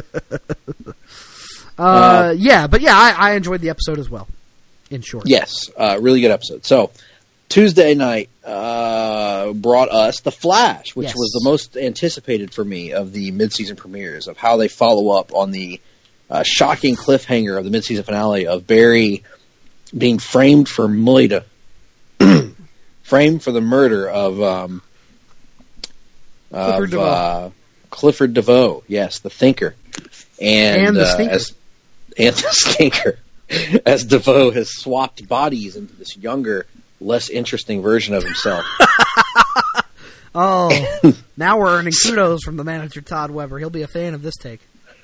I enjoyed the episode as well, in short. Yes, really good episode. So, Tuesday night brought us The Flash, which was the most anticipated for me of the mid-season premieres, of how they follow up on the shocking cliffhanger of the mid-season finale of Barry being framed for murder, framed for the murder of Clifford DeVoe, yes, the thinker, and the stinker. And the stinker, as DeVoe has swapped bodies into this younger, less interesting version of himself. Oh, now we're earning kudos from the manager, Todd Weber. He'll be a fan of this take.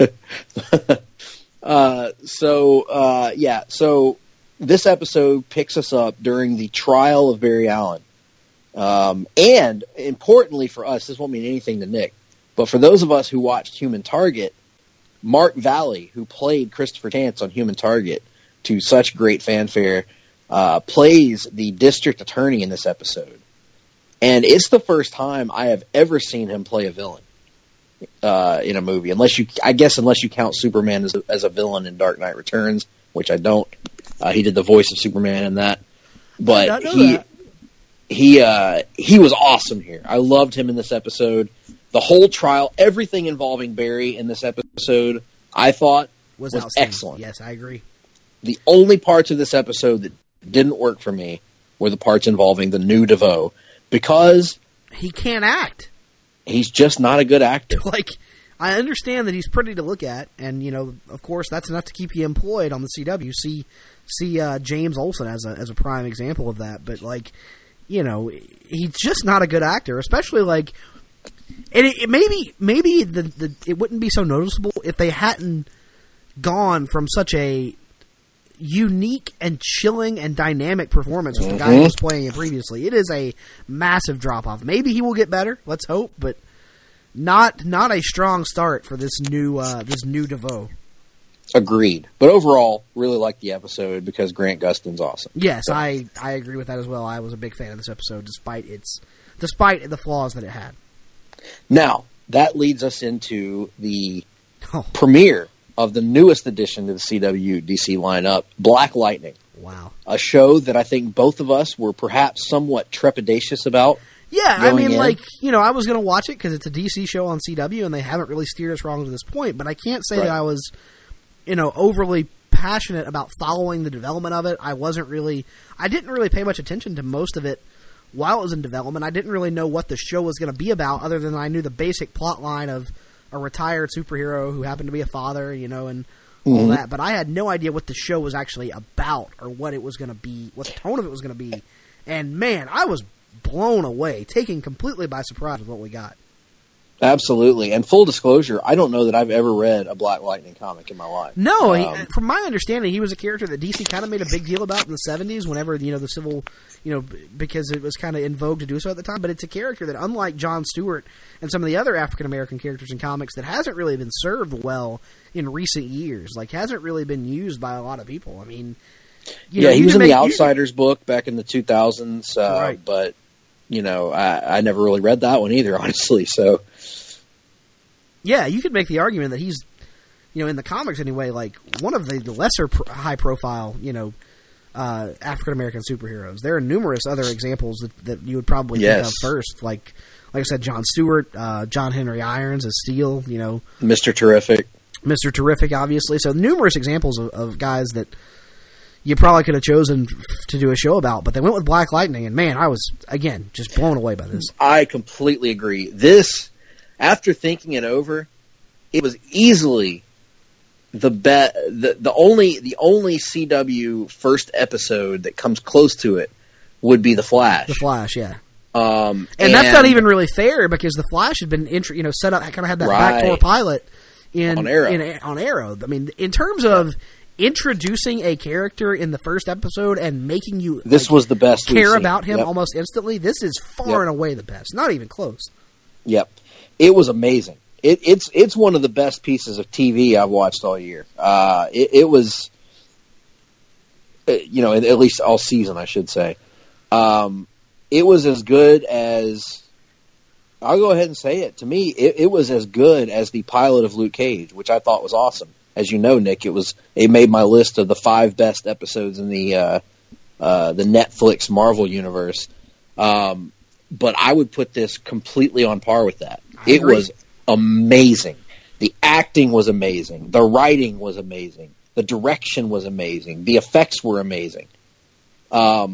So this episode picks us up during the trial of Barry Allen. And importantly for us, this won't mean anything to Nick, but for those of us who watched Human Target, Mark Valley, who played Christopher Chance on Human Target to such great fanfare, plays the district attorney in this episode. And it's the first time I have ever seen him play a villain in a movie, unless you count Superman as a villain in Dark Knight Returns, which I don't. He did the voice of Superman in that, but he was awesome here. I loved him in this episode. The whole trial, everything involving Barry in this episode, I thought was excellent. Yes, I agree. The only parts of this episode that didn't work for me were the parts involving the new DeVoe, because he can't act. He's just not a good actor. Like, I understand that he's pretty to look at, and, you know, of course, that's enough to keep you employed on the CW. See James Olsen as a prime example of that. But, like, you know, he's just not a good actor, especially, like, and maybe it wouldn't be so noticeable if they hadn't gone from such a unique and chilling and dynamic performance with the guy who was playing it previously. It is a massive drop-off. Maybe he will get better, let's hope, but not a strong start for this new DeVoe. Agreed. But overall, really liked the episode because Grant Gustin's awesome. Yes, so. I agree with that as well. I was a big fan of this episode despite the flaws that it had. Now, that leads us into the premiere of the newest addition to the CW DC lineup, Black Lightning. Wow. A show that I think both of us were perhaps somewhat trepidatious about. Yeah, I mean, like, you know, I was going to watch it because it's a DC show on CW and they haven't really steered us wrong to this point, but I can't say that I was, you know, overly passionate about following the development of it. I didn't really pay much attention to most of it while it was in development. I didn't really know what the show was going to be about, other than I knew the basic plot line of a retired superhero who happened to be a father, you know, and all that. But I had no idea what the show was actually about or what it was going to be, what the tone of it was going to be. And, man, I was blown away, taken completely by surprise with what we got. Absolutely. And full disclosure, I don't know that I've ever read a Black Lightning comic in my life. No, from my understanding, he was a character that DC kind of made a big deal about in the 70s whenever, you know, the civil, you know, because it was kind of in vogue to do so at the time. But it's a character that, unlike John Stewart and some of the other African-American characters in comics, that hasn't really been served well in recent years. Like, hasn't really been used by a lot of people. I mean, he was in the Outsiders book back in the 2000s, right. But, you know, I never really read that one either, honestly, so... Yeah, you could make the argument that he's, you know, in the comics anyway, like one of the lesser high-profile, you know, African-American superheroes. There are numerous other examples that you would probably think of first, like I said, John Stewart, John Henry Irons as Steel, you know. Mr. Terrific, obviously. So numerous examples of guys that you probably could have chosen to do a show about, but they went with Black Lightning, and man, I was, again, just blown away by this. I completely agree. This... After thinking it over, it was easily the only CW first episode that comes close to it would be The Flash. The Flash, yeah. And that's not even really fair because The Flash had been set up, kind of had that backdoor pilot on Arrow. I mean, in terms of introducing a character in the first episode and making you was the best care about him almost instantly, this is far and away the best. Not even close. Yep. It was amazing. It's one of the best pieces of TV I've watched all year. It was, you know, at least all season, I should say. It was as good as, I'll go ahead and say it. To me, it was as good as the pilot of Luke Cage, which I thought was awesome. As you know, Nick, it made my list of the 5 best episodes in the Netflix Marvel universe. But I would put this completely on par with that. It was amazing. The acting was amazing. The writing was amazing. The direction was amazing. The effects were amazing. But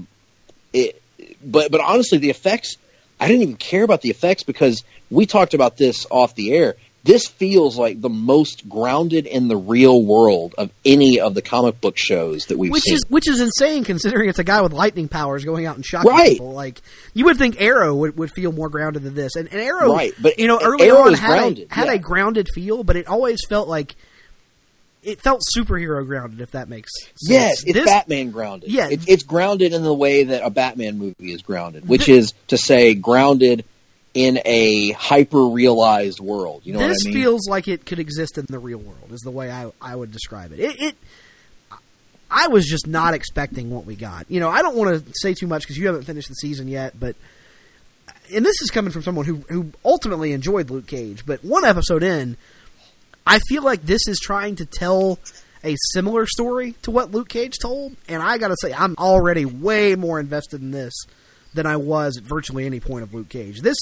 honestly, the effects, I didn't even care about the effects because we talked about this off the air. this feels like the most grounded in the real world of any of the comic book shows that we've seen. Which is insane, considering it's a guy with lightning powers going out and shocking Right. people. Like, you would think Arrow would feel more grounded than this, and Arrow, Right, but early Arrow on is grounded, had yeah. a grounded feel, but it always felt like it felt superhero grounded, if that makes sense. Yes, it's Batman grounded. Yeah. It's grounded in the way that a Batman movie is grounded, which is to say grounded in a hyper-realized world. You know what I mean? This feels like it could exist in the real world, is the way I would describe it. I was just not expecting what we got. You know, I don't want to say too much because you haven't finished the season yet, but... And this is coming from someone who ultimately enjoyed Luke Cage, but one episode in, I feel like this is trying to tell a similar story to what Luke Cage told, and I gotta say, I'm already way more invested in this than I was at virtually any point of Luke Cage. This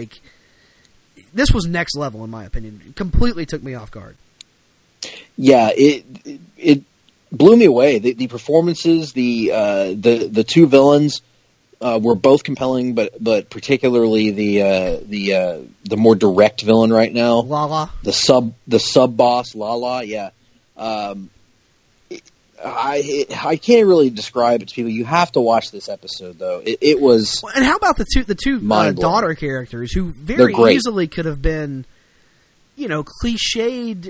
was next level, in my opinion. It completely took me off guard. Yeah, it blew me away. The performances, the two villains were both compelling, but particularly the more direct villain right now, Lala, the sub boss, Lala. Yeah, I can't really describe it to people. You have to watch this episode, though. It was. And how about the two daughter characters who very easily could have been, cliched,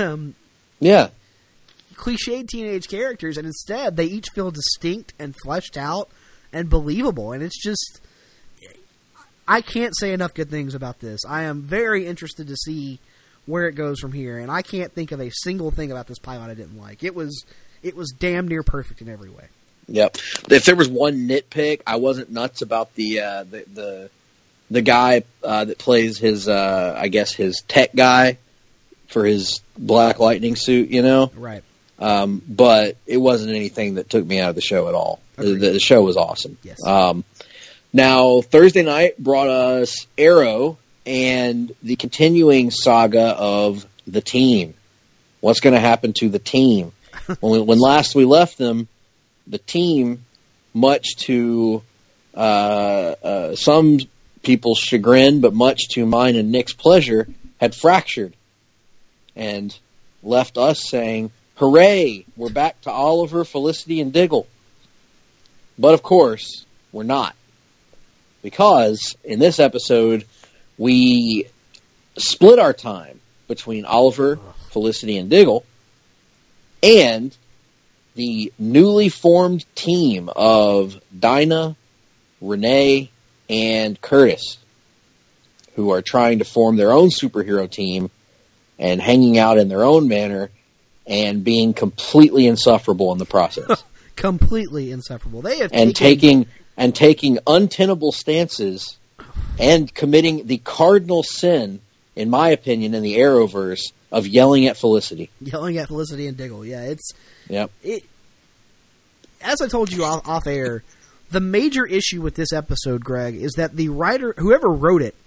cliched teenage characters, and instead they each feel distinct and fleshed out and believable. And it's just, I can't say enough good things about this. I am very interested to see where it goes from here, and I can't think of a single thing about this pilot I didn't like. It was damn near perfect in every way. Yep. If there was one nitpick, I wasn't nuts about the guy that plays his his tech guy for his Black Lightning suit, Right. But it wasn't anything that took me out of the show at all. The show was awesome. Yes. Now, Thursday night brought us Arrow and the continuing saga of the team. What's going to happen to the team? When last we left them, the team, much to some people's chagrin, but much to mine and Nick's pleasure, had fractured and left us saying, "Hooray, we're back to Oliver, Felicity, and Diggle." But of course, we're not. Because in this episode, we split our time between Oliver, Felicity, and Diggle, and the newly formed team of Dinah, Renee, and Curtis, who are trying to form their own superhero team and hanging out in their own manner and being completely insufferable in the process. Completely insufferable. They have taking untenable stances and committing the cardinal sin, in my opinion, in the Arrowverse of yelling at Felicity. Yelling at Felicity and Diggle. Yeah, Yep. As I told you off air, the major issue with this episode, Greg, is that the writer, whoever wrote it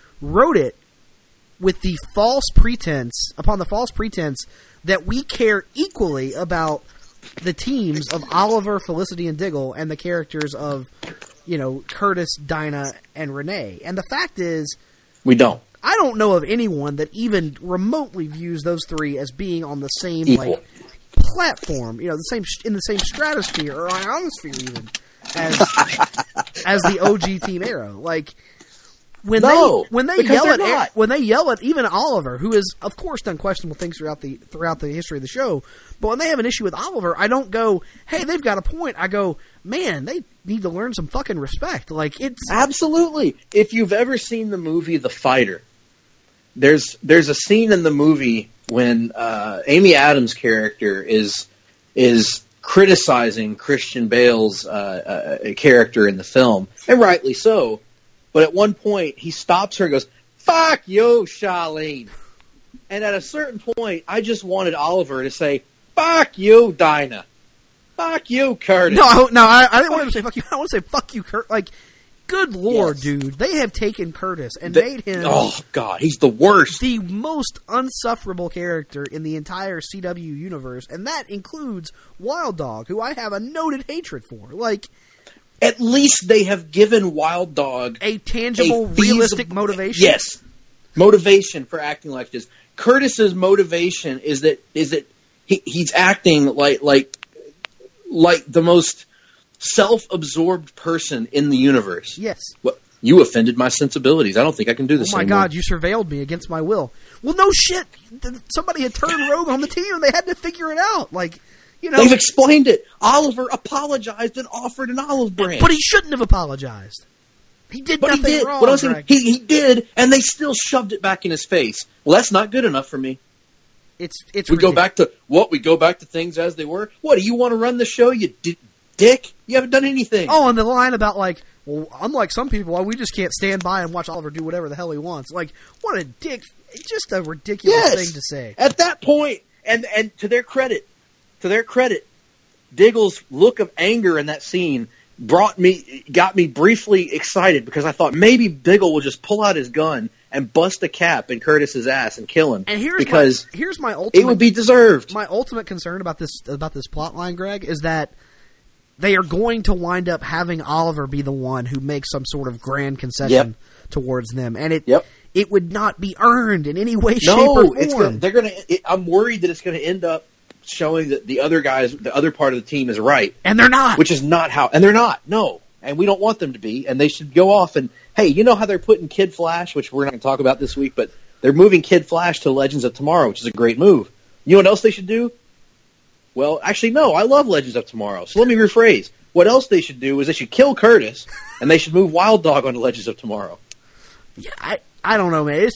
with the false pretense, that we care equally about the teams of Oliver, Felicity, and Diggle, and the characters of, Curtis, Dinah, and Renee. And the fact is, we don't. I don't know of anyone that even remotely views those three as being on the same platform, in the same stratosphere or ionosphere even as the OG Team Arrow. Like when they yell at even Oliver, who has of course done questionable things throughout the history of the show, but when they have an issue with Oliver, I don't go, "Hey, they've got a point." I go, "Man, they need to learn some fucking respect." Like it's absolutely. If you've ever seen the movie The Fighter, there's a scene in the movie when Amy Adams' character is criticizing Christian Bale's character in the film, and rightly so. But at one point, he stops her and goes, "Fuck you, Charlene." And at a certain point, I just wanted Oliver to say, "Fuck you, Dinah. Fuck you, Curtis." No, I didn't want him to say "fuck you." I want to say "fuck you, Kurt." Like, good lord, dude, they have taken Curtis and made him. Oh God, he's the worst. The most unsufferable character in the entire CW universe, and that includes Wild Dog, who I have a noted hatred for. Like, at least they have given Wild Dog a tangible, realistic motivation. Yes. motivation for acting like this. Curtis's motivation is that he's acting like the most self-absorbed person in the universe. Yes. Well, you offended my sensibilities. I don't think I can do this anymore. Oh my God, you surveilled me against my will. Well, no shit. Somebody had turned rogue on the team, and they had to figure it out. Like, you know, they've explained it. Oliver apologized and offered an olive branch. But he shouldn't have apologized. He did nothing wrong. What else he did, and they still shoved it back in his face. Well, that's not good enough for me. It's we ridiculous. go back to what? We go back to things as they were? What, do you want to run the show, you dick? You haven't done anything. Oh, and the line about, like, well, unlike some people, we just can't stand by and watch Oliver do whatever the hell he wants. Like, what a dick. It's just a ridiculous thing to say. At that point, and to their credit, Diggle's look of anger in that scene got me briefly excited because I thought maybe Diggle will just pull out his gun and bust a cap in Curtis's ass and kill him. And here's my ultimate. It would be deserved. My ultimate concern about this plot line, Greg, is that they are going to wind up having Oliver be the one who makes some sort of grand concession towards them, and it would not be earned in any way, shape, or form. I'm worried that it's going to end up showing that the other guys, the other part of the team, is right, and they're not. Which is not how, and they're not. No, and we don't want them to be. And they should go off and hey, you know how they're putting Kid Flash, which we're not going to talk about this week, but they're moving Kid Flash to Legends of Tomorrow, which is a great move. You know what else they should do? Well, actually, no. I love Legends of Tomorrow. So let me rephrase. What else they should do is they should kill Curtis, and they should move Wild Dog onto Legends of Tomorrow. Yeah, I don't know, man.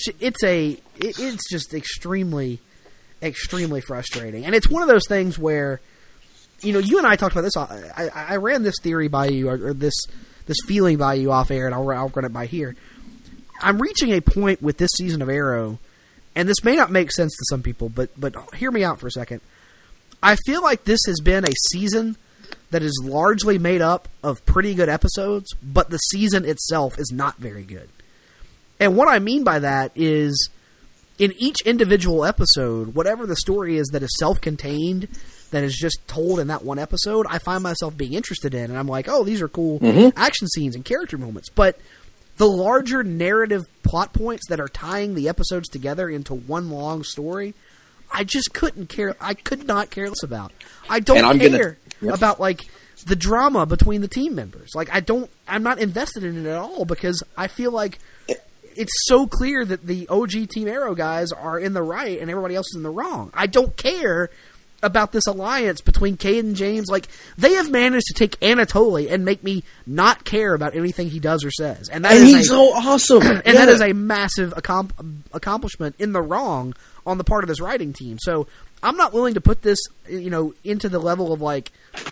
It's just extremely frustrating, and it's one of those things where, you know, you and I talked about this. I ran this theory by you, or this feeling by you off air, and I'll run it by here. I'm reaching a point with this season of Arrow, and this may not make sense to some people, but hear me out for a second. I feel like this has been a season that is largely made up of pretty good episodes, but the season itself is not very good. And what I mean by that is, in each individual episode, whatever the story is that is self-contained, that is just told in that one episode, I find myself being interested in, and I'm like, oh, these are cool action scenes and character moments. But the larger narrative plot points that are tying the episodes together into one long story, I just couldn't care. I could not care less about. I don't care about, like, the drama between the team members. Like, I'm not invested in it at all because I feel like it's so clear that the OG Team Arrow guys are in the right and everybody else is in the wrong. I don't care about this alliance between Caden James. Like, they have managed to take Anatoly and make me not care about anything he does or says. And he's so awesome. And that is a massive accomplishment in the wrong on the part of this writing team. So I'm not willing to put this, you know, into the level of, like,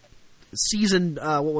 season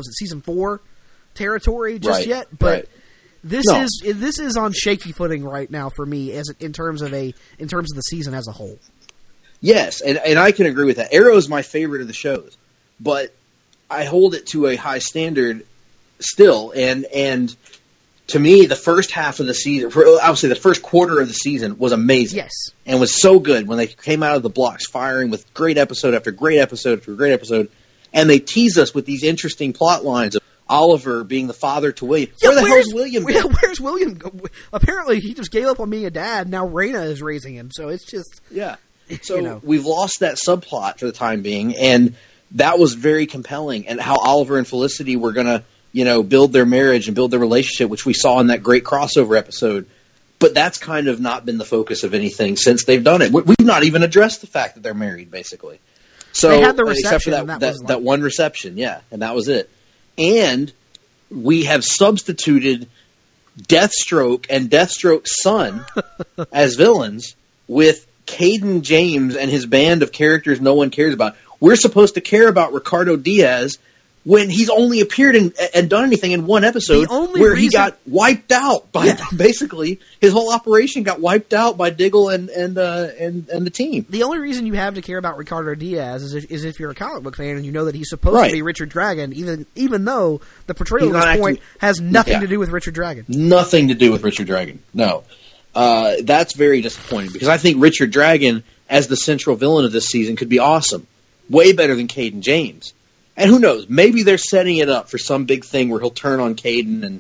4 territory just yet. But this is on shaky footing right now for me in terms of the season as a whole. Yes, and I can agree with that. Arrow is my favorite of the shows, but I hold it to a high standard still. And to me, the first half of the season, obviously the first quarter of the season, was amazing. Yes, and was so good when they came out of the blocks firing with great episode after great episode after great episode, and they tease us with these interesting plot lines of Oliver being the father to William. Yeah, Where the hell's William been? Where's William? Apparently, he just gave up on being a dad. Now Raina is raising him, so it's just So you know. We've lost that subplot for the time being, and that was very compelling. And how Oliver and Felicity were going to, you know, build their marriage and build their relationship, which we saw in that great crossover episode. But that's kind of not been the focus of anything since they've done it. We've not even addressed the fact that they're married, basically. So they had the reception, except for that one reception, and that was it. And we have substituted Deathstroke and Deathstroke's son as villains with Caden James and his band of characters no one cares about. We're supposed to care about Ricardo Diaz when he's only appeared and done anything in one episode where he got wiped out by basically his whole operation got wiped out by Diggle and the team. The only reason you have to care about Ricardo Diaz is if you're a comic book fan and you know that he's supposed to be Richard Dragon, even though the portrayal at this point has nothing to do with Richard Dragon. Nothing to do with Richard Dragon. No. That's very disappointing because I think Richard Dragon as the central villain of this season could be awesome. Way better than Caden James. And who knows, maybe they're setting it up for some big thing where he'll turn on Caden and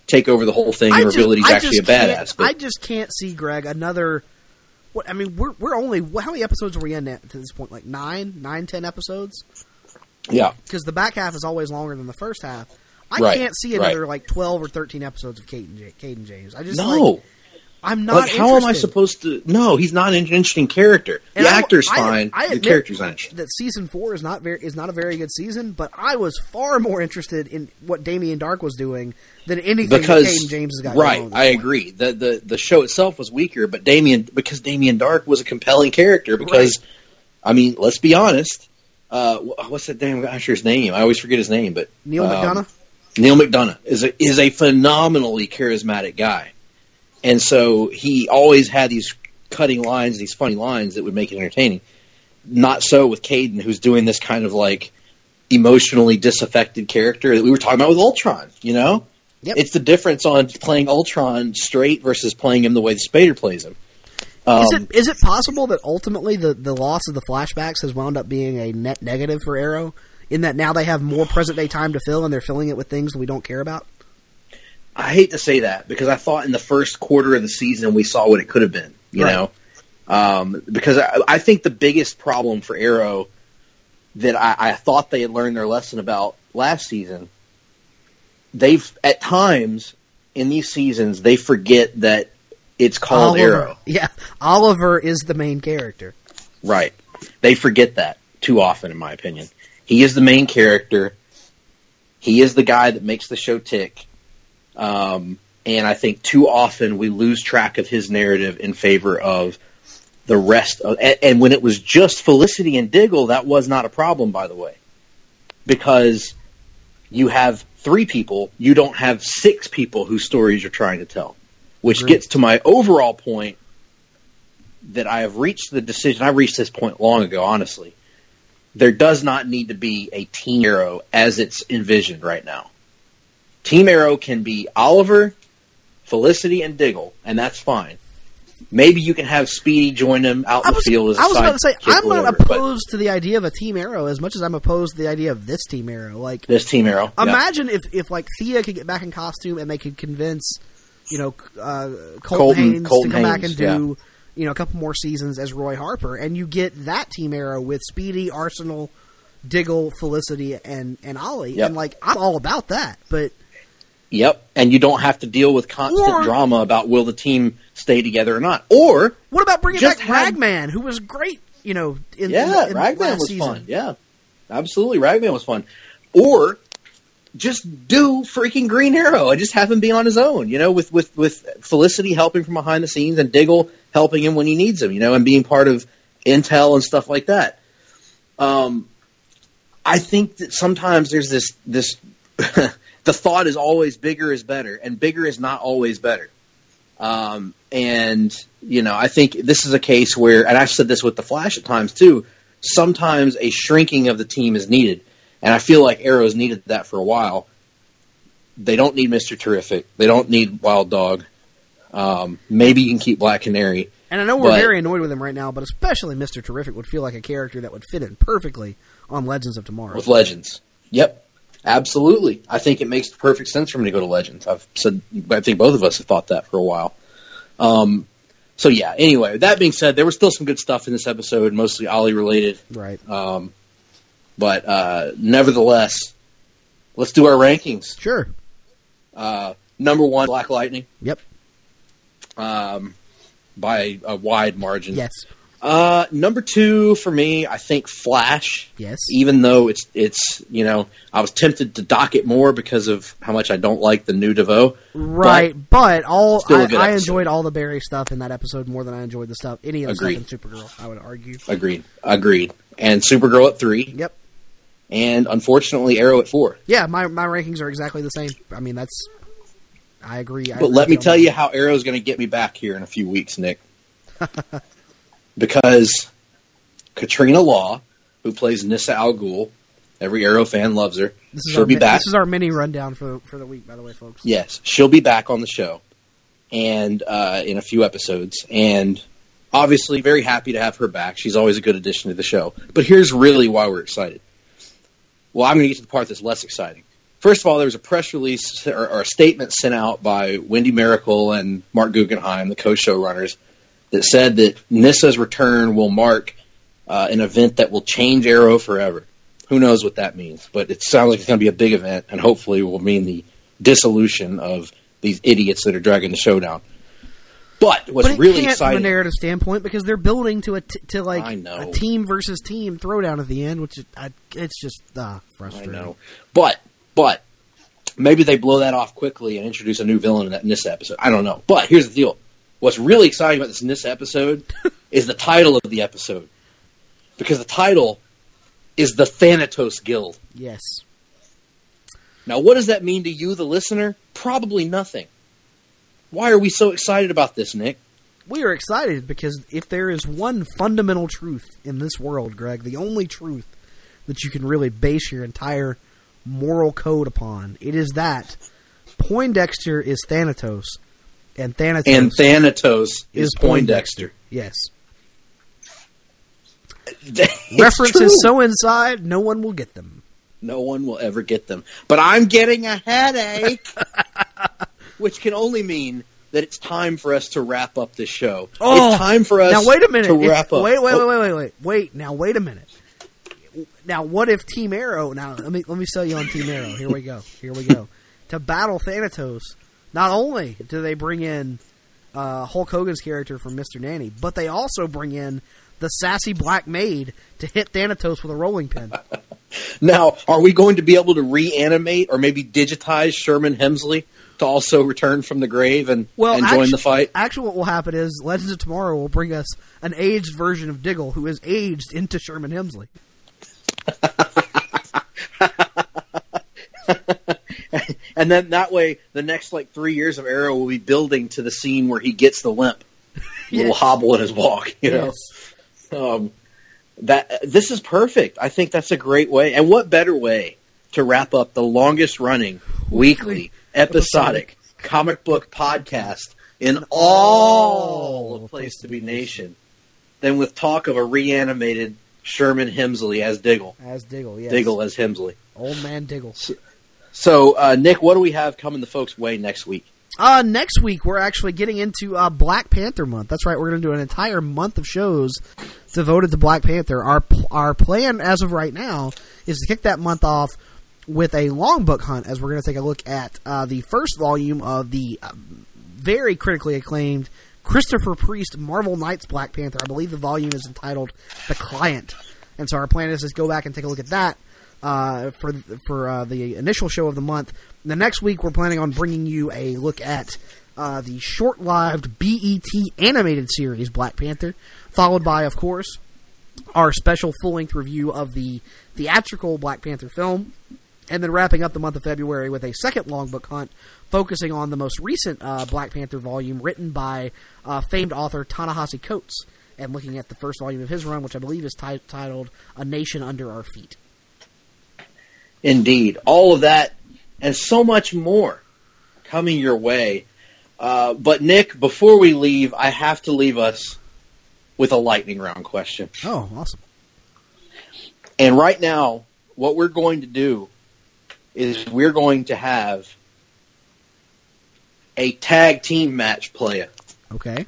take over the whole thing and reveal that he's actually a badass. But I just can't see, Greg, another. What I mean, we're only how many episodes are we in at this point? Like 10 episodes. Yeah, because the back half is always longer than the first half. I can't see another like 12 or 13 episodes of Caden James. I just I'm not. Like, how am I supposed to? No, he's not an interesting character. The actor's fine. The character's not interesting. That season 4 is not a very good season, but I was far more interested in what Damien Dark was doing than anything that Caden James has got going on. Right, I agree. The show itself was weaker, but Damien Dark was a compelling character because, I mean, let's be honest. What's that damn guy's name? I always forget his name, but Neil McDonough. Neil McDonough is a phenomenally charismatic guy. And so he always had these cutting lines, these funny lines that would make it entertaining. Not so with Caden, who's doing this kind of like emotionally disaffected character that we were talking about with Ultron, you know? Yep. It's the difference on playing Ultron straight versus playing him the way the Spader plays him. Is it possible that ultimately the loss of the flashbacks has wound up being a net negative for Arrow, in that now they have more present-day time to fill and they're filling it with things that we don't care about? I hate to say that because I thought in the first quarter of the season we saw what it could have been, you know? Because I think the biggest problem for Arrow that I thought they had learned their lesson about last season, they've, at times in these seasons, they forget that it's called Arrow. Yeah, Oliver is the main character. Right. They forget that too often, in my opinion. He is the main character. He is the guy that makes the show tick. And I think too often we lose track of his narrative in favor of the rest of, and when it was just Felicity and Diggle, that was not a problem, by the way, because you have 3 people, you don't have 6 people whose stories you're trying to tell, which gets to my overall point that I have reached the decision. I reached this point long ago, honestly. There does not need to be a Team Arrow as it's envisioned right now. Team Arrow can be Oliver, Felicity, and Diggle, and that's fine. Maybe you can have Speedy join them out in the field as a I was about to say, I'm not opposed to the idea of a Team Arrow as much as I'm opposed to the idea of this Team Arrow. Like this Team Arrow. Imagine if like Thea could get back in costume and they could convince, Colton Haynes to come back and do, a couple more seasons as Roy Harper, and you get that Team Arrow with Speedy, Arsenal, Diggle, Felicity, and Ollie. Yep. And like, I'm all about that, but. Yep, and you don't have to deal with constant drama about will the team stay together or not. Or what about bringing back Ragman, who was great, in Ragman was season. fun. Yeah, absolutely, Ragman was fun. Or just do freaking Green Arrow and just have him be on his own, with Felicity helping from behind the scenes and Diggle helping him when he needs him, and being part of intel and stuff like that. I think that sometimes there's this the thought is always bigger is better, and bigger is not always better. I think this is a case where, and I've said this with the Flash at times too, sometimes a shrinking of the team is needed. And I feel like Arrow's needed that for a while. They don't need Mr. Terrific. They don't need Wild Dog. Maybe you can keep Black Canary. And I know we're very annoyed with him right now, but especially Mr. Terrific would feel like a character that would fit in perfectly on Legends of Tomorrow. With Legends. Yep. Absolutely. I think it makes perfect sense for him to go to Legends. I think both of us have thought that for a while. So yeah, anyway, that being said, there was still some good stuff in this episode, mostly Ollie related. Right. But nevertheless, let's do our rankings. Sure. Number 1, Black Lightning. Yep. By a wide margin. Yes. Number 2 for me, I think Flash. Yes. Even though it's I was tempted to dock it more because of how much I don't like the new DeVoe. Right, but I enjoyed all the Barry stuff in that episode more than I enjoyed the stuff any of the stuff in Supergirl, I would argue. Agreed. And Supergirl at 3. Yep. And unfortunately Arrow at 4. Yeah, my rankings are exactly the same. I mean, I agree. But let me tell you how Arrow's going to get me back here in a few weeks, Nick. Because Katrina Law, who plays Nyssa Al Ghul, every Arrow fan loves her. She'll be back. This is our mini rundown for the week, by the way, folks. Yes, she'll be back on the show, and in a few episodes. And obviously, very happy to have her back. She's always a good addition to the show. But here's really why we're excited. Well, I'm going to get to the part that's less exciting. First of all, there was a press release or a statement sent out by Wendy Miracle and Mark Guggenheim, the co-showrunners, that said that Nissa's return will mark an event that will change Arrow forever. Who knows what that means, but it sounds like it's going to be a big event, and hopefully will mean the dissolution of these idiots that are dragging the show down. But what's really exciting from a narrative standpoint, because they're building to a team versus team throwdown at the end, which it's just frustrating. I know, but maybe they blow that off quickly and introduce a new villain in that Nissa episode. I don't know. But here's the deal: what's really exciting about this Nissa episode is the title of the episode, because the title is the Thanatos Guild. Yes. Now, what does that mean to you, the listener? Probably nothing. Why are we so excited about this, Nick? We are excited because if there is one fundamental truth in this world, Greg, the only truth that you can really base your entire moral code upon, it is that Poindexter is Thanatos, and Thanatos is Poindexter. Yes. References so inside, no one will get them. No one will ever get them. But I'm getting a headache, which can only mean that it's time for us to wrap up this show. Oh, it's time for us now wait a minute. to wrap up. Wait. Now wait a minute. Now what if Team Arrow? Now let me sell you on Team Arrow. Here we go. To battle Thanatos, not only do they bring in Hulk Hogan's character from Mr. Nanny, but they also bring in the sassy black maid to hit Thanatos with a rolling pin. Now, are we going to be able to reanimate or maybe digitize Sherman Hemsley to also return from the grave and join the fight? Actually, what will happen is Legends of Tomorrow will bring us an aged version of Diggle who is aged into Sherman Hemsley. And then that way, the next 3 years of Arrow will be building to the scene where he gets the limp, little hobble in his walk. You know, this is perfect. I think that's a great way. And what better way to wrap up the longest running weekly episodic comic book podcast in all of Place to Be Nation than with talk of a reanimated Sherman Hemsley as Diggle. As Diggle, yes. Diggle as Hemsley. Old man Diggle. So, Nick, what do we have coming the folks' way next week? Next week, we're actually getting into Black Panther month. That's right, we're going to do an entire month of shows devoted to Black Panther. Our plan, as of right now, is to kick that month off with a long book hunt, as we're going to take a look at the first volume of the very critically acclaimed Christopher Priest Marvel Knights Black Panther. I believe the volume is entitled The Client. And so our plan is to go back and take a look at that for the initial show of the month. The next week, we're planning on bringing you a look at the short-lived BET animated series Black Panther, followed by, of course, our special full-length review of the theatrical Black Panther film, and then wrapping up the month of February with a second long book hunt focusing on the most recent Black Panther volume written by famed author Ta-Nehisi Coates, and looking at the first volume of his run, which I believe is titled A Nation Under Our Feet. Indeed. All of that and so much more coming your way. But, Nick, before we leave, I have to leave us with a lightning round question. Oh, awesome. And right now, what we're going to do is we're going to have a tag team match play. Okay.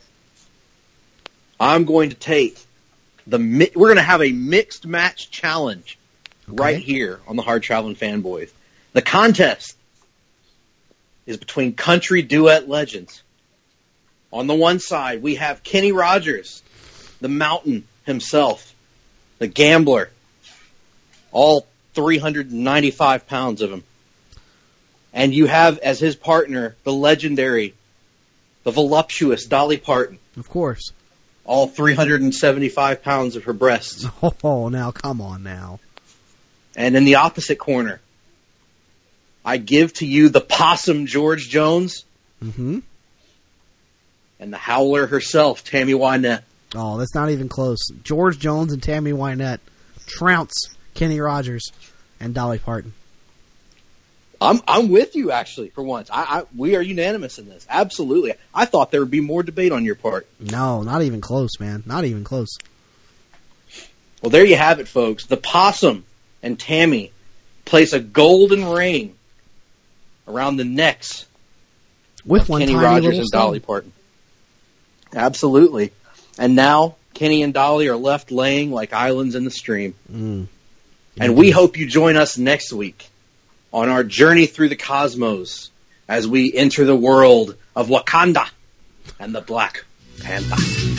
I'm going to take we're going to have a mixed match challenge right here on the Hard Traveling Fanboys. The contest is between country duet legends. On the one side, we have Kenny Rogers, the Mountain himself, the Gambler, all 395 pounds of him. And you have as his partner the legendary, the voluptuous Dolly Parton. Of course. All 375 pounds of her breasts. Oh, now, come on now. And in the opposite corner, I give to you the Possum George Jones. Mm-hmm. And the Howler herself, Tammy Wynette. Oh, that's not even close. George Jones and Tammy Wynette trounce Kenny Rogers and Dolly Parton. I'm with you, actually, for once. We are unanimous in this. Absolutely. I thought there would be more debate on your part. No, not even close, man. Not even close. Well, there you have it, folks. The Possum and Tammy place a golden ring around the necks with of one Kenny tiny Rogers little and stone. Dolly Parton. Absolutely. And now Kenny and Dolly are left laying like islands in the stream. And we hope you join us next week on our journey through the cosmos as we enter the world of Wakanda and the Black Panther.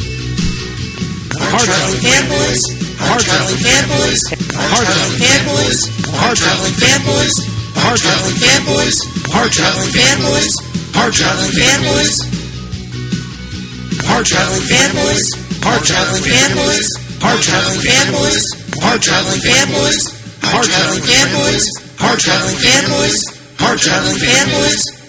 Hard traveling fanboys, hard traveling fanboys, hard traveling fanboys, hard traveling fanboys, hard traveling fanboys, hard traveling fanboys, hard traveling fanboys, hard traveling fanboys, hard traveling fanboys, hard traveling fanboys, hard traveling fanboys, hard traveling fanboys, hard traveling fanboys, hard traveling fanboys.